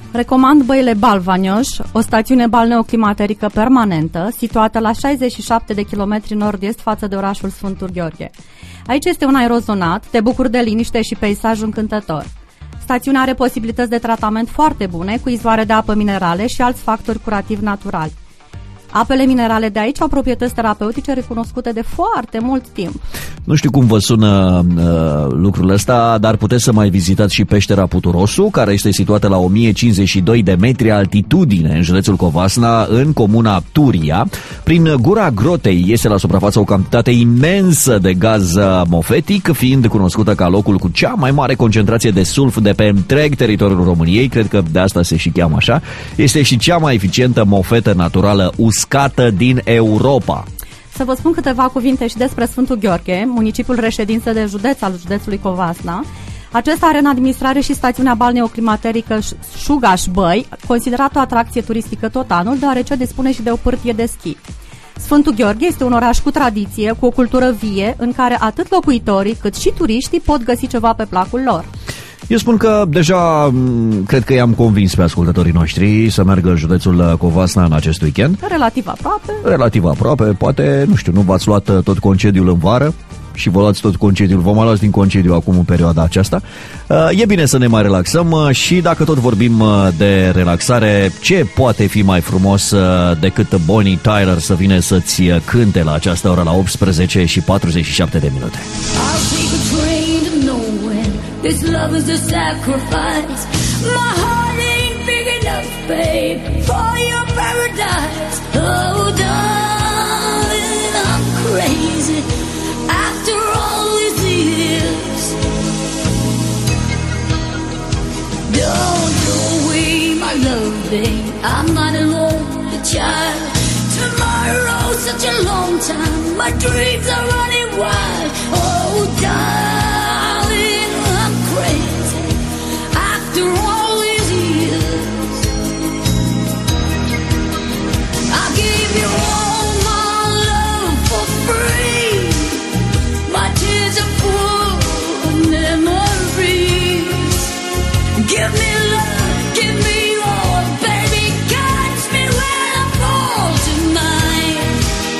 Recomand băile Balvanioș, o stațiune balneoclimaterică permanentă, situată la șaizeci și șapte de kilometri nord-est față de orașul Sfântul Gheorghe. Aici este un aerozonat, te bucuri de liniște și peisaj încântător. Stațiunea are posibilități de tratament foarte bune, cu izvoare de apă minerale și alți factori curativi naturali. Apele minerale de aici au proprietăți terapeutice recunoscute de foarte mult timp. Nu știu cum vă sună uh, lucrul ăsta, dar puteți să mai vizitați și peștera Puturosu, care este situată la o mie cincizeci și doi de metri altitudine în județul Covasna, în comuna Turia. Prin gura grotei iese la suprafață o cantitate imensă de gaz mofetic, fiind cunoscută ca locul cu cea mai mare concentrație de sulf de pe întreg teritoriul României. Cred că de asta se și cheamă așa. Este și cea mai eficientă mofetă naturală uscată din Europa. Să vă spun câteva cuvinte și despre Sfântul Gheorghe, municipiul reședință de județ al județului Covasna. Acesta are în administrare și stațiunea balneoclimaterică Șugaș-Băi, considerată o atracție turistică tot anul, deoarece dispune și de o pârtie de schi. Sfântul Gheorghe este un oraș cu tradiție, cu o cultură vie, în care atât locuitorii cât și turiștii pot găsi ceva pe placul lor. Eu spun că deja cred că i-am convins pe ascultătorii noștri să meargă în județul Covasna în acest weekend. Relativ aproape. Relativ aproape, poate, nu știu, nu v-ați luat tot concediul în vară și vă luați tot concediul, vă mai luați din concediu acum în perioada aceasta. E bine să ne mai relaxăm și dacă tot vorbim de relaxare, ce poate fi mai frumos decât Bonnie Tyler să vină să-ți cânte la această oră la optsprezece și patruzeci și șapte de minute. This love is a sacrifice. My heart ain't big enough, babe, for your paradise. Oh, darling, I'm crazy after all these years. Don't throw away my love, babe. I'm not alone, the child. Tomorrow's such a long time. My dreams are running wild. Oh, darling, I'm crazy after all these years. I gave you all my love for free. My tears are full of memories. Give me love, give me all, baby, catch me when I fall tonight.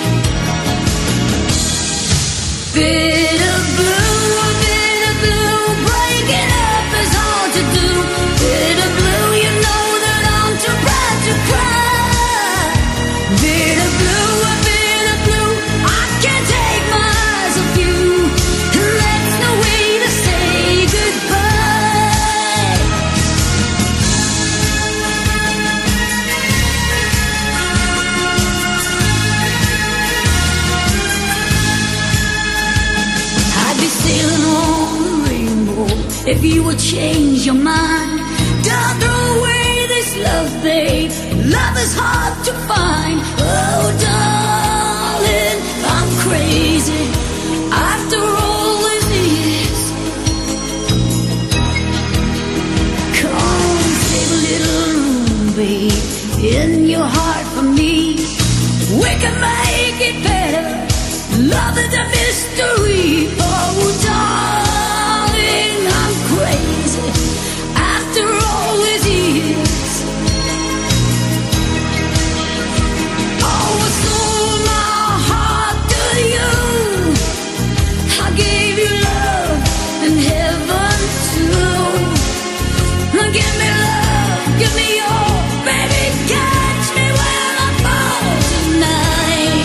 Bitter blue, bitter blue, breaking up is hard to do. Bitter blue, you know that I'm too proud to cry. Bitter blue, bitter blue, I can't take my eyes off you. There's no way to say goodbye. I'd be sailing on the rainbow if you would change your mind. Don't throw away this love, babe. Love is hard to find. Oh, darling, I'm crazy after all these years. Come save a little room, babe, in your heart for me. We can make it better. Love is a mystery. Oh, darling, I'm crazy after all these years. Oh, I sold my heart to you. I gave you love and heaven too. Give me love, give me your, baby, catch me when I fall tonight.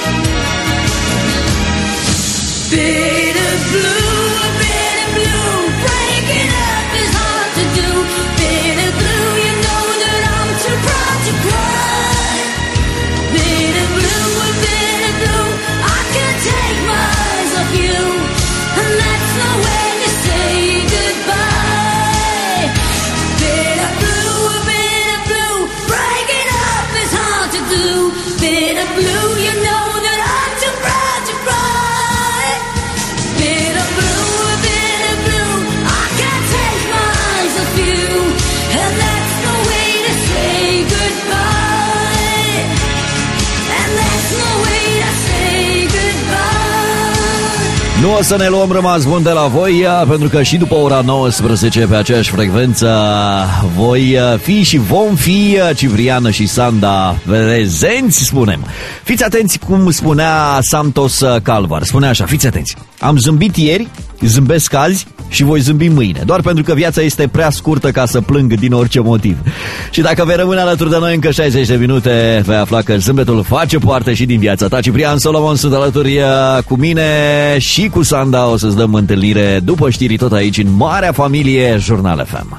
Bitter blue, bitter blue, breaking up is hard to do. Bitter blue, you know that I'm too proud to cry. Bitter blue, bitter blue, I can't take my eyes off you, and that's no way to say goodbye. Bitter blue, bitter blue, breaking up is hard to do. Bitter blue, you know that I'm too proud to cry. Bitter blue, bitter blue, I can't take my eyes off you, and that's no way to say goodbye. And that's no way to say goodbye. Nu o să ne luăm rămas bun de la voi, pentru că și după ora nouăsprezece pe aceeași frecvență voi fi și vom fi Ciprian și Sanda prezenți, spunem. Fiți atenți cum spunea Santos Calvar. Spunea așa, fiți atenți. Am zâmbit ieri, zâmbesc azi și voi zâmbi mâine, doar pentru că viața este prea scurtă ca să plâng din orice motiv. Și dacă vei rămâne alături de noi încă șaizeci de minute, vei afla că zâmbetul face parte și din viața ta. Ciprian Solomon sunt alături cu mine și cu Sanda. O să-ți dăm întâlnire după știri tot aici în marea familie Jurnal F M.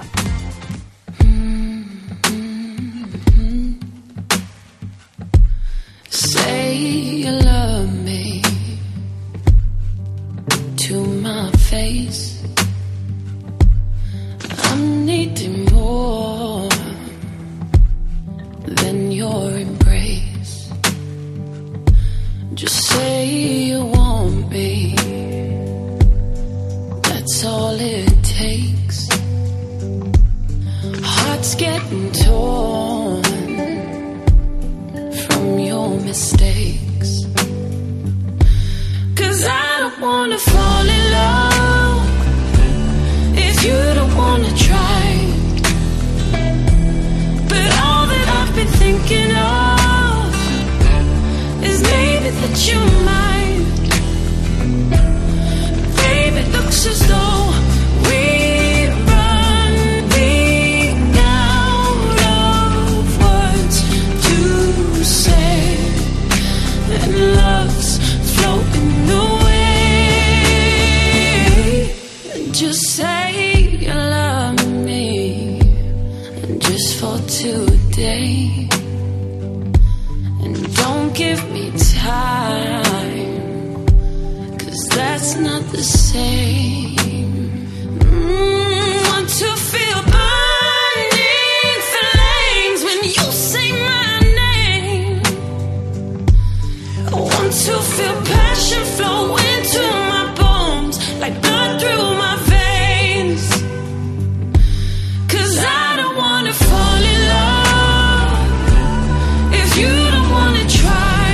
Say you love me to my face. I'm needing more than your embrace. Just say you want me. That's all it takes. Heart's getting torn from your mistakes. 'Cause I don't wanna fall in love if you don't wanna try. But all that I've been thinking of is maybe that you might. Baby, it looks as though we're running out of words to say, and love's floating away. Just say you love me, just for today, and don't give me time, 'cause that's not the same. Mm, want to feel burning flames when you say my name. I want to feel passion flow into my bones like blood through my veins. 'Cause I don't wanna fall in love if you don't wanna try.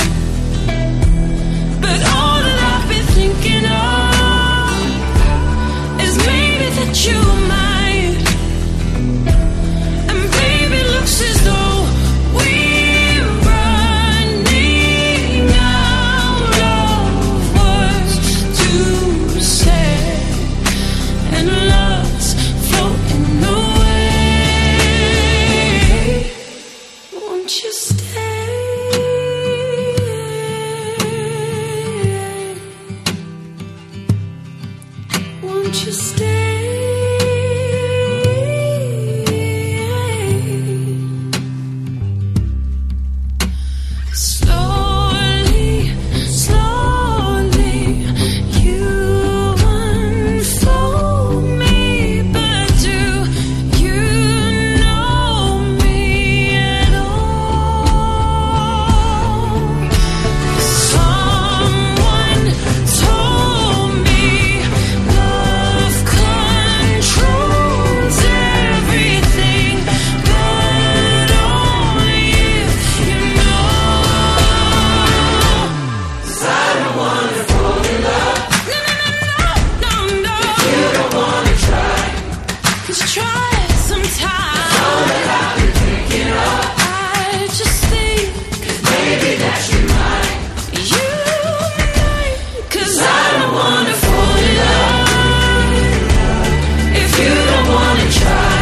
But all that I've been thinking of is maybe that you might. And baby, looks as though we're running out of words to say, and love's floating away. Won't you stay? Won't you stay? Slowly, slowly, you unfold me, but do you know me at all? Someone told me love controls everything, but only if you know. 'Cause I don't wanna fall in love. No, no, no, no. If you don't wanna try, 'cause try sometime. All that I've been thinking of, I just think maybe that you might. You might. 'Cause I don't wanna fall in love if you don't wanna try.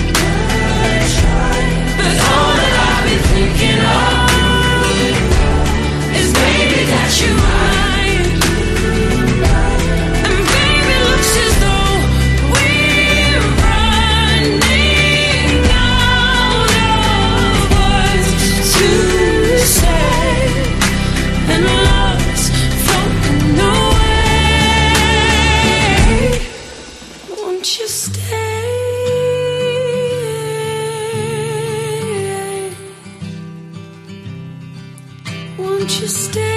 But all that I've been thinking of is maybe that you might. And baby, looks as though we're running out of words to say, and love's floating away. Won't you stay? Won't you stay?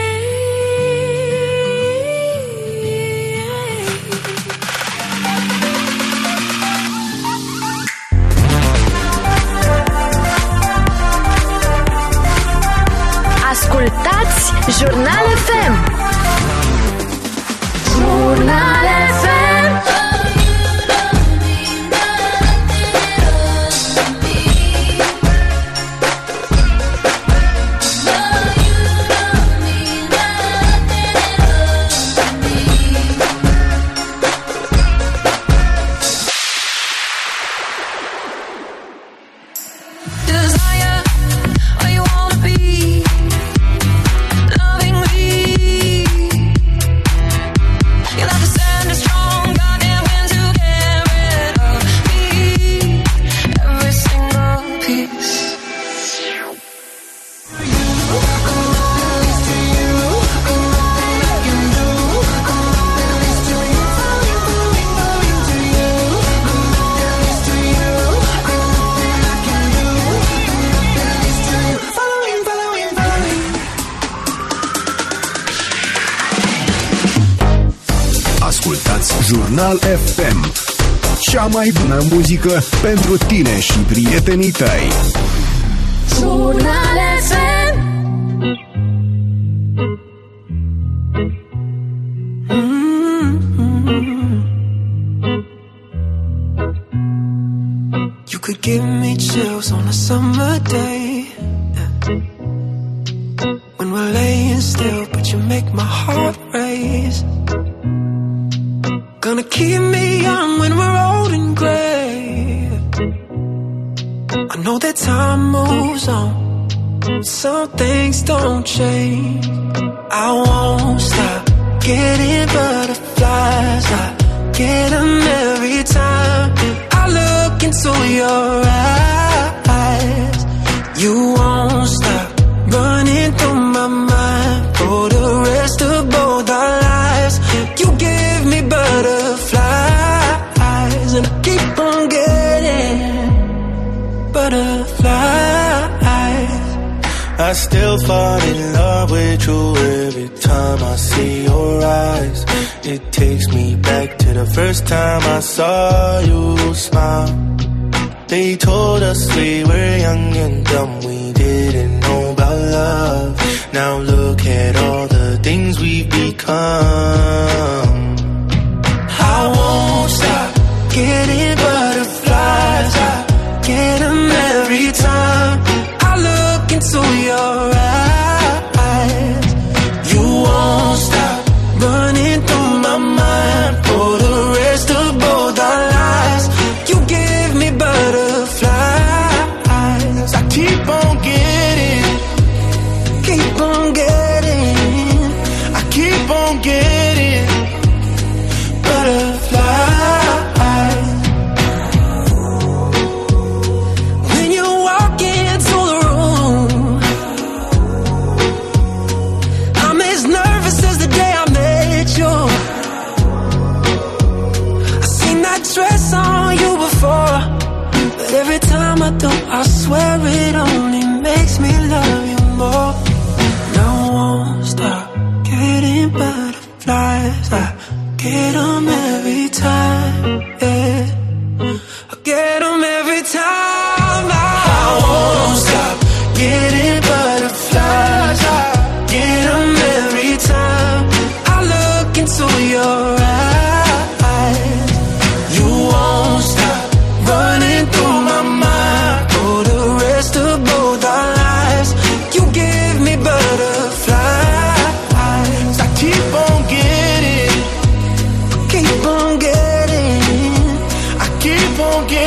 Ascultați Jurnal F M. Jurnal F M. Desire, where you wanna be, loving me. You love to stand as strong, goddamn when to get rid of me. Every single piece. Ascultați Jurnal F M, cea mai bună muzică pentru tine și prietenii tăi. Jurnal F M. You could give me chills on a summer day, yeah. When we're laying still, but you make my heart race. Gonna keep me young when we're old and gray. I know that time moves on, some things don't change. I won't stop getting butterflies. I get them every time I look into your eyes. You won't stop running through my mind for the rest of both our lives. You give me butterflies, and I keep on getting butterflies. I still fall in love with you every time I see your eyes. It takes me back to the first time I saw you smile. They told us we were young and dumb, we didn't know about love. Now look at all the things we've become. I won't stop getting butterflies. I get them every time I look into your eyes. You won't stop running through my mind for the rest of both our lives. You give me butterflies. I keep on getting, keep on getting, I keep on getting butterflies. When you walk into the room, I'm as nervous as the day I met you. I seen that dress on you before, but every time I do, I swear it only makes me love you more. No, I won't stop getting butterflies. I get them every time, yeah. I get them every time. I, I won't stop getting butterflies. I get them every time I look into your eyes. You won't stop running through my mind for the rest of both our lives. You give me butterflies. I keep on getting, keep on getting, I keep on getting